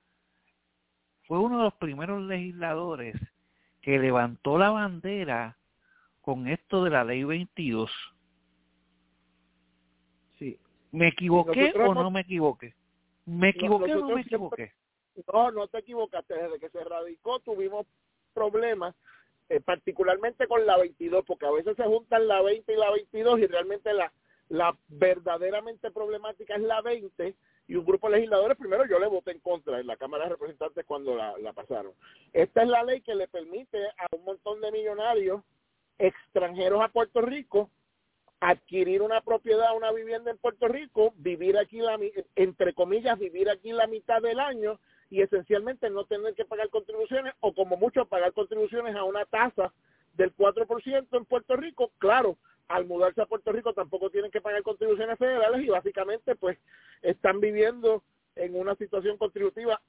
fue uno de los primeros legisladores que levantó la bandera con esto de la ley veintidós. Sí. ¿Me equivoqué o hemos, no me equivoqué? ¿Me equivoqué o no me equivoqué? Siempre, no, no te equivocaste. Desde que se radicó tuvimos problemas, eh, particularmente con la veintidós, porque a veces se juntan la veinte y la veintidós y realmente la, la verdaderamente problemática es la veinte, y un grupo de legisladores, primero yo le voté en contra en la Cámara de Representantes cuando la, la pasaron. Esta es la ley que le permite a un montón de millonarios extranjeros a Puerto Rico adquirir una propiedad, una vivienda en Puerto Rico, vivir aquí, la entre comillas, vivir aquí la mitad del año y esencialmente no tener que pagar contribuciones, o como mucho pagar contribuciones a una tasa del cuatro por ciento en Puerto Rico. Claro, al mudarse a Puerto Rico tampoco tienen que pagar contribuciones federales y básicamente pues están viviendo en una situación contributiva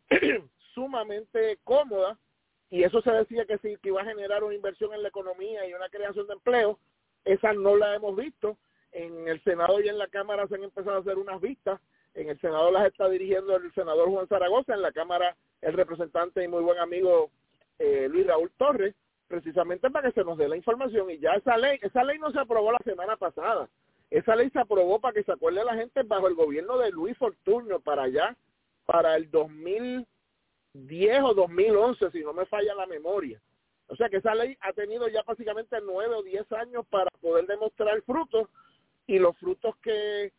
sumamente cómoda, y eso se decía que sí, que iba a generar una inversión en la economía y una creación de empleo. Esa no la hemos visto. En el Senado y en la Cámara se han empezado a hacer unas vistas. En el Senado las está dirigiendo el senador Juan Zaragoza, en la Cámara el representante y muy buen amigo eh, Luis Raúl Torres, precisamente para que se nos dé la información. Y ya esa ley, esa ley no se aprobó la semana pasada. Esa ley se aprobó para que se acuerde la gente bajo el gobierno de Luis Fortuño, para allá, para el dos mil diez o dos mil once, si no me falla la memoria. O sea que esa ley ha tenido ya básicamente nueve o diez años para poder demostrar frutos, y los frutos que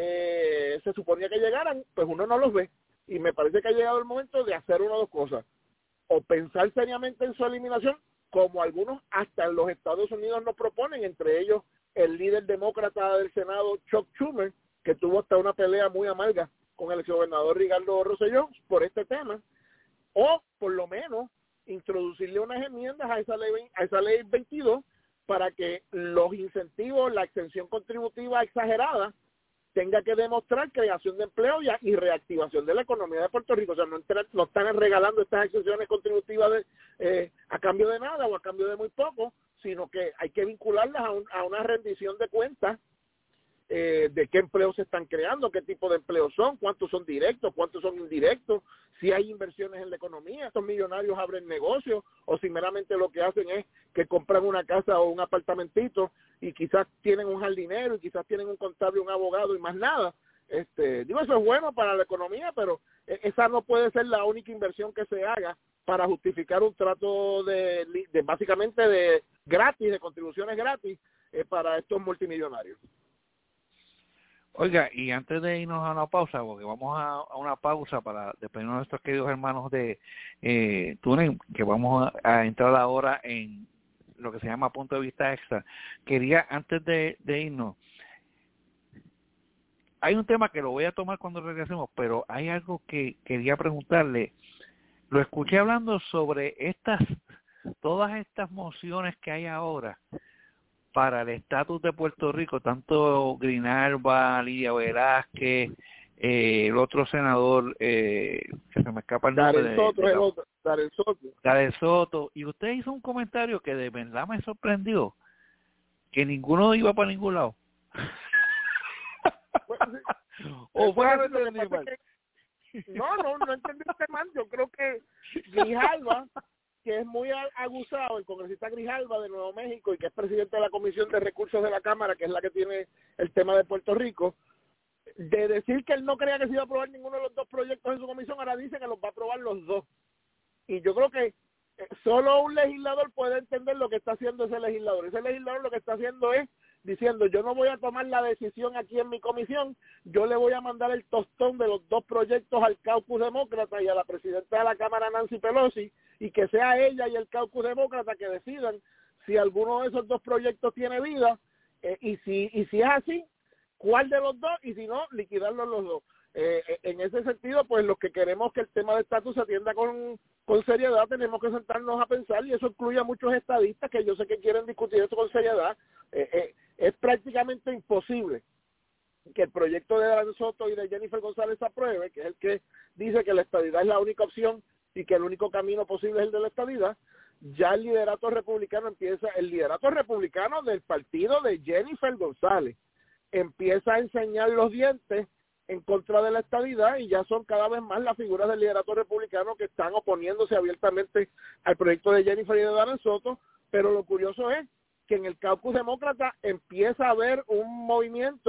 eh, se suponía que llegaran, pues uno no los ve. Y me parece que ha llegado el momento de hacer una o dos cosas: o pensar seriamente en su eliminación, como algunos hasta en los Estados Unidos nos proponen, entre ellos el líder demócrata del Senado, Chuck Schumer, que tuvo hasta una pelea muy amarga con el exgobernador Ricardo Rosselló por este tema, o por lo menos introducirle unas enmiendas a esa ley a esa ley veintidós para que los incentivos, la exención contributiva exagerada, tenga que demostrar creación de empleo y, y reactivación de la economía de Puerto Rico. O sea, no, entrar, no están regalando estas exenciones contributivas de, eh, a cambio de nada o a cambio de muy poco, sino que hay que vincularlas a, un, a una rendición de cuentas eh, de qué empleos se están creando, qué tipo de empleos son, cuántos son directos, cuántos son indirectos, si hay inversiones en la economía, estos millonarios abren negocios, o si meramente lo que hacen es que compran una casa o un apartamentito y quizás tienen un jardinero y quizás tienen un contable, un abogado y más nada. Este, digo, eso es bueno para la economía, pero esa no puede ser la única inversión que se haga para justificar un trato de, de básicamente de gratis, de contribuciones gratis eh, para estos multimillonarios. Oiga, y antes de irnos a una pausa, porque vamos a, a una pausa para despedirnos de nuestros queridos hermanos de eh, Túnez, que vamos a, a entrar ahora en lo que se llama Punto de Vista Extra. Quería, antes de, de irnos, hay un tema que lo voy a tomar cuando regresemos, pero hay algo que quería preguntarle. Lo escuché hablando sobre estas, todas estas mociones que hay ahora para el estatus de Puerto Rico, tanto Grijalva, Lidia Velázquez, eh, el otro senador, eh, que se me escapa el nombre. Darel Soto, de, el otro, Darel Soto. Darel Soto. Y usted hizo un comentario que de verdad me sorprendió, que ninguno iba para ningún lado. o fue que no, no, no entendiste mal. Yo creo que Grijalva, que es muy aguzado, el congresista Grijalva de Nuevo México y que es presidente de la Comisión de Recursos de la Cámara, que es la que tiene el tema de Puerto Rico, de decir que él no creía que se iba a aprobar ninguno de los dos proyectos en su comisión, ahora dice que los va a aprobar los dos. Y yo creo que solo un legislador puede entender lo que está haciendo ese legislador. Ese legislador lo que está haciendo es diciendo: yo no voy a tomar la decisión aquí en mi comisión, yo le voy a mandar el tostón de los dos proyectos al caucus demócrata y a la presidenta de la Cámara, Nancy Pelosi, y que sea ella y el caucus demócrata que decidan si alguno de esos dos proyectos tiene vida, eh, y si y si es así, cuál de los dos, y si no, liquidarlos los dos. Eh, en ese sentido, pues los que queremos que el tema de estatus se atienda con, con seriedad, tenemos que sentarnos a pensar, y eso incluye a muchos estadistas que yo sé que quieren discutir eso con seriedad. Eh, eh, es prácticamente imposible que el proyecto de Darel Soto y de Jennifer González se apruebe, que es el que dice que la estadidad es la única opción y que el único camino posible es el de la estadidad. Ya el liderato republicano empieza, el liderato republicano del partido de Jennifer González empieza a enseñar los dientes en contra de la estadidad, y ya son cada vez más las figuras del liderato republicano que están oponiéndose abiertamente al proyecto de Jennifer y de Darel Soto. Pero lo curioso es que en el caucus demócrata empieza a haber un movimiento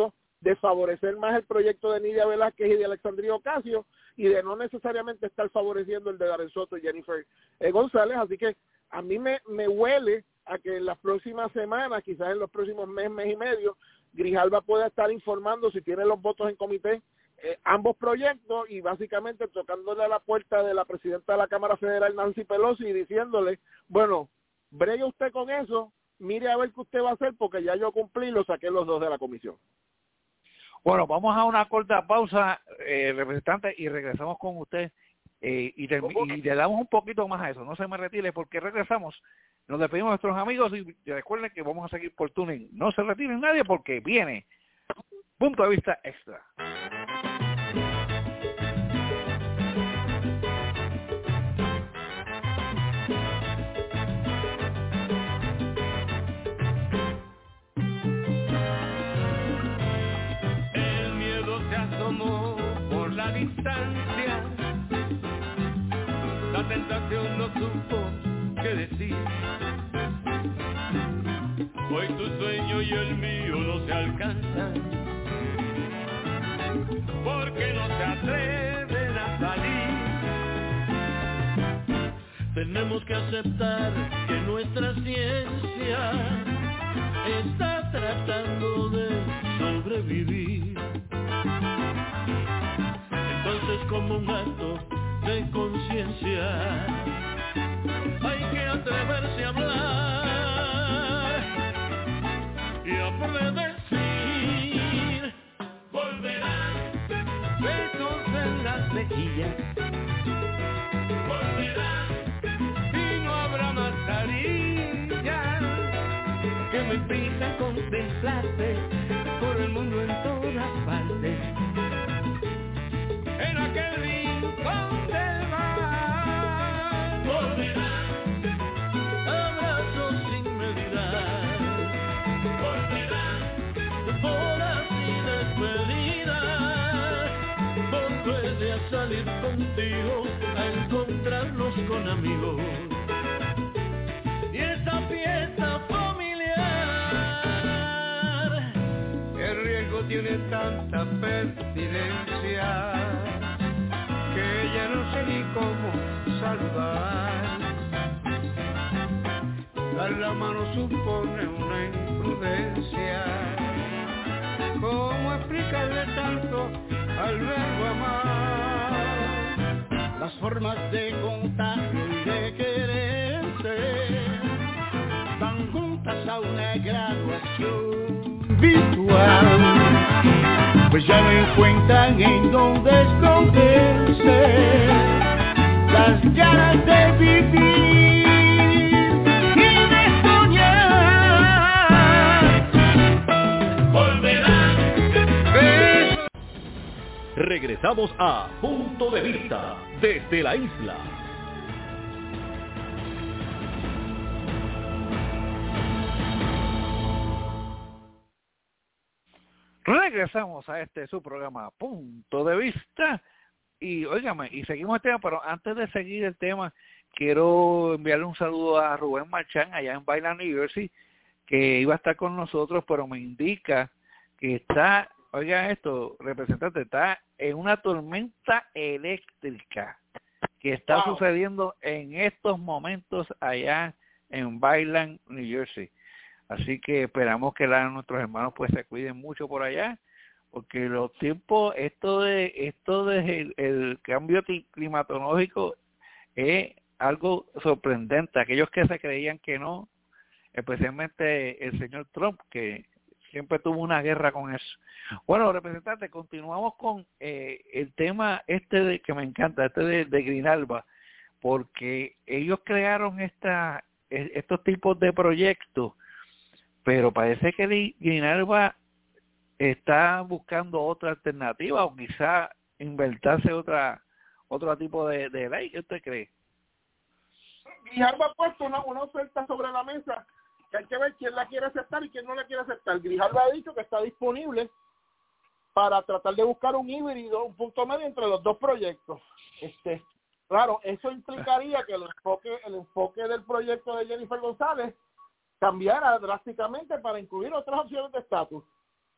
desfavorecer más el proyecto de Nidia Velázquez y de Alexandria Ocasio y de no necesariamente estar favoreciendo el de Darren Soto y Jennifer eh, González. Así que a mí me, me huele a que en las próximas semanas, quizás en los próximos mes, mes y medio, Grijalva pueda estar informando si tiene los votos en comité eh, ambos proyectos y básicamente tocándole a la puerta de la presidenta de la Cámara Federal, Nancy Pelosi, y diciéndole, bueno, bregue usted con eso, mire a ver qué usted va a hacer porque ya yo cumplí y lo saqué los dos de la comisión. Bueno, vamos a una corta pausa, eh, representante, y regresamos con usted eh, y, te, y le damos un poquito más a eso. No se me retire porque regresamos. Nos despedimos a nuestros amigos y recuerden que vamos a seguir por tuning. No se retiren nadie porque viene Punto de Vista Extra. Por la distancia, la tentación no supo qué decir. Hoy tu sueño y el mío no se alcanzan, porque no se atreven a salir. Tenemos que aceptar que nuestra ciencia está tratando de sobrevivir. Entonces, como un acto de conciencia, hay que atreverse a hablar y a predecir. Volverán besos en las mejillas, volverán y no habrá más carillas que me impidan contemplarte por el mundo en todas partes. En aquel rincón del mar volverán abrazos sin medida, volverán horas y despedidas, volveré a salir contigo a encontrarnos con amigos y esa fiesta familiar. El riesgo tiene tanta pertinencia que ya no sé ni cómo saludar. Dar la mano supone una imprudencia. ¿Cómo explicarle tanto al verbo amar? Las formas de contagio y de quererse van juntas a una graduación virtual. Pues ya no encuentran en dónde esconderse las ganas de vivir y de soñar. Volverán. Regresamos a Punto de Vista desde la isla. Regresamos a este su programa Punto de Vista y óigame, y seguimos el tema, pero antes de seguir el tema quiero enviarle un saludo a Rubén Marchán allá en Bayland, New Jersey, que iba a estar con nosotros, pero me indica que está, oiga esto, representante, está en una tormenta eléctrica que está wow. sucediendo en estos momentos allá en Bayland, New Jersey. Así que esperamos que la, nuestros hermanos pues se cuiden mucho por allá, porque los tiempos, esto de esto de el, el cambio climatológico es algo sorprendente. Aquellos que se creían que no, especialmente el señor Trump, que siempre tuvo una guerra con eso. Bueno, representante, continuamos con eh, el tema este de, que me encanta, este de, de Grijalva, porque ellos crearon esta estos tipos de proyectos, pero parece que Grijalva está buscando otra alternativa o quizá inventarse otra otro tipo de, de ley. ¿Qué usted cree? Grijalva ha puesto una, una oferta sobre la mesa que hay que ver quién la quiere aceptar y quién no la quiere aceptar. Grijalva ha dicho que está disponible para tratar de buscar un híbrido, un punto medio entre los dos proyectos. Este, claro, eso implicaría que el enfoque, el enfoque del proyecto de Jennifer González cambiara drásticamente para incluir otras opciones de estatus.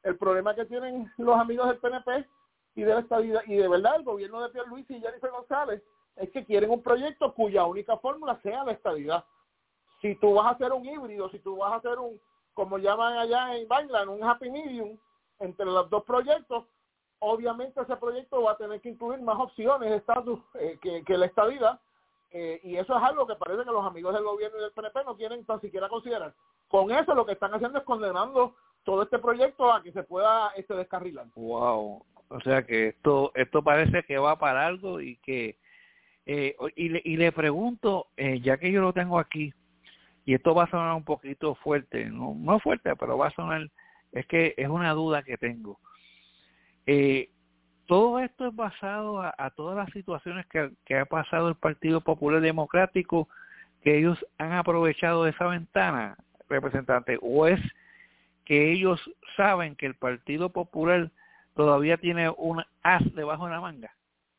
El problema que tienen los amigos del P N P y de la estadidad, y de verdad el gobierno de Pierluisi y Jennifer González, es que quieren un proyecto cuya única fórmula sea la estadidad. Si tú vas a hacer un híbrido, si tú vas a hacer un, como llaman allá en Vineland, un happy medium entre los dos proyectos, obviamente ese proyecto va a tener que incluir más opciones de estatus eh, que, que la estadidad, eh, y eso es algo que parece que los amigos del gobierno y del P N P no quieren tan siquiera considerar. Con eso lo que están haciendo es condenando todo este proyecto a que se pueda este descarrilar. Wow, o sea que esto esto parece que va para algo y que eh, y, le, y le pregunto, eh, ya que yo lo tengo aquí, y esto va a sonar un poquito fuerte, no, no fuerte, pero va a sonar, es que es una duda que tengo. Eh, todo esto es basado a, a todas las situaciones que, que ha pasado el Partido Popular Democrático, que ellos han aprovechado de esa ventana, representante, o es que ellos saben que el Partido Popular todavía tiene un as debajo de la manga.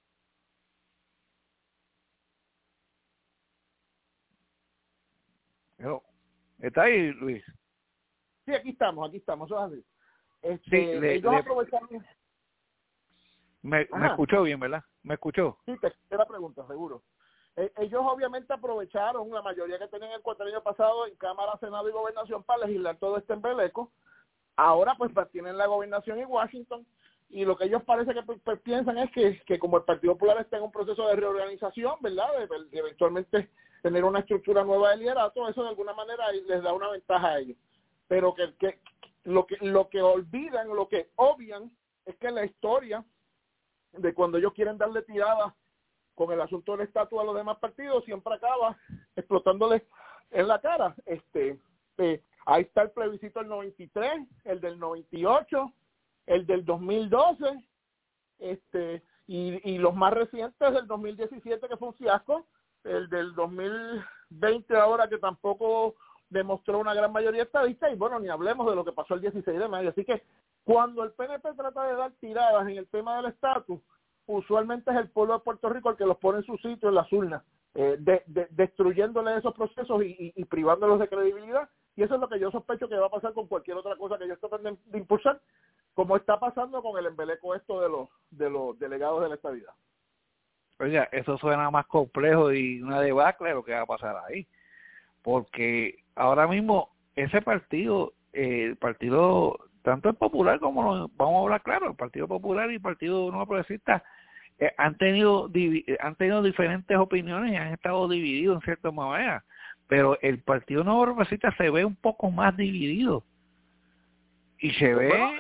Pero, ¿está ahí, Luis? Sí, aquí estamos, aquí estamos, eso es así. Este, Sí, le, ellos le, aprovecharon... me, me escuchó bien, ¿verdad? ¿Me escuchó? Sí, te hice la pregunta, seguro. Eh, ellos obviamente aprovecharon la mayoría que tenían el cuatrienio pasado en Cámara, Senado y Gobernación para legislar todo este embeleco. Ahora pues tienen la gobernación en Washington y lo que ellos parece que pues, piensan es que, que como el Partido Popular está en un proceso de reorganización, ¿verdad? De, de eventualmente tener una estructura nueva de liderato, eso de alguna manera les da una ventaja a ellos. Pero que, que lo que lo que olvidan, lo que obvian es que la historia de cuando ellos quieren darle tirada con el asunto del estatus a los demás partidos siempre acaba explotándoles en la cara. Este, eh, ahí está el plebiscito del noventa y tres, el del noventa y ocho, el del dos mil doce, este, y, y los más recientes del dos mil diecisiete que fue un fiasco, el del dos mil veinte ahora que tampoco demostró una gran mayoría estadista, y bueno, ni hablemos de lo que pasó el dieciséis de mayo. Así que cuando el P N P trata de dar tiradas en el tema del estatus, usualmente es el pueblo de Puerto Rico el que los pone en su sitio en las urnas, eh, de, de, destruyéndole esos procesos y, y, y privándolos de credibilidad, y eso es lo que yo sospecho que va a pasar con cualquier otra cosa que ellos traten de, de impulsar, como está pasando con el embeleco esto de los de los delegados de la estadidad. Oiga, eso suena más complejo y una debacle lo que va a pasar ahí, porque ahora mismo ese partido, eh, el partido, tanto el Popular como, lo, vamos a hablar claro, el Partido Popular y el Partido Nuevo Progresista eh, han tenido han tenido diferentes opiniones y han estado divididos en cierta manera, pero el Partido Nuevo Progresista se ve un poco más dividido y se ve, bueno,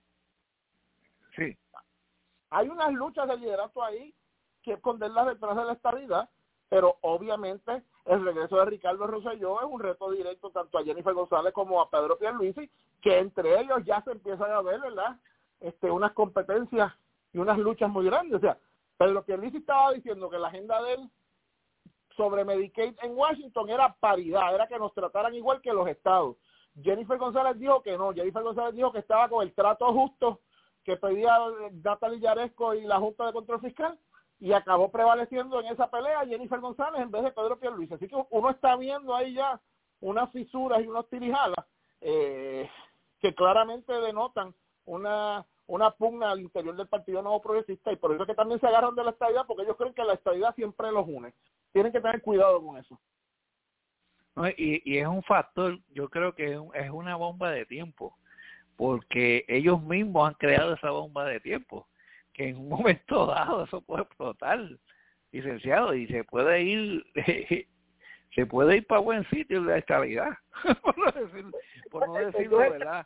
sí, hay unas luchas de liderato ahí que esconderlas detrás de la estabilidad, pero obviamente el regreso de Ricardo Rosselló es un reto directo tanto a Jennifer González como a Pedro Pierluisi, que entre ellos ya se empiezan a ver, ¿verdad?, este, unas competencias y unas luchas muy grandes. O sea, Pedro Pierluisi estaba diciendo que la agenda de él sobre Medicaid en Washington era paridad, era que nos trataran igual que los estados. Jennifer González dijo que no, Jennifer González dijo que estaba con el trato justo que pedía Natalie Yaresco y la Junta de Control Fiscal, y acabó prevaleciendo en esa pelea Jennifer González en vez de Pedro Pierluisi. Así que uno está viendo ahí ya unas fisuras y unos tirijalas eh, que claramente denotan una una pugna al interior del Partido Nuevo Progresista, y por eso es que también se agarran de la estadidad, porque ellos creen que la estadidad siempre los une. Tienen que tener cuidado con eso. No, y, y es un factor, yo creo que es, un, es una bomba de tiempo, porque ellos mismos han creado esa bomba de tiempo, que en un momento dado eso puede explotar, licenciado, y se puede ir se puede ir para buen sitio de la estabilidad, por no decirlo, por no decirlo, ¿verdad?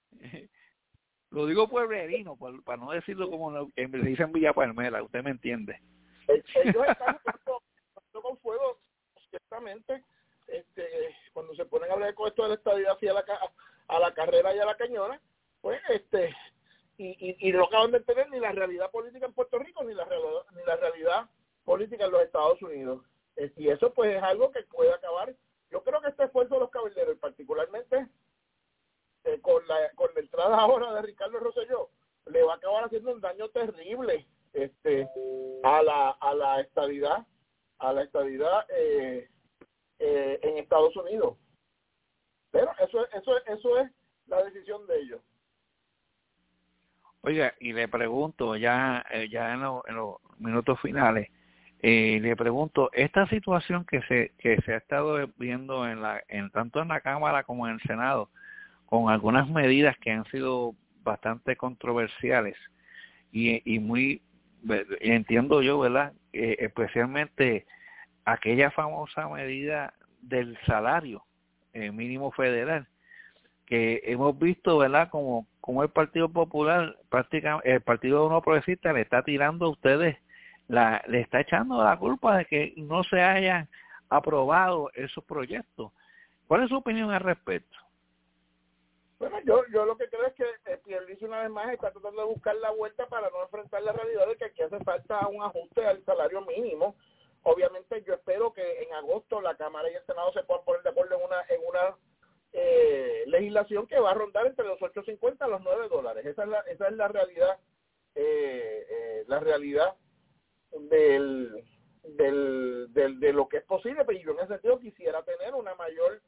Lo digo pueblerino, por, para no decirlo como lo, se dice en Villa Palmera, usted me entiende. Ellos están jugando con fuego, ciertamente, este, cuando se ponen a hablar con esto de la estabilidad hacia la, a la carrera y a la cañona, pues este y, y, y no acaban de entender ni la realidad política en Puerto Rico ni la realidad, ni la realidad política en los Estados Unidos. Eh, y eso pues es algo que puede acabar. Yo creo que este esfuerzo de los cabilderos, particularmente eh, con la con la entrada ahora de Ricardo Rosselló, le va a acabar haciendo un daño terrible este a la a la estabilidad a la estabilidad eh, eh, en Estados Unidos. Pero eso eso eso es la decisión de ellos. Oiga, y le pregunto, ya eh, ya en, lo, en los minutos finales, eh, le pregunto, esta situación que se que se ha estado viendo en la en tanto en la Cámara como en el Senado, con algunas medidas que han sido bastante controversiales y, y muy, entiendo yo, ¿verdad? Eh, especialmente aquella famosa medida del salario eh, mínimo federal, que hemos visto, ¿verdad?, como, como el Partido Popular, prácticamente el Partido No Progresista le está tirando a ustedes, la, le está echando la culpa de que no se hayan aprobado esos proyectos. ¿Cuál es su opinión al respecto? Bueno, yo yo lo que creo es que eh, Pierluisi una vez más está tratando de buscar la vuelta para no enfrentar la realidad de que aquí hace falta un ajuste al salario mínimo. Obviamente yo espero que en agosto la Cámara y el Senado se puedan poner de acuerdo en una en una eh, legislación que va a rondar entre los ocho cincuenta a los nueve dólares. Esa es la esa es la realidad eh, eh, la realidad del, del del de lo que es posible, pero yo en ese sentido quisiera tener una mayor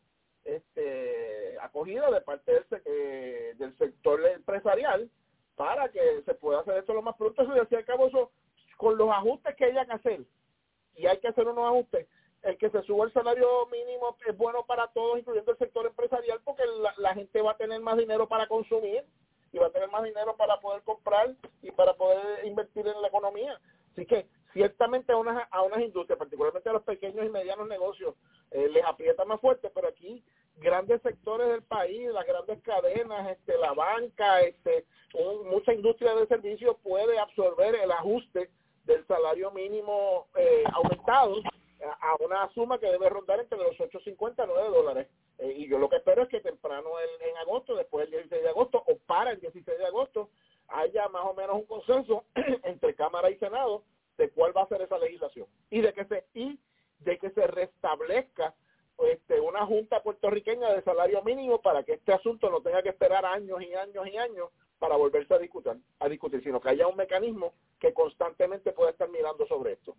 este acogida de parte del, eh, del sector empresarial para que se pueda hacer esto lo más pronto. Eso, y al fin y al cabo, eso, con los ajustes que hayan que hacer, y hay que hacer unos ajustes, el que se suba el salario mínimo es bueno para todos, incluyendo el sector empresarial, porque la, la gente va a tener más dinero para consumir y va a tener más dinero para poder comprar y para poder invertir en la economía. Así que ciertamente a unas, a unas industrias, particularmente a los pequeños y medianos negocios, eh, les aprieta más fuerte, pero aquí grandes sectores del país, las grandes cadenas, este, la banca, este, un, mucha industria de servicios puede absorber el ajuste del salario mínimo eh, aumentado a, a una suma que debe rondar entre los ocho cincuenta a nueve dólares. Eh, y yo lo que espero es que temprano en, en agosto, después del dieciséis de agosto o para el dieciséis de agosto, haya más o menos un consenso entre Cámara y Senado de cuál va a ser esa legislación y de que se y de que se restablezca este, una junta puertorriqueña de salario mínimo para que este asunto no tenga que esperar años y años y años para volverse a discutir, a discutir, sino que haya un mecanismo que constantemente pueda estar mirando sobre esto.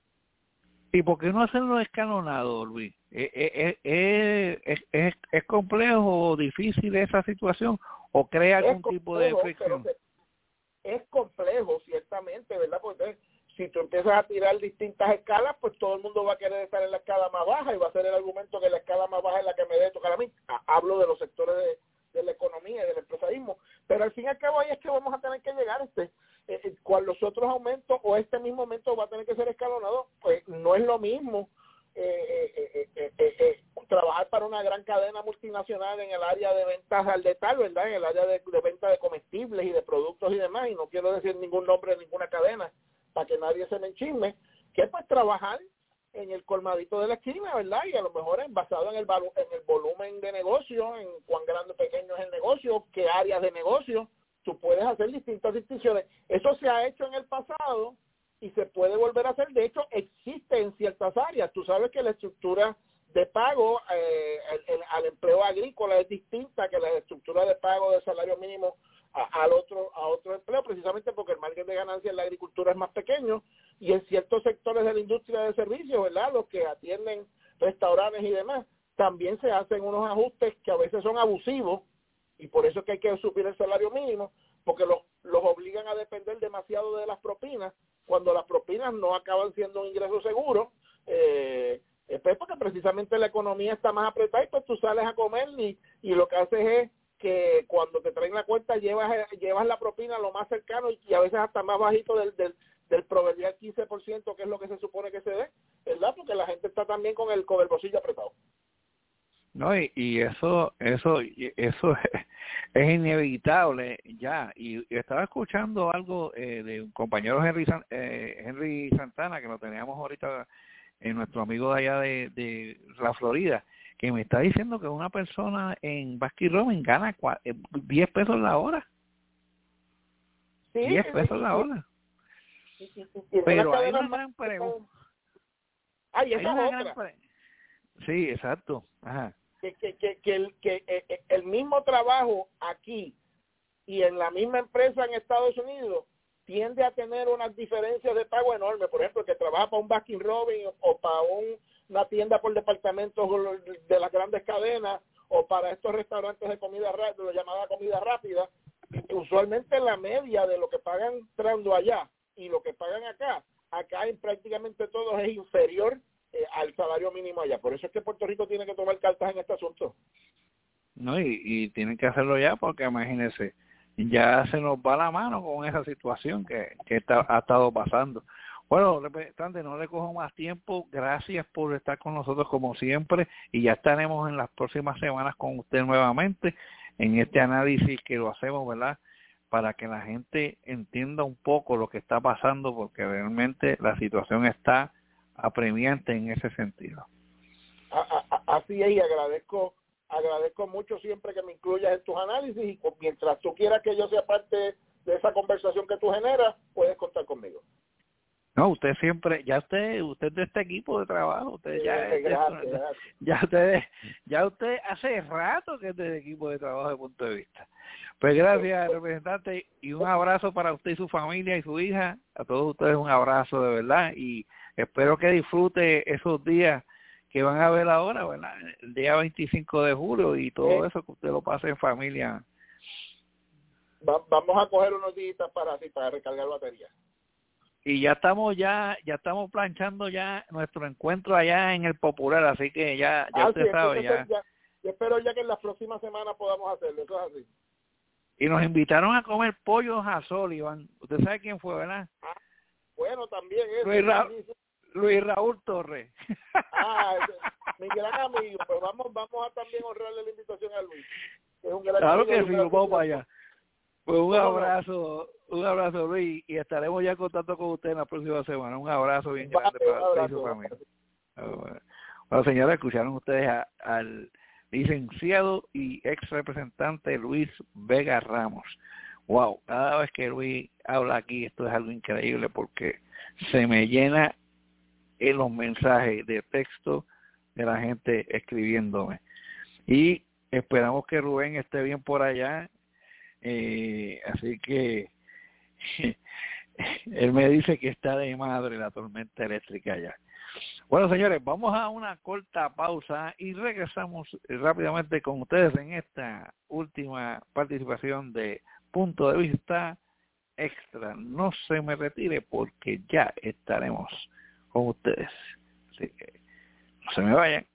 ¿Y por qué no hacerlo escalonado, Luis? ¿Es, es, es, es, es complejo o difícil esa situación o crea algún complejo, tipo de fricción? Es complejo, ciertamente, ¿verdad? Porque si tú empiezas a tirar distintas escalas, pues todo el mundo va a querer estar en la escala más baja y va a ser el argumento que la escala más baja es la que me debe tocar a mí. Hablo de los sectores de, de la economía y del empresarismo, pero al fin y al cabo ahí es que vamos a tener que llegar este eh, cuando los otros aumentos o este mismo aumento va a tener que ser escalonado, pues no es lo mismo eh, eh, eh, eh, eh, trabajar para una gran cadena multinacional en el área de ventas al detalle, ¿verdad? En el área de, de venta de comestibles y de productos y demás, y no quiero decir ningún nombre de ninguna cadena para que nadie se me enchisme, que pues trabajar en el colmadito de la esquina, ¿verdad? Y a lo mejor es basado en el en el volumen de negocio, en cuán grande o pequeño es el negocio, qué áreas de negocio, tú puedes hacer distintas distinciones. Eso se ha hecho en el pasado y se puede volver a hacer. De hecho, existe en ciertas áreas. Tú sabes que la estructura de pago eh, el, el, al empleo agrícola es distinta que la estructura de pago del salario mínimo a, al otro a otro empleo, precisamente porque el margen de ganancia en la agricultura es más pequeño y en ciertos sectores de la industria de servicios, ¿verdad?, los que atienden restaurantes y demás, también se hacen unos ajustes que a veces son abusivos y por eso es que hay que subir el salario mínimo, porque los, los obligan a depender demasiado de las propinas, cuando las propinas no acaban siendo un ingreso seguro, eh, pues porque precisamente la economía está más apretada y pues tú sales a comer y, y lo que haces es que cuando te traen la cuenta llevas llevas la propina lo más cercano y, y a veces hasta más bajito del, del, del proverbial quince por ciento, que es lo que se supone que se dé, ¿verdad? Porque la gente está también con el, con el bolsillo apretado. No, y, y eso eso eso es, es inevitable ya. Y, y estaba escuchando algo eh, de un compañero Henry, eh, Henry Santana, que lo teníamos ahorita, eh, nuestro amigo de allá de, de la Florida, que me está diciendo que una persona en Baskin Robbins gana diez pesos la hora. Sí, diez pesos la hora. Sí, sí, sí, sí. Pero hay una gran pregunta. Ay, esa hay una otra. gran pre... Sí, exacto. Ajá. Que, que, que, que, el, que eh, el mismo trabajo aquí y en la misma empresa en Estados Unidos tiende a tener unas diferencias de pago enormes. Por ejemplo, el que trabaja para un Baskin Robbins o, o para un, una tienda por departamentos de las grandes cadenas o para estos restaurantes de comida rápida, llamada comida rápida, usualmente la media de lo que pagan entrando allá y lo que pagan acá, acá en prácticamente todos es inferior eh, al salario mínimo allá. Por eso es que Puerto Rico tiene que tomar cartas en este asunto. No, y, y tienen que hacerlo ya porque imagínense, ya se nos va la mano con esa situación que, que está, ha estado pasando. Bueno, representante, no le cojo más tiempo. Gracias por estar con nosotros como siempre y ya estaremos en las próximas semanas con usted nuevamente en este análisis que lo hacemos, ¿verdad? Para que la gente entienda un poco lo que está pasando porque realmente la situación está apremiante en ese sentido. A, a, así es, y agradezco agradezco mucho siempre que me incluyas en tus análisis y mientras tú quieras que yo sea parte de esa conversación que tú generas, puedes contar conmigo. No, usted siempre, ya usted, usted de este equipo de trabajo, usted Sí, ya, gracias, ya, gracias. ya usted, ya usted hace rato que es del equipo de trabajo de punto de vista. Pues gracias, representante, y un abrazo para usted y su familia y su hija, a todos ustedes un abrazo de verdad, y espero que disfrute esos días que van a ver ahora, ¿verdad? El día veinticinco de julio y todo eso, que usted lo pase en familia. Va, vamos a coger unos días para así, para recargar batería. Y ya estamos ya ya estamos planchando ya nuestro encuentro allá en el Popular, así que ya ya ah, usted sí, sabe ya. ya. Yo espero ya que en las próximas semanas podamos hacerlo, eso es así. Y nos invitaron a comer pollos a Sullivan. Usted sabe quién fue, ¿verdad? Ah, bueno, también eso. Luis, Ra Luis Raúl Torres. Ah, mi gran amigo, pues vamos vamos a también honrarle la invitación a Luis. Es un gran claro amigo, que un sí, gran vamos para amigo. allá. Pues un ¿Cómo abrazo, no? un abrazo Luis, y estaremos ya en contacto con usted en la próxima semana. Un abrazo bien Vale, grande para usted y su abrazo. familia. Bueno, señores, escucharon ustedes a, al licenciado y ex representante Luis Vega Ramos. Wow, cada vez que Luis habla aquí, esto es algo increíble porque se me llena en los mensajes de texto de la gente escribiéndome. Y esperamos que Rubén esté bien por allá. Eh, así que él me dice que está de madre la tormenta eléctrica allá. Bueno, señores, vamos a una corta pausa y regresamos rápidamente con ustedes en esta última participación de Punto de Vista Extra. No se me retire porque ya estaremos con ustedes. Así que no se me vayan.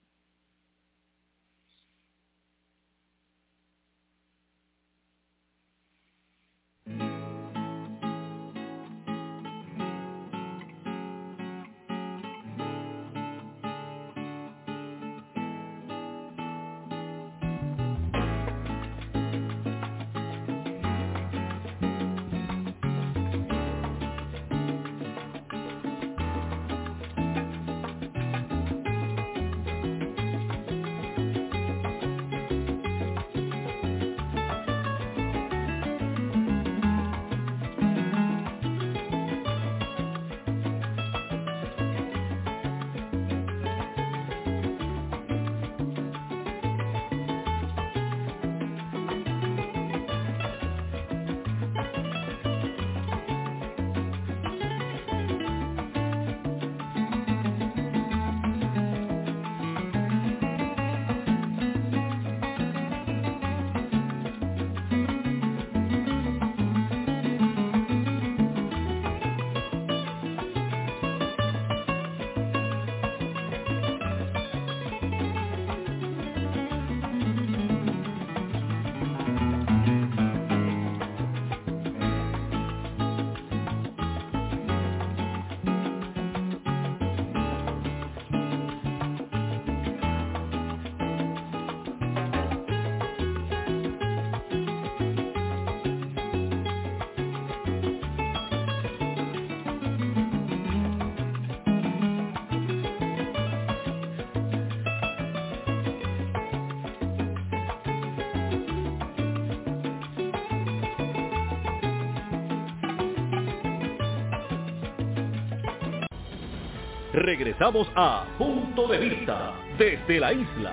Regresamos a Punto de Vista desde la isla.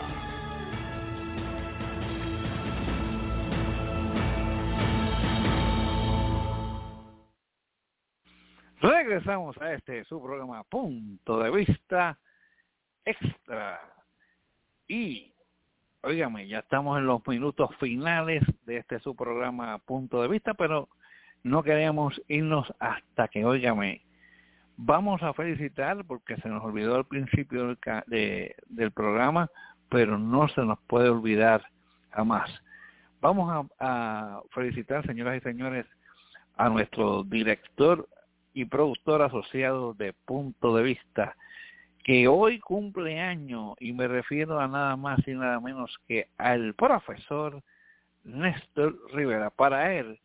Regresamos a este su programa Punto de Vista Extra. Y óigame, ya estamos en los minutos finales de este su programa Punto de Vista, pero no queríamos irnos hasta que, óigame, vamos a felicitar, porque se nos olvidó al principio del, de, del programa, pero no se nos puede olvidar jamás. Vamos a, a felicitar, señoras y señores, a nuestro director y productor asociado de Punto de Vista, que hoy cumple año, y me refiero a nada más y nada menos que al profesor Néstor Rivera. Para él,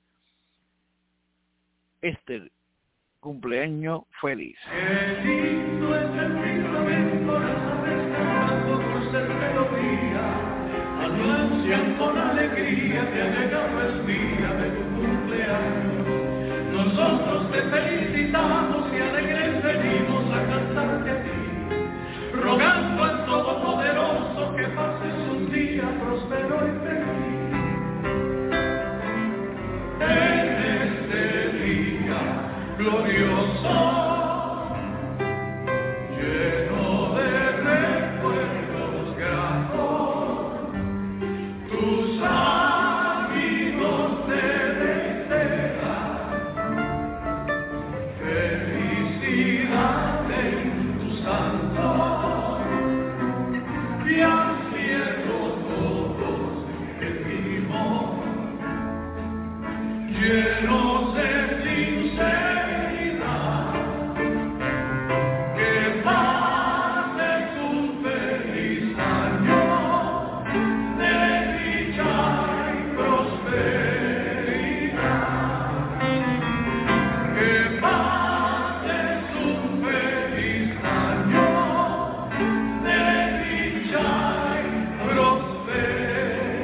este cumpleaños feliz. Qué lindo es el firmamento, las aves cantando dulces melodías, anuncian con alegría que ha llegado el día de tu cumpleaños. Nosotros te felicitamos y alegres venimos a cantarte a ti, rogando al Todopoderoso que pases un día próspero y feliz. En este día glorioso, lleno de recuerdos gratos, tus amigos te desean felicidad en tu santo, y al cielo todos pedimos, llenos de sinceridad, que pases un feliz año de dicha y prosperidad, que pases un feliz año de dicha y prosperidad.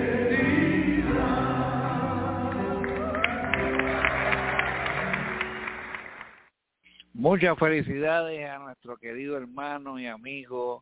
Muchas felicidades a nuestro querido hermano y amigo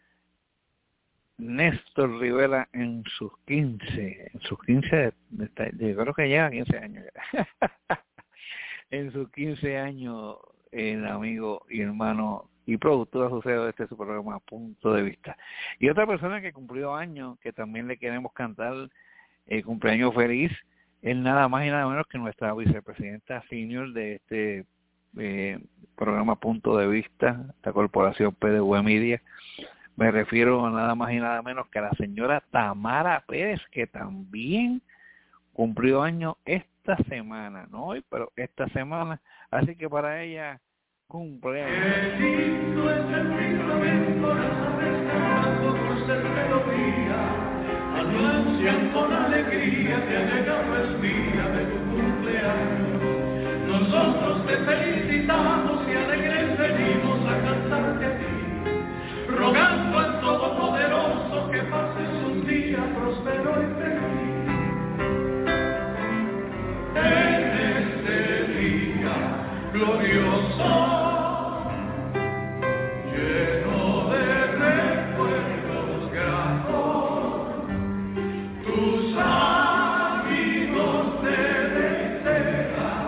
Néstor Rivera en sus quince, en sus quince, yo creo que lleva quince años ya. En sus quince años, el amigo y hermano y productor asociado de este su programa Punto de Vista. Y otra persona que cumplió años, que también le queremos cantar el cumpleaños feliz, es nada más y nada menos que nuestra vicepresidenta senior de este eh, programa Punto de Vista, esta corporación P D V Media. Me refiero a nada más y nada menos que a la señora Tamara Pérez, que también cumplió años esta semana, no hoy, pero esta semana. Así que para ella, cumpleaños. Qué lindo es el firmamento, las aves cantando dulces melodías, anuncian con alegría que ha llegado el día de tu cumpleaños. Nosotros te felicitamos y alegres venimos a cantarte a ti, rogando al Todopoderoso que pases un día próspero y feliz. En este día glorioso, lleno de recuerdos gratos, tus amigos te desean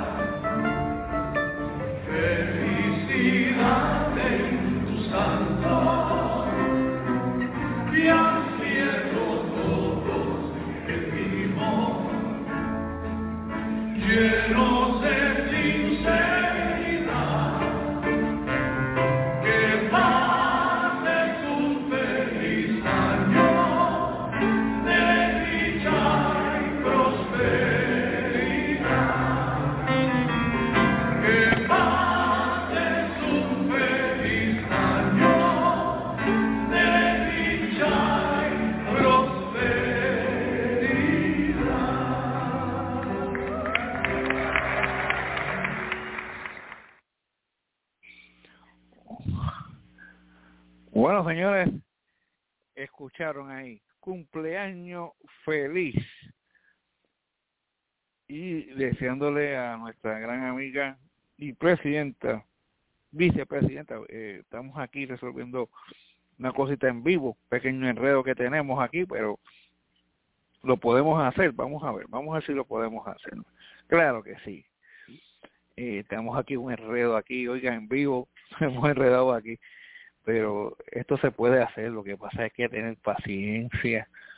felicidad en tu santo, y al cielo todos pedimos, llenos de sinceridad, que pases un feliz año de dicha y prosperidad, que pases un feliz año de dicha y prosperidad. Bueno, señores, escucharon ahí, cumpleaños feliz. Y deseándole a nuestra gran amiga y presidenta, vicepresidenta, eh, estamos aquí resolviendo una cosita en vivo, pequeño enredo que tenemos aquí, pero lo podemos hacer, vamos a ver, vamos a ver si lo podemos hacer. Claro que sí. Eh, tenemos aquí un enredo aquí, oiga, en vivo, hemos enredado aquí, pero esto se puede hacer, lo que pasa es que tener paciencia,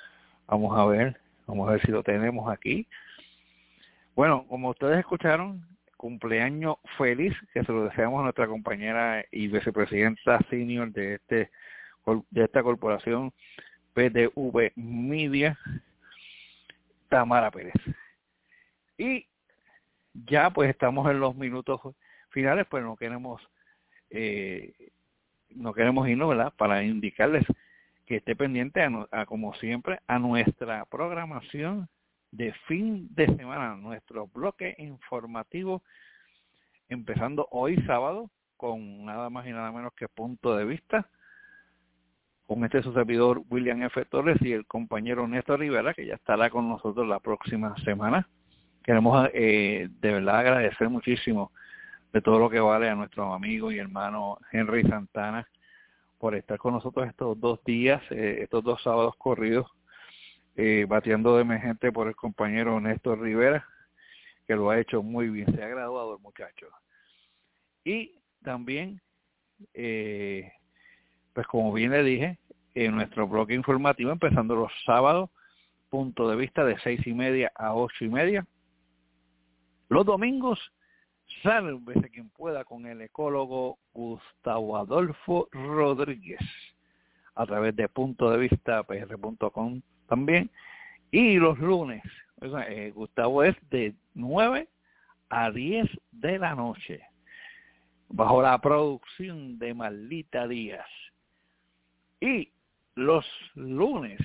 Vamos a ver, vamos a ver si lo tenemos aquí. Bueno, como ustedes escucharon, cumpleaños feliz, que se lo deseamos a nuestra compañera y vicepresidenta senior de este de esta corporación P T V Media, Tamara Pérez. Y ya pues estamos en los minutos finales, pues no queremos eh, no queremos irnos, ¿verdad?, para indicarles que esté pendiente a, a como siempre a nuestra programación de fin de semana, nuestro bloque informativo, empezando hoy sábado con nada más y nada menos que Punto de Vista, con este su servidor William F. Torres y el compañero Néstor Rivera, que ya estará con nosotros la próxima semana. Queremos eh, de verdad agradecer muchísimo de todo lo que vale a nuestro amigo y hermano Henry Santana por estar con nosotros estos dos días, eh, estos dos sábados corridos, eh, bateando de emergente por el compañero Néstor Rivera, que lo ha hecho muy bien, se ha graduado el muchacho. Y también, eh, pues como bien le dije, en nuestro bloque informativo, empezando los sábados, Punto de Vista de seis y media a ocho y media. Los domingos, sálvese quien pueda con el ecólogo Gustavo Adolfo Rodríguez, a través de punto de vista p r punto com también. Y los lunes, eh, Gustavo es de nueve a diez de la noche, bajo la producción de Marlita Díaz. Y los lunes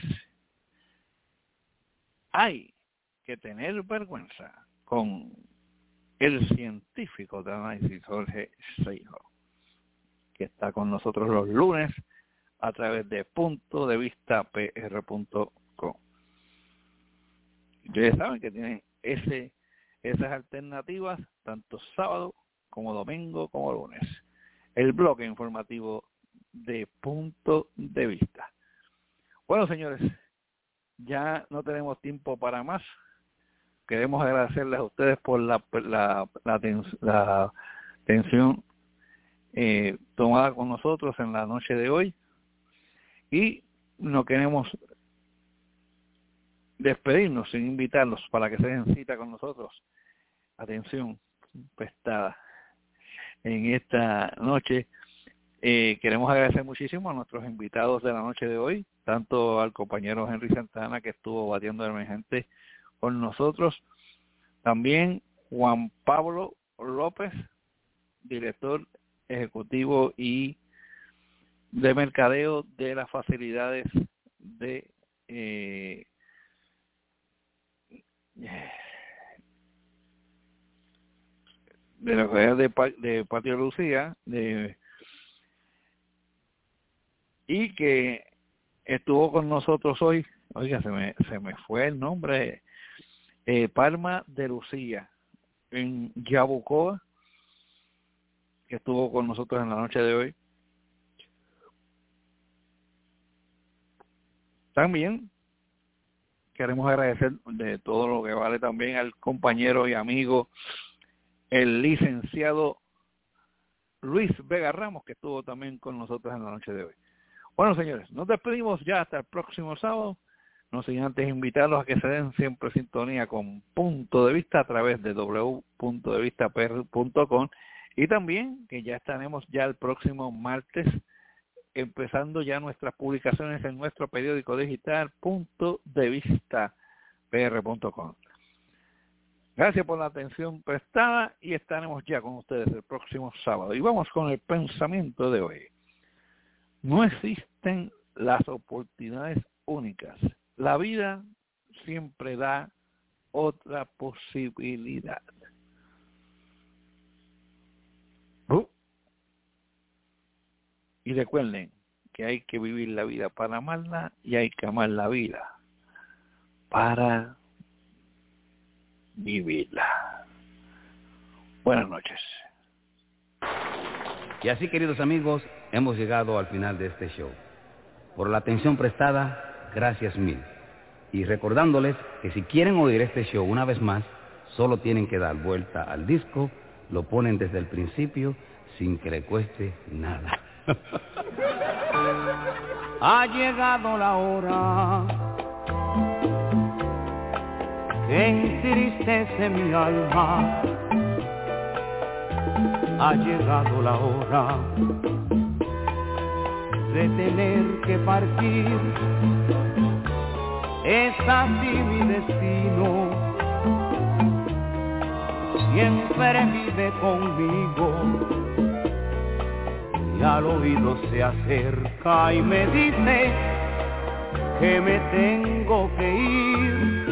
hay que tener vergüenza con el científico de análisis Jorge Seijo, que está con nosotros los lunes a través de punto de vista p r punto com. Ustedes saben que tienen ese esas alternativas tanto sábado como domingo como lunes. El bloque informativo de Punto de Vista. Bueno, señores, ya no tenemos tiempo para más. Queremos agradecerles a ustedes por la la, la, tens, la atención eh, tomada con nosotros en la noche de hoy, y no queremos despedirnos sin invitarlos para que se den cita con nosotros. Atención prestada en esta noche. Eh, queremos agradecer muchísimo a nuestros invitados de la noche de hoy, tanto al compañero Henry Santana, que estuvo batiendo de emergente con nosotros, también Juan Pablo López, director ejecutivo y de mercadeo de las facilidades de eh, de la ciudad de, de Patio Lucía, de y que estuvo con nosotros hoy. Oiga, se me se me fue el nombre. Eh, Palma de Lucía, en Yabucoa, que estuvo con nosotros en la noche de hoy. También queremos agradecer de todo lo que vale también al compañero y amigo, el licenciado Luis Vega Ramos, que estuvo también con nosotros en la noche de hoy. Bueno, señores, nos despedimos ya hasta el próximo sábado. No sin antes invitarlos a que se den siempre sintonía con Punto de Vista a través de w w w punto de vista p r punto com, y también que ya estaremos ya el próximo martes empezando ya nuestras publicaciones en nuestro periódico digital punto de vista p r punto com. Gracias por la atención prestada y estaremos ya con ustedes el próximo sábado. Y vamos con el pensamiento de hoy. No existen las oportunidades únicas. La vida siempre da otra posibilidad. Uh. Y recuerden que hay que vivir la vida para amarla y hay que amar la vida para vivirla. Buenas noches. Y así, queridos amigos, hemos llegado al final de este show. Por la atención prestada, gracias mil. Y recordándoles que si quieren oír este show una vez más, solo tienen que dar vuelta al disco, lo ponen desde el principio sin que le cueste nada. Ha llegado la hora que entristece mi alma. Ha llegado la hora de tener que partir, es así mi destino, siempre vive conmigo y al oído se acerca y me dice que me tengo que ir,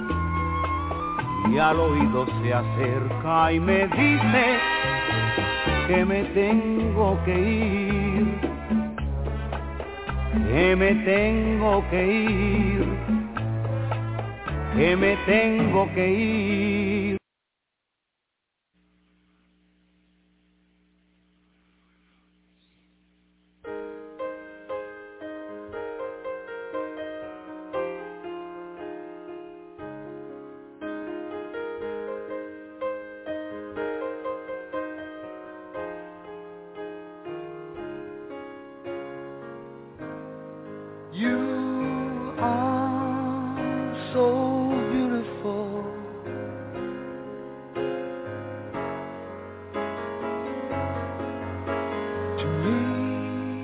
y al oído se acerca y me dice que me tengo que ir, que me tengo que ir, que me tengo que ir. You are so beautiful. To me,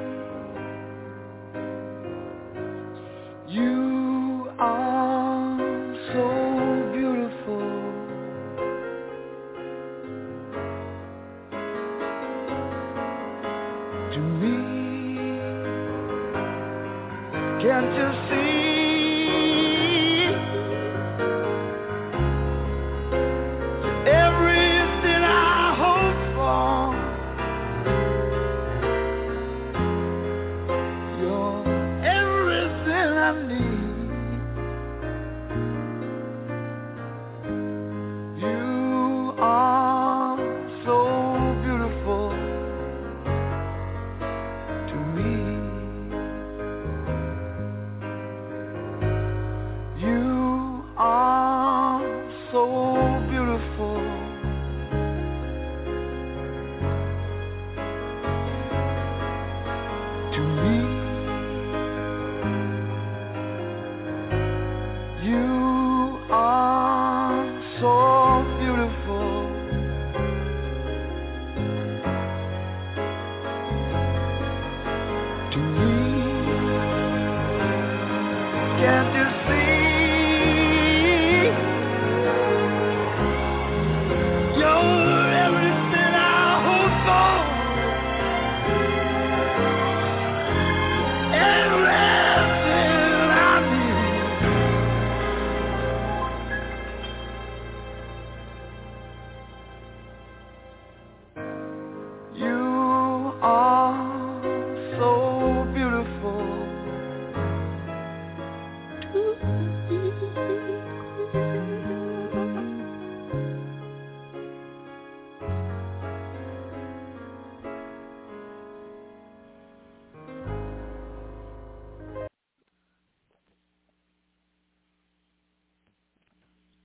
you are so beautiful. To me. Can't you see everything I hope for? You're everything I need. You are so beautiful to me. You are so